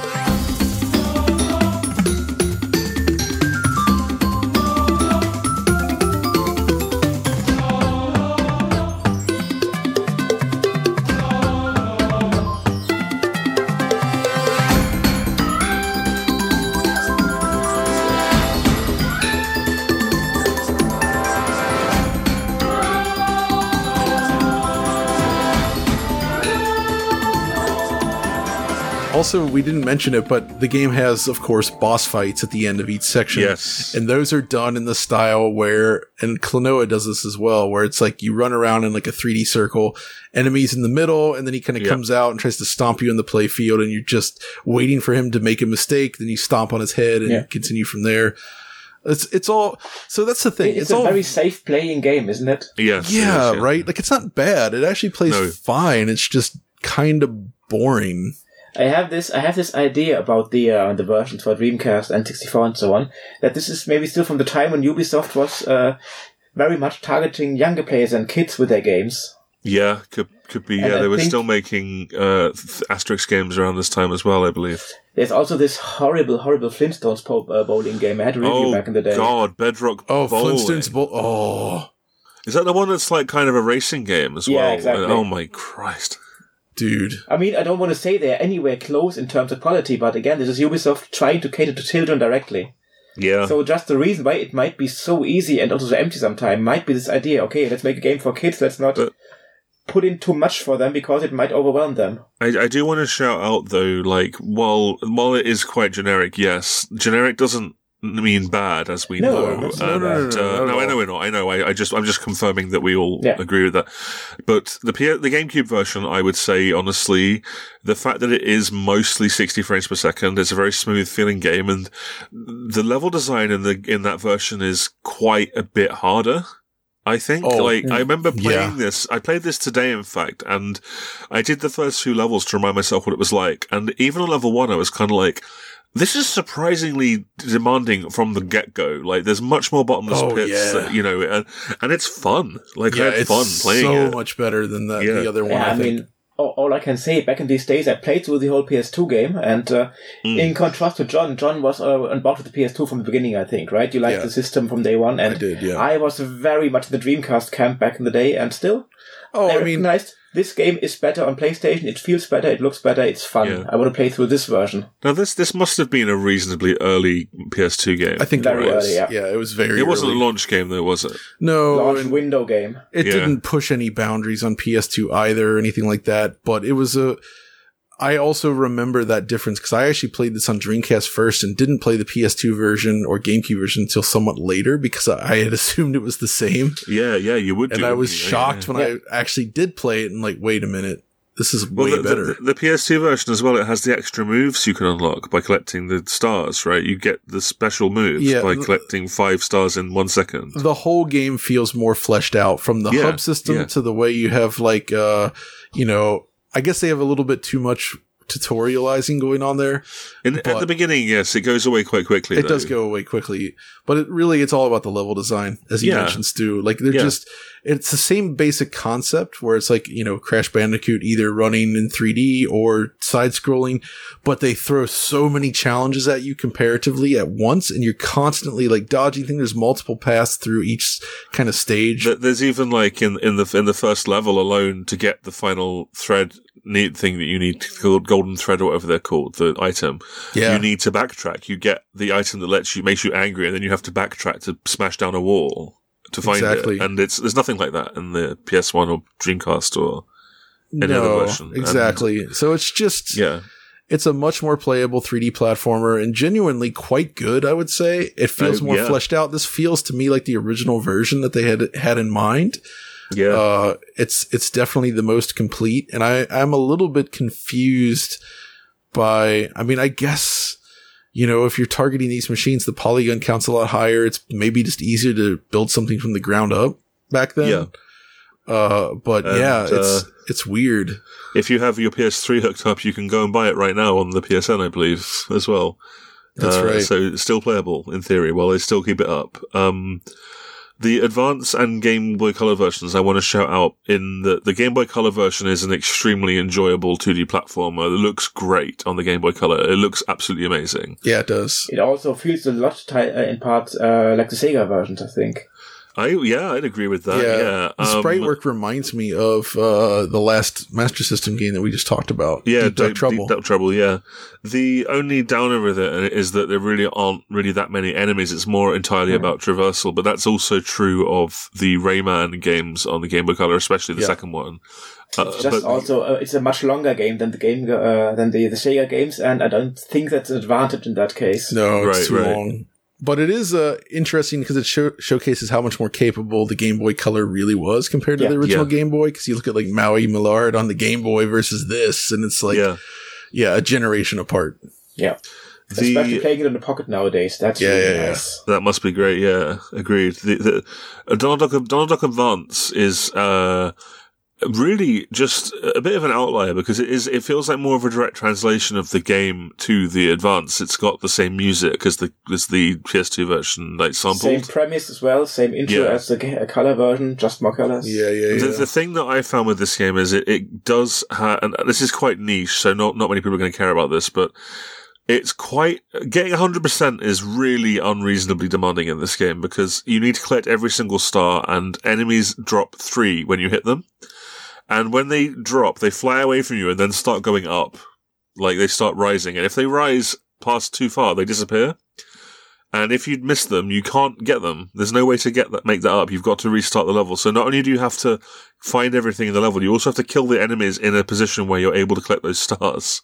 also, we didn't mention it, but the game has, of course, boss fights at the end of each section. Yes. And those are done in the style where, and Klonoa does this as well, where it's like you run around in like a three D circle, enemies in the middle, and then he kind of Yep. comes out and tries to stomp you in the play field, and you're just waiting for him to make a mistake, then you stomp on his head and Yeah. continue from there. It's, it's all, so that's the thing. It's, It's, a all, very safe playing game, isn't it? Yes. yeah, it is, right? Like, it's not bad. It actually plays No. fine. It's just kind of boring. I have this. I have this idea about the uh, the versions for Dreamcast and sixty-four and so on. That this is maybe still from the time when Ubisoft was uh, very much targeting younger players and kids with their games. Yeah, could could be. And Yeah, I they were think- still making uh, th- Asterix games around this time as well, I believe. There's also this horrible, horrible Flintstones po- uh, bowling game I had to review Oh back in the day. God, Bedrock. Oh, Bowling. Flintstones Bowl. Oh, Is that the one that's like kind of a racing game as Yeah, well? exactly. Oh my Christ. dude. I mean, I don't want to say they're anywhere close in terms of quality, but again, this is Ubisoft trying to cater to children directly. Yeah. So just the reason why it might be so easy and also so empty sometimes might be this idea, okay, let's make a game for kids, let's not But- put in too much for them because it might overwhelm them. I, I do want to shout out though, like, while while it is quite generic, yes, generic doesn't mean bad, as we No, know. that's And, not bad. No, no, no, uh, not at no, I all. know we're not. I know. I, I just, I'm just confirming that we all Yeah. agree with that. But the P- the GameCube version, I would say, honestly, the fact that it is mostly sixty frames per second, it's a very smooth feeling game, and the level design in the in that version is quite a bit harder. I think, Oh, like, I remember playing yeah. this, I played this today, in fact, and I did the first few levels to remind myself what it was like, and even on level one, I was kind of like, this is surprisingly demanding from the get-go. Like, there's much more bottomless Oh, pits, yeah. that, you know, and, and it's fun. Like, I Yeah, had it's fun playing so it. much better than the, Yeah. the other one. Yeah, I, I think. mean, all, all I can say, back in these days, I played through the whole P S two game, and uh, Mm. in contrast to John, John was uh, on board with the P S two from the beginning, I think, right? You liked Yeah. the system from day one, and I did, yeah. I was very much in the Dreamcast camp back in the day, and still, oh, I, I mean, recognized this game is better on PlayStation, it feels better, it looks better, it's fun. Yeah. I want to play through this version. Now, this this must have been a reasonably early P S two game. I think Very it was. early, yeah. yeah, it was very. it wasn't early. a launch game, though, was it? No, Launch and window game. it Yeah. didn't push any boundaries on P S two either or anything like that. But it was a. I also remember that difference because I actually played this on Dreamcast first and didn't play the P S two version or GameCube version until somewhat later because I had assumed it was the same. Yeah, yeah, you would And do. I was yeah, shocked yeah. when Yeah. I actually did play it and like, wait a minute, this is Well, way the, better. The, the P S two version as well, it has the extra moves you can unlock by collecting the stars, right? You get the special moves Yeah, by the- collecting five stars in one second. The whole game feels more fleshed out from the Yeah, hub system yeah. to the way you have like, uh, you know, I guess they have a little bit too much tutorializing going on there. In, at but- the beginning, yes, it goes away quite quickly. It though. does go away quickly, but it really, it's all about the level design, as you Yeah. mentioned, Stu. Like they're Yeah. just, it's the same basic concept where it's like, you know, Crash Bandicoot either running in three D or side scrolling, but they throw so many challenges at you comparatively at once. And you're constantly like dodging things. There's multiple paths through each kind of stage. Th- There's even like in in the in the first level alone to get the final thread neat thing that you need called golden thread or whatever they're called, the item. Yeah. You need to backtrack. You get the item that lets you makes you angry, and then you have to backtrack to smash down a wall to find Exactly. it. And it's there's nothing like that in the P S one or Dreamcast or any other no, version. And- exactly. So it's just, yeah. it's a much more playable three D platformer and genuinely quite good, I would say. It feels Uh, more yeah. fleshed out. This feels to me like the original version that they had had in mind. Yeah. Uh, it's, it's definitely the most complete. And I, I'm a little bit confused by, I mean, I guess, you know, if you're targeting these machines, the polygon count's a lot higher. It's maybe just easier to build something from the ground up back then. Yeah. Uh, but And, yeah, it's, uh, it's weird. If you have your P S three hooked up, you can go and buy it right now on the P S N, I believe, as well. That's Uh, right. So it's still playable in theory while they still keep it up. Um, the Advance and Game Boy Color versions, I want to shout out in the, the Game Boy Color version is an extremely enjoyable two D platformer. It looks great on the Game Boy Color. It looks absolutely amazing. Yeah, it does. It also feels a lot ti- uh, in parts uh, like the Sega versions, I think. I yeah, I'd agree with that. Yeah, yeah. The Um, sprite work reminds me of uh, the last Master System game that we just talked about. Yeah, Deep Duck Deep, Trouble. Deep Duck Trouble. Yeah, the only downer with it is that there really aren't really that many enemies. It's more entirely mm. about traversal, but that's also true of the Rayman games on the Game Boy Color, especially the yeah. second one. Uh, it's just but, also uh, it's a much longer game than the game uh, than the the Sega games, and I don't think that's an advantage in that case. No, it's right, too right. long. But it is uh, interesting because it show- showcases how much more capable the Game Boy Color really was compared to yeah. the original yeah. Game Boy. Because you look at like Maui Millard on the Game Boy versus this, and it's like, yeah, yeah a generation apart. Yeah. The, Especially playing it in the pocket nowadays. That's yeah, really yeah, nice. Yeah. That must be great. Yeah, agreed. The, the uh, Donald Duck Donald Duck Advance is uh, really just a bit of an outlier because it is. It feels like more of a direct translation of the game to the Advance. It's got the same music as the as the P S two version, like sampled. Same premise as well. Same intro yeah. as the g- color version, just more colors. Yeah, yeah, yeah. The, the thing that I found with this game is it, it does have, and this is quite niche, so not not many people are going to care about this, but. It's quite, getting one hundred percent is really unreasonably demanding in this game because you need to collect every single star and enemies drop three when you hit them. And when they drop, they fly away from you and then start going up. Like they start rising. And if they rise past too far, they disappear. And if you'd miss them, you can't get them. There's no way to get that, make that up. You've got to restart the level. So not only do you have to find everything in the level, you also have to kill the enemies in a position where you're able to collect those stars.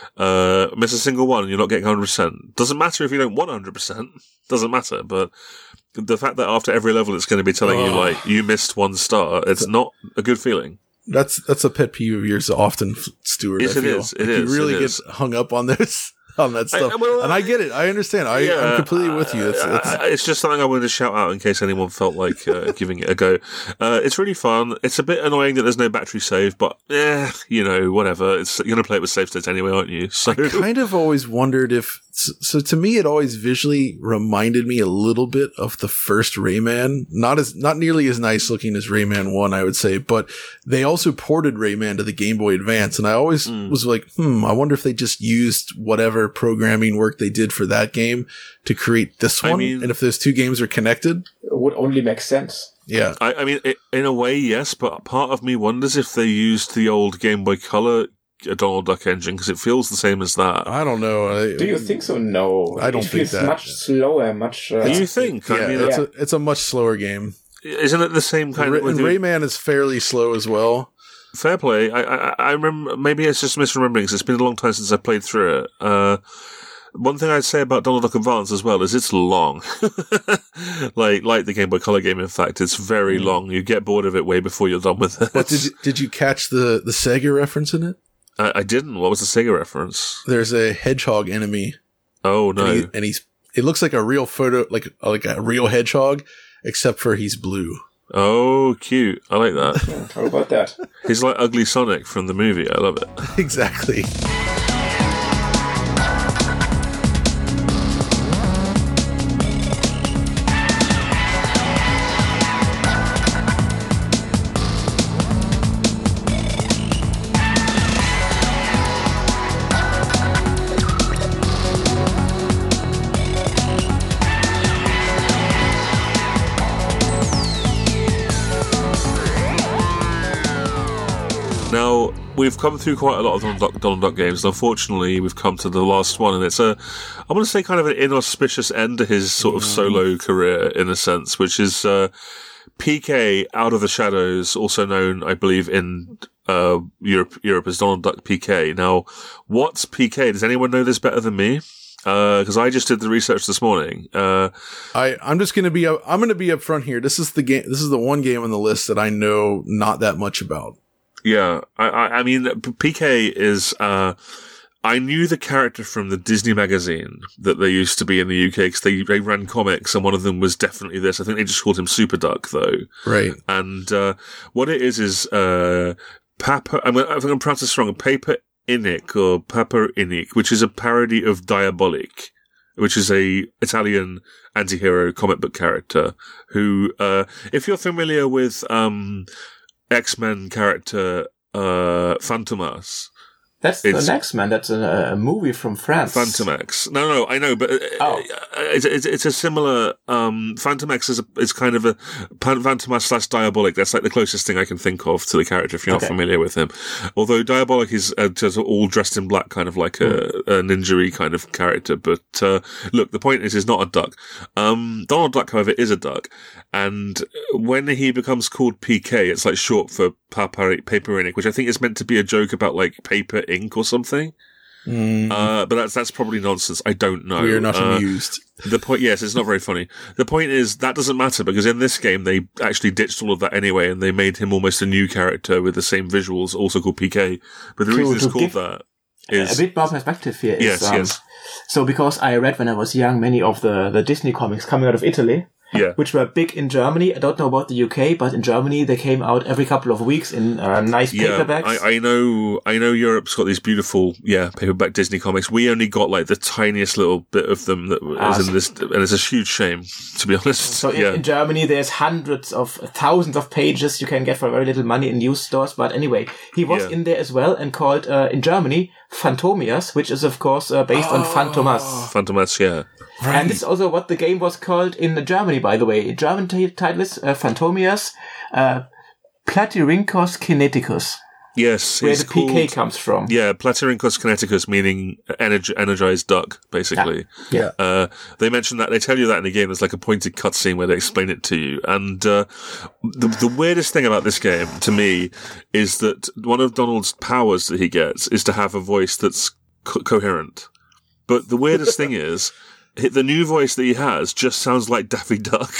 Uh, miss a single one and you're not getting one hundred percent. Doesn't matter if you don't want one hundred percent. Doesn't matter. But the fact that after every level it's going to be telling oh. you, like, you missed one star, it's not a good feeling. That's that's a pet peeve of yours often, Stuart. Yes, I it feel. is. It like is. You really it get is. hung up on this. On that stuff, I, well, and I get it. I understand. I, yeah, I'm completely with you. It's, it's, I, it's just something I wanted to shout out in case anyone felt like uh, giving it a go. Uh, it's really fun. It's a bit annoying that there's no battery save, but eh, you know, whatever. It's you're gonna play it with save states anyway, aren't you? So I kind of always wondered if. So to me, it always visually reminded me a little bit of the first Rayman. Not as not nearly as nice looking as Rayman one, I would say, but they also ported Rayman to the Game Boy Advance, and I always mm. was like, hmm, I wonder if they just used whatever programming work they did for that game to create this one, I mean, and if those two games are connected. It would only make sense. Yeah. I, I mean, it, in a way, yes, but part of me wonders if they used the old Game Boy Color a Donald Duck engine because it feels the same as that. I don't know. I, Do you think so? No, I don't it think feels that. Much slower, much. Uh, Do you think? Yeah, I mean, it's, yeah. a, it's a much slower game. Isn't it the same kind Ra- of? And Rayman is fairly slow as well. Fair play. I, I I remember. Maybe it's just misremembering because it's been a long time since I played through it. Uh, one thing I'd say about Donald Duck Advance as well is it's long. like like the Game Boy Color game. In fact, it's very mm. long. You get bored of it way before you're done with it. But did you, did you catch the the Sega reference in it? I, I didn't. What was the Sega reference? There's a hedgehog enemy. Oh no! And, he, and he's. It looks like a real photo, like like a real hedgehog, except for he's blue. Oh, cute! I like that. How about that? He's like Ugly Sonic from the movie. I love it. Exactly. Now, we've come through quite a lot of Donald Duck, Donald Duck games, and unfortunately we've come to the last one, and it's a, I want to say kind of an inauspicious end to his sort of solo career, in a sense, which is uh, P K Out of the Shadows, also known, I believe, in uh, Europe, Europe as Donald Duck P K. Now, what's P K? Does anyone know this better than me? Because uh, I just did the research this morning. Uh, I I'm just gonna be up, I'm gonna be up front here. This is the game. This is the one game on the list that I know not that much about. Yeah, I, I, I mean, P K is, uh, I knew the character from the Disney magazine that they used to be in the U K because they, they ran comics and one of them was definitely this. I think they just called him Super Duck though. Right. And, uh, what it is is, uh, Papa, I'm going to pronounce this wrong, Paper Inic or Papa Inic, which is a parody of Diabolik, which is a Italian anti-hero comic book character who, uh, if you're familiar with, um, X-Men character, uh, Fantomas, That's It's- the next man. That's a, a movie from France. Phantom X. No, no, I know, but uh, Oh. it's, it's it's a similar. Um, Phantom X is a, is kind of a Phantom X slash Diabolic. That's like the closest thing I can think of to the character if you're not Okay. familiar with him. Although Diabolic is uh, just all dressed in black, kind of like a, a ninja-y kind of character. But uh, look, the point is, he's not a duck. Um, Donald Duck, however, is a duck, and when he becomes called P K, it's like short for Papari- Paperinik, which I think is meant to be a joke about like paper ink or something. Mm, Uh, but that's that's probably nonsense. I don't know. we are not Uh, amused. The point, yes, it's not very funny. The point is that doesn't matter because in this game they actually ditched all of that anyway, and they made him almost a new character with the same visuals, also called P K. But the To- reason to it's called give that a is bit more perspective here is, yes, um, yes, so because I read when I was young many of the, the Disney comics coming out of Italy, yeah, which were big in Germany. I don't know about the U K, but in Germany they came out every couple of weeks in uh, nice yeah. paperbacks. I, I know, I know. Europe's got these beautiful, yeah, paperback Disney comics. We only got like the tiniest little bit of them that was Ah, in this, and it's a huge shame, to be honest. So in, yeah, in Germany, there's hundreds of thousands of pages you can get for very little money in used stores. But anyway, he was Yeah. in there as well and called uh, in Germany Phantomias, which is of course uh, based on Phantomas. Phantom X, yeah. And this is also what the game was called in Germany, by the way. German t- title is uh, Phantomias uh, Platyrhynchos Kineticus, Yes, where it's the P K called- comes from. Yeah, Platyrhynchus kineticus, meaning energ- energized duck, basically. Yeah. Uh, they mention that, they tell you that in the game. There's like a pointed cutscene where they explain it to you. And, uh, the, the weirdest thing about this game, to me, is that one of Donald's powers that he gets is to have a voice that's co- coherent. But the weirdest thing is, the new voice that he has just sounds like Daffy Duck.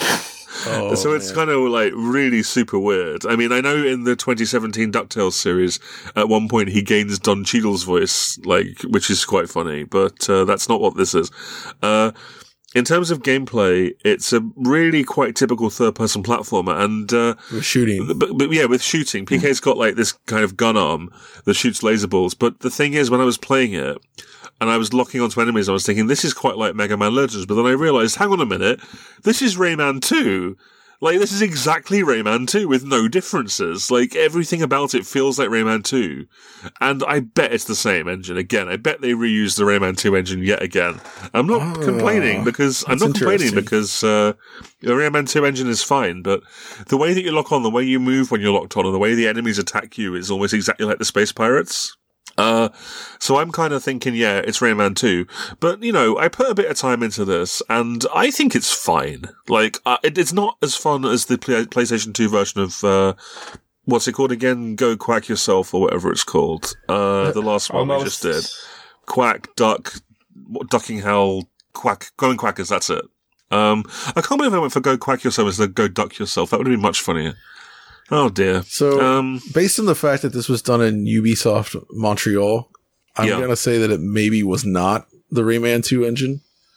Oh, so it's man. kind of like really super weird. I mean, I know in the twenty seventeen DuckTales series, at one point he gains Don Cheadle's voice, like, which is quite funny, but uh, that's not what this is. Uh, in terms of gameplay, it's a really quite typical third-person platformer, and uh, With shooting. but, but yeah, with shooting, P K's got like this kind of gun arm that shoots laser balls. But the thing is, when I was playing it, and I was locking onto enemies, I was thinking, this is quite like Mega Man Legends. But then I realized, hang on a minute, this is Rayman two. Like, this is exactly Rayman two with no differences. Like, everything about it feels like Rayman two. And I bet it's the same engine again. I bet they reused the Rayman two engine yet again. I'm not Oh, complaining because, I'm that's not complaining interesting. because, uh, the Rayman two engine is fine, but the way that you lock on, the way you move when you're locked on, and the way the enemies attack you is almost exactly like the Space Pirates. Uh, so I'm kind of thinking, yeah, it's Rayman two. But, you know, I put a bit of time into this, and I think it's fine. Like, uh, it, it's not as fun as the play- PlayStation two version of, uh, what's it called again? Go Quack Yourself, or whatever it's called. Uh, the last one we just did. Quack, Duck, Ducking Hell, Quack, Going Quackers, that's it. Um, I can't believe I went for Go Quack Yourself instead of Go Duck Yourself. That would have been much funnier. Oh dear. So, Um, based on the fact that this was done in Ubisoft Montreal, I'm Yeah. going to say that it maybe was not the Rayman two engine.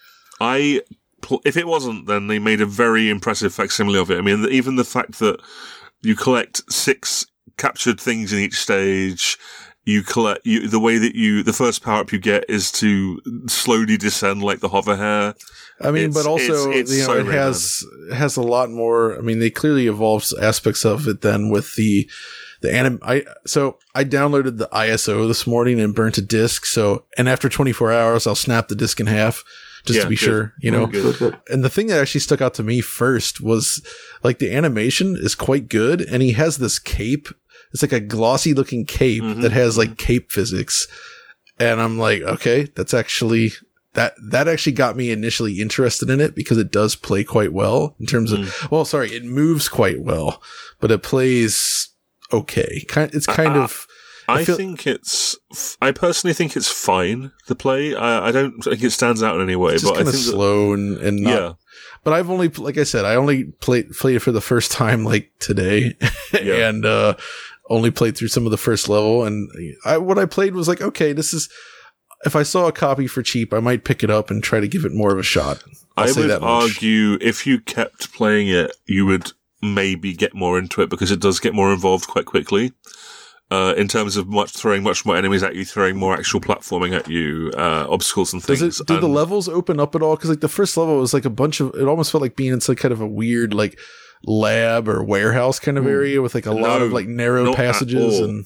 I, pl- if it wasn't, then they made a very impressive facsimile of it. I mean, even the fact that you collect six captured things in each stage, you collect, you, the way that you, the first power up you get is to slowly descend like the hover hair. I mean, It's- but also, it's- it's you know, so it has has a lot more. I mean, they clearly evolved aspects of it then with the the anim. I so I downloaded the I S O this morning and burnt a disk. So, and after twenty-four hours, I'll snap the disk in half just Yeah, to be good. sure. You know, Good. Good, good. and the thing that actually stuck out to me first was like the animation is quite good, and he has this cape. It's like a glossy looking cape Mhm. that has like cape physics, and I'm like, okay, that's actually. That, that actually got me initially interested in it because it does play quite well in terms of, Mm. well, sorry, it moves quite well, but it plays okay. Kind, it's kind Uh, of, I, I feel- think it's, I personally think it's fine, the play. I, I don't think it stands out in any way, it's just but I kind of think that, slow and, and not, yeah. but I've only, like I said, I only played, played it for the first time like today Yeah. and, uh, only played through some of the first level. And I, what I played was like, okay, this is, if I saw a copy for cheap, I might pick it up and try to give it more of a shot. I'll I say would that much. argue if you kept playing it, you would maybe get more into it because it does get more involved quite quickly. Uh, in terms of much throwing much more enemies at you, throwing more actual platforming at you, uh, obstacles and things. Does it, do the And- levels open up at all? Because like the first level was like a bunch of, it almost felt like being in some kind of a weird like lab or warehouse kind of area with like a lot No, of like narrow not at passages all. and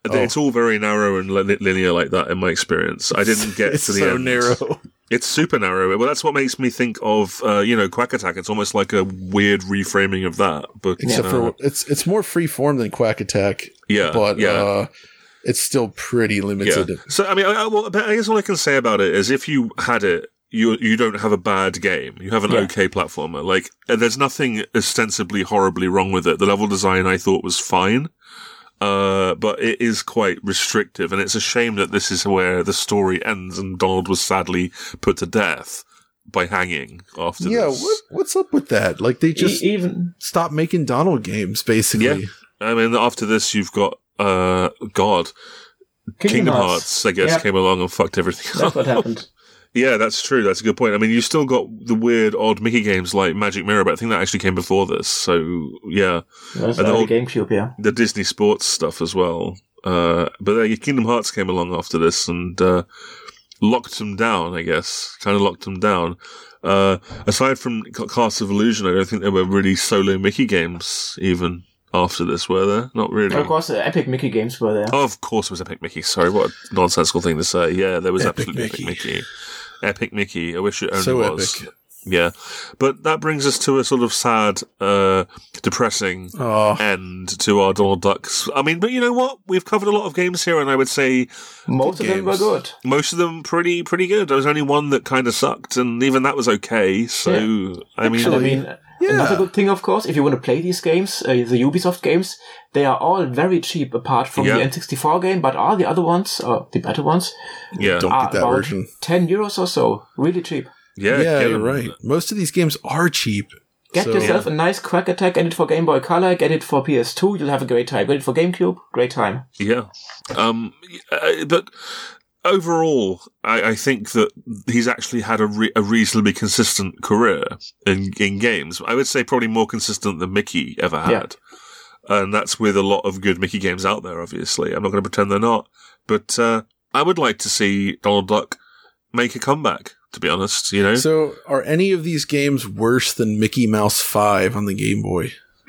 Oh. It's all very narrow and li- linear like that in my experience. I didn't get it's to the so end. narrow. It's super narrow. Well, that's what makes me think of, uh, you know, Quack Attack. It's almost like a weird reframing of that. But Except uh, for it's it's more free form than Quack Attack. Yeah, but yeah. Uh, it's still pretty limited. Yeah. So, I mean, I, I, well, I guess all I can say about it is if you had it, you you don't have a bad game. You have an Yeah. okay platformer. Like, there's nothing ostensibly horribly wrong with it. The level design I thought was fine. Uh, but it is quite restrictive, and it's a shame that this is where the story ends and Donald was sadly put to death by hanging after Yeah, this. what, what's up with that? Like, they just E- even stopped making Donald games, basically. Yeah. I mean, after this, you've got, uh, God, Kingdom, Hearts, I guess, Yeah. came along and fucked everything That's up. what happened. Yeah, that's true. That's a good point. I mean, you still got the weird, odd Mickey games like Magic Mirror, but I think that actually came before this. So, yeah. That's And the the whole- GameCube, yeah. The Disney sports stuff as well. Uh, but uh, Kingdom Hearts came along after this and, uh, locked them down, I guess. Kind of locked them down. Uh, aside from C- Castle of Illusion, I don't think there were really solo Mickey games even after this, were there? Not really. Of course, uh, Epic Mickey games were there. Oh, of course it was Epic Mickey. Sorry, what a nonsensical thing to say. Yeah, there was Epic absolutely Epic Mickey. Mickey. Epic Mickey. I wish it only So was. epic. Yeah. But that brings us to a sort of sad, uh, depressing Oh, end to our Donald Ducks. I mean, but you know what? We've covered a lot of games here, and I would say Most of them were games. good. most of them pretty, pretty good. There was only one that kind of sucked, and even that was okay. So, I mean, Actually, I mean, yeah. another good thing, of course, if you want to play these games, uh, the Ubisoft games, they are all very cheap apart from Yeah. the N sixty-four game, but all the other ones, or the better ones, yeah. don't are get that about version. ten euros or so. Really cheap. Yeah, Yeah, get you're 'em. right. Most of these games are cheep. Get So- yourself a nice Quack Attack, get it for Game Boy Color, get it for P S two, you'll have a great time. Get it for GameCube, great time. Yeah. Um, uh, but overall, I, I think that he's actually had a, re- a reasonably consistent career in, in games. I would say probably more consistent than Mickey ever had. And that's with a lot of good Mickey games out there, obviously. I'm not going to pretend they're not. But, uh, I would like to see Donald Duck make a comeback, to be honest, you know? So, are any of these games worse than Mickey Mouse five on the Game Boy?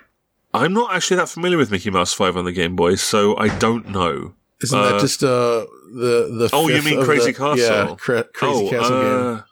I'm not actually that familiar with Mickey Mouse five on the Game Boy, so I don't know. Isn't Uh, that just uh the the? Oh, you fifth mean of Crazy the- Castle? Yeah, cra- Crazy oh, Castle game. uh,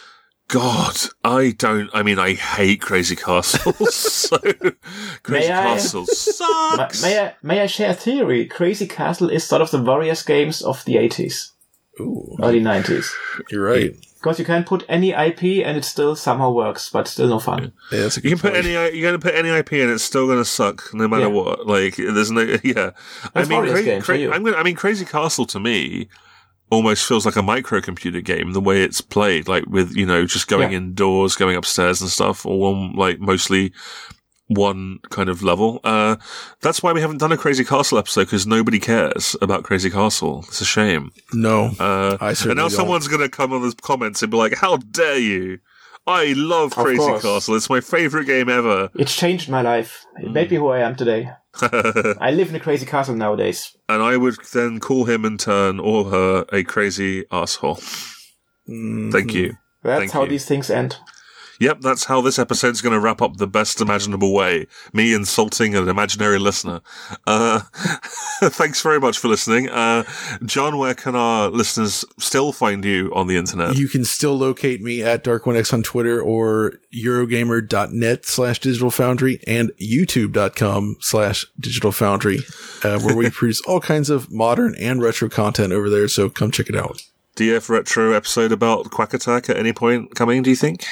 God, I don't. I mean, I hate Crazy Castle. so Crazy May I- Castle Ma- sucks. May I, may I share a theory? Crazy Castle is sort of the Warriors games of the eighties, Ooh, early nineties. you're right. Because you can put any I P and it still somehow works, but still no fun. Yeah, that's a You good can put point. any. You're going to put any I P in, it's still going to suck, no matter Yeah. what. Like, there's no. Yeah, I That's mean, Warriors cra- games for cra- you. I'm gonna, I mean, Crazy Castle to me almost feels like a microcomputer game. The way it's played, like with you know, just going Yeah. indoors, going upstairs and stuff, or one like mostly one kind of level. Uh, that's why we haven't done a Crazy Castle episode, because nobody cares about Crazy Castle. It's a shame. No, Uh, I and certainly now don't. someone's going to come on the comments and be like, how dare you? I love Of Crazy course. Castle. It's my favorite game ever. It's changed my life. It made me who I am today. I live in a crazy castle nowadays. And I would then call him in turn or her a crazy asshole. Mm, Thank you. That's Thank how you. these things end. Yep, that's how this episode's going to wrap up the best imaginable way. Me insulting an imaginary listener. Uh, thanks very much for listening. Uh, John, where can our listeners still find you on the internet? You can still locate me at Dark One X on Twitter or Eurogamer.net slash Digital Foundry and YouTube.com slash Digital Foundry, uh, where we produce all kinds of modern and retro content over there. So come check it out. D F Retro episode about Quack Attack at any point coming, do you think?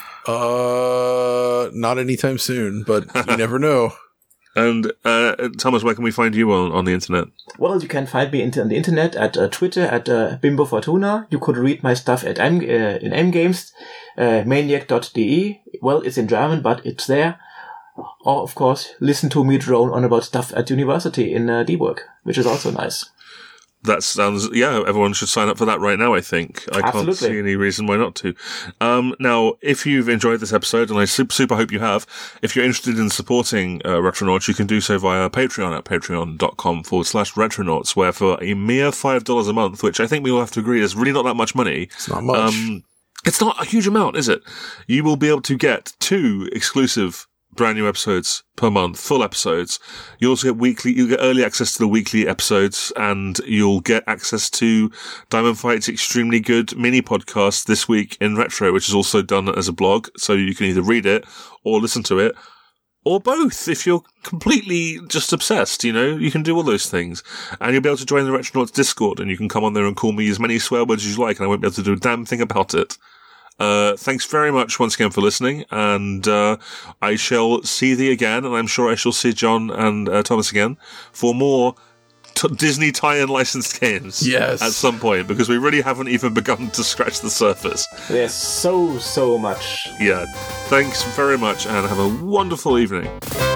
Uh, not anytime soon, but you never know. And uh, Thomas, where can we find you on, on the internet? Well, you can find me inter- on the internet at uh, Twitter at uh, Bimbo Fortuna. You could read my stuff at M- uh, in M Games, uh, maniac dot d e. Well, it's in German, but it's there. Or, of course, listen to me drone on about stuff at university in uh, Dieburg, which is also nice. That sounds, yeah, everyone should sign up for that right now, I think. I can't Absolutely. see any reason why not to. Um, now, if you've enjoyed this episode, and I super, super hope you have, if you're interested in supporting uh, Retronauts, you can do so via Patreon at patreon.com forward slash Retronauts, where for a mere five dollars a month, which I think we all have to agree is really not that much money. It's not much. Um, it's not a huge amount, is it? You will be able to get two exclusive brand new episodes per month, full episodes. You also get weekly, you get early access to the weekly episodes, and you'll get access to Diamond Fight's extremely good mini podcast This Week in Retro, which is also done as a blog. So you can either read it or listen to it, or both. If you're completely just obsessed, you know, you can do all those things. And you'll be able to join the Retronauts Discord, and you can come on there and call me as many swear words as you like, and I won't be able to do a damn thing about it. Uh, thanks very much once again for listening, and uh, I shall see thee again, and I'm sure I shall see John and uh, Thomas again for more t- Disney tie-in licensed games. Yes. At some point, because we really haven't even begun to scratch the surface. There's so, so much. Yeah. Thanks very much, and have a wonderful evening.